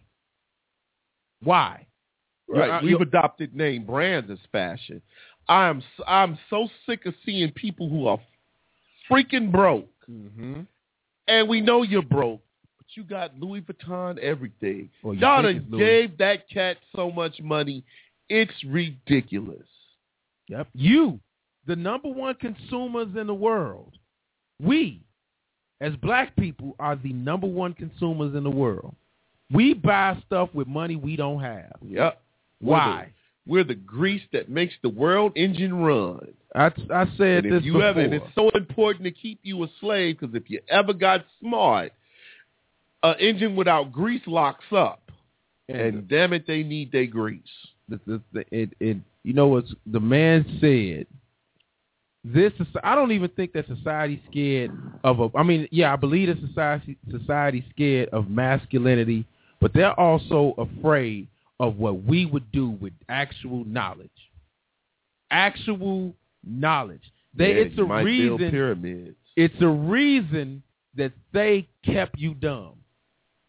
Right. We've adopted name brands as fashion. I'm so sick of seeing people who are freaking broke. Mm-hmm. And we know you're broke. You got Louis Vuitton everything. Well, y'all done gave that cat so much money. It's ridiculous. Yep. You, the number one consumers in the world. We, as black people, are the number one consumers in the world. We buy stuff with money we don't have. Yep. Why? We're the grease that makes the world engine run. I said this before. And it's so important to keep you a slave because if you ever got smart, an engine without grease locks up, and damn it, they need their grease. You know what the man said? This is. I don't even think that society's scared of I believe that society's scared of masculinity, but they're also afraid of what we would do with actual knowledge. Actual knowledge. It's a reason. Build pyramids. It's a reason that they kept you dumb.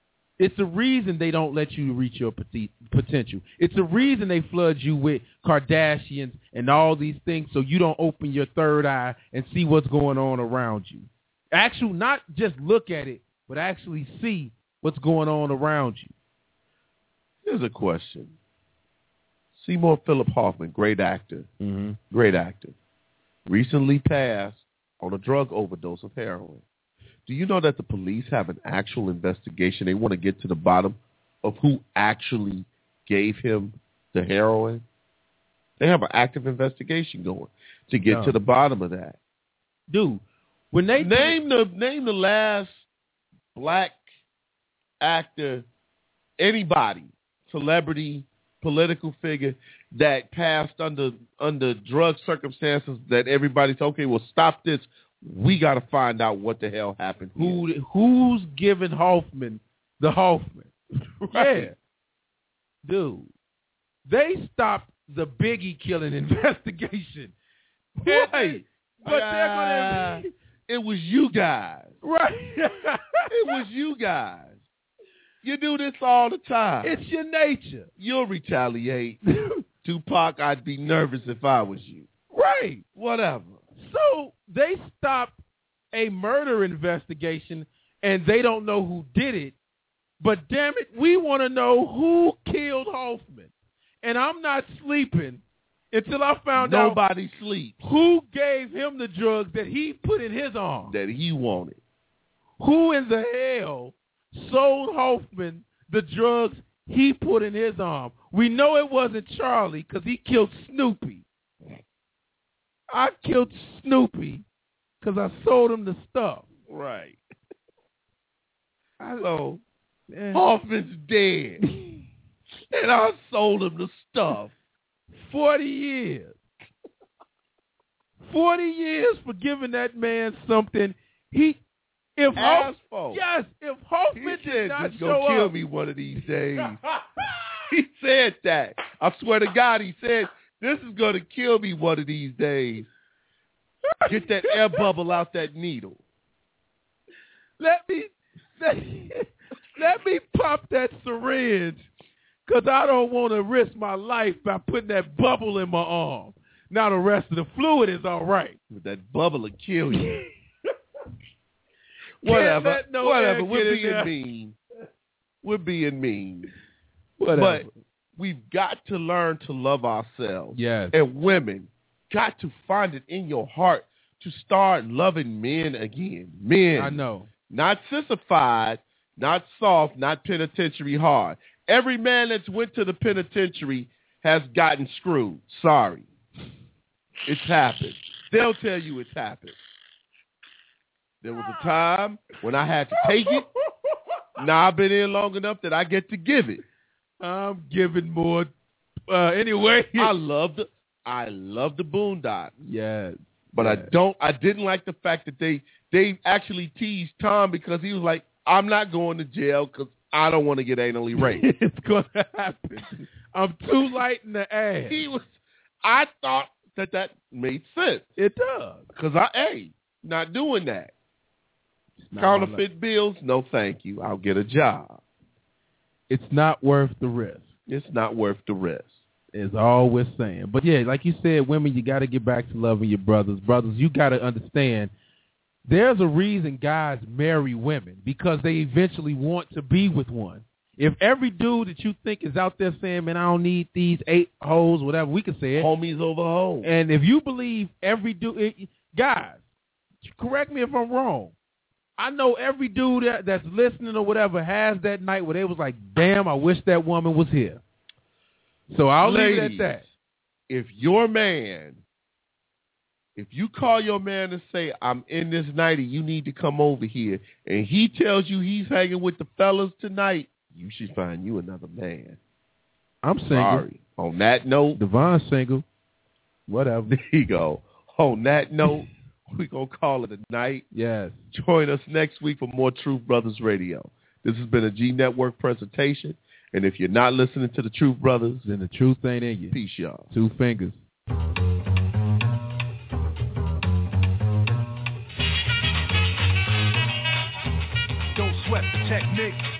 It's the reason they don't let you reach your potential. It's the reason they flood you with Kardashians and all these things so you don't open your third eye and see what's going on around you. Actually, not just look at it, but actually see what's going on around you. Here's a question. Seymour Philip Hoffman, great actor, great actor, recently passed on a drug overdose of heroin. Do you know that the police have an actual investigation? They want to get to the bottom of who actually gave him the heroin. They have an active investigation going to get to the bottom of that. Dude, when they name the last black actor, anybody, celebrity, political figure that passed under drug circumstances that everybody's okay, well, stop this. We got to find out what the hell happened. Who's giving Hoffman the Hoffman? Right. Yeah. Dude, they stopped the Biggie killing investigation. Right. But they're going to... It was you guys. Right. It was you guys. You do this all the time. It's your nature. You'll retaliate. Tupac, I'd be nervous if I was you. Right. Whatever. So they stopped a murder investigation, and they don't know who did it. But damn it, we want to know who killed Hoffman. And I'm not sleeping until I found out nobody sleeps. Who gave him the drugs that he put in his arm. That he wanted. Who in the hell sold Hoffman the drugs he put in his arm? We know it wasn't Charlie because he killed Snoopy. I killed Snoopy because I sold him the stuff. Right. So, Hoffman's dead. And I sold him the stuff. 40 years. 40 years for giving that man something he... If Hoffman did not show gonna kill up, me one of these days. He said that. I swear to God, he said, this is going to kill me one of these days. Get that air bubble out that needle. Let me pop that syringe because I don't want to risk my life by putting that bubble in my arm. Now the rest of the fluid is all right. But that bubble will kill you. Whatever. We're being mean. We're being mean. Whatever. But we've got to learn to love ourselves. Yes. And women got to find it in your heart to start loving men again. Men. I know. Not sissified, not soft, not penitentiary hard. Every man that's went to the penitentiary has gotten screwed. Sorry. It's happened. They'll tell you it's happened. There was a time when I had to take it. Now I've been in long enough that I get to give it. I'm giving more. Anyway, I love the Boondocks. Yes, but I didn't like the fact that they actually teased Tom because he was like, I'm not going to jail because I don't want to get anally raped. It's going to happen. I'm too light in the ass. I thought that made sense. It does. Because not doing that. Counterfeit bills, no thank you. I'll get a job. It's not worth the risk. It's not worth the risk. Is all we're saying. But yeah, like you said, women, you got to get back to loving your brothers. Brothers, you got to understand there's a reason guys marry women because they eventually want to be with one. If every dude that you think is out there saying, man, I don't need these 8 hoes, whatever, we can say it. Homies over hoes. And if you believe every dude, guys, correct me if I'm wrong. I know every dude that's listening or whatever has that night where they was like, damn, I wish that woman was here. So I'll leave it at that. If you call your man and say, I'm in this nighty, you need to come over here, and he tells you he's hanging with the fellas tonight, you should find you another man. I'm single. Sorry. On that note. Devon's single. Whatever. There you go. On that note, we're going to call it a night. Yes. Join us next week for more Truth Brothers Radio. This has been a G Network presentation. And if you're not listening to the Truth Brothers, then the truth ain't in you. Peace, y'all. 2 fingers. Don't sweat the technique.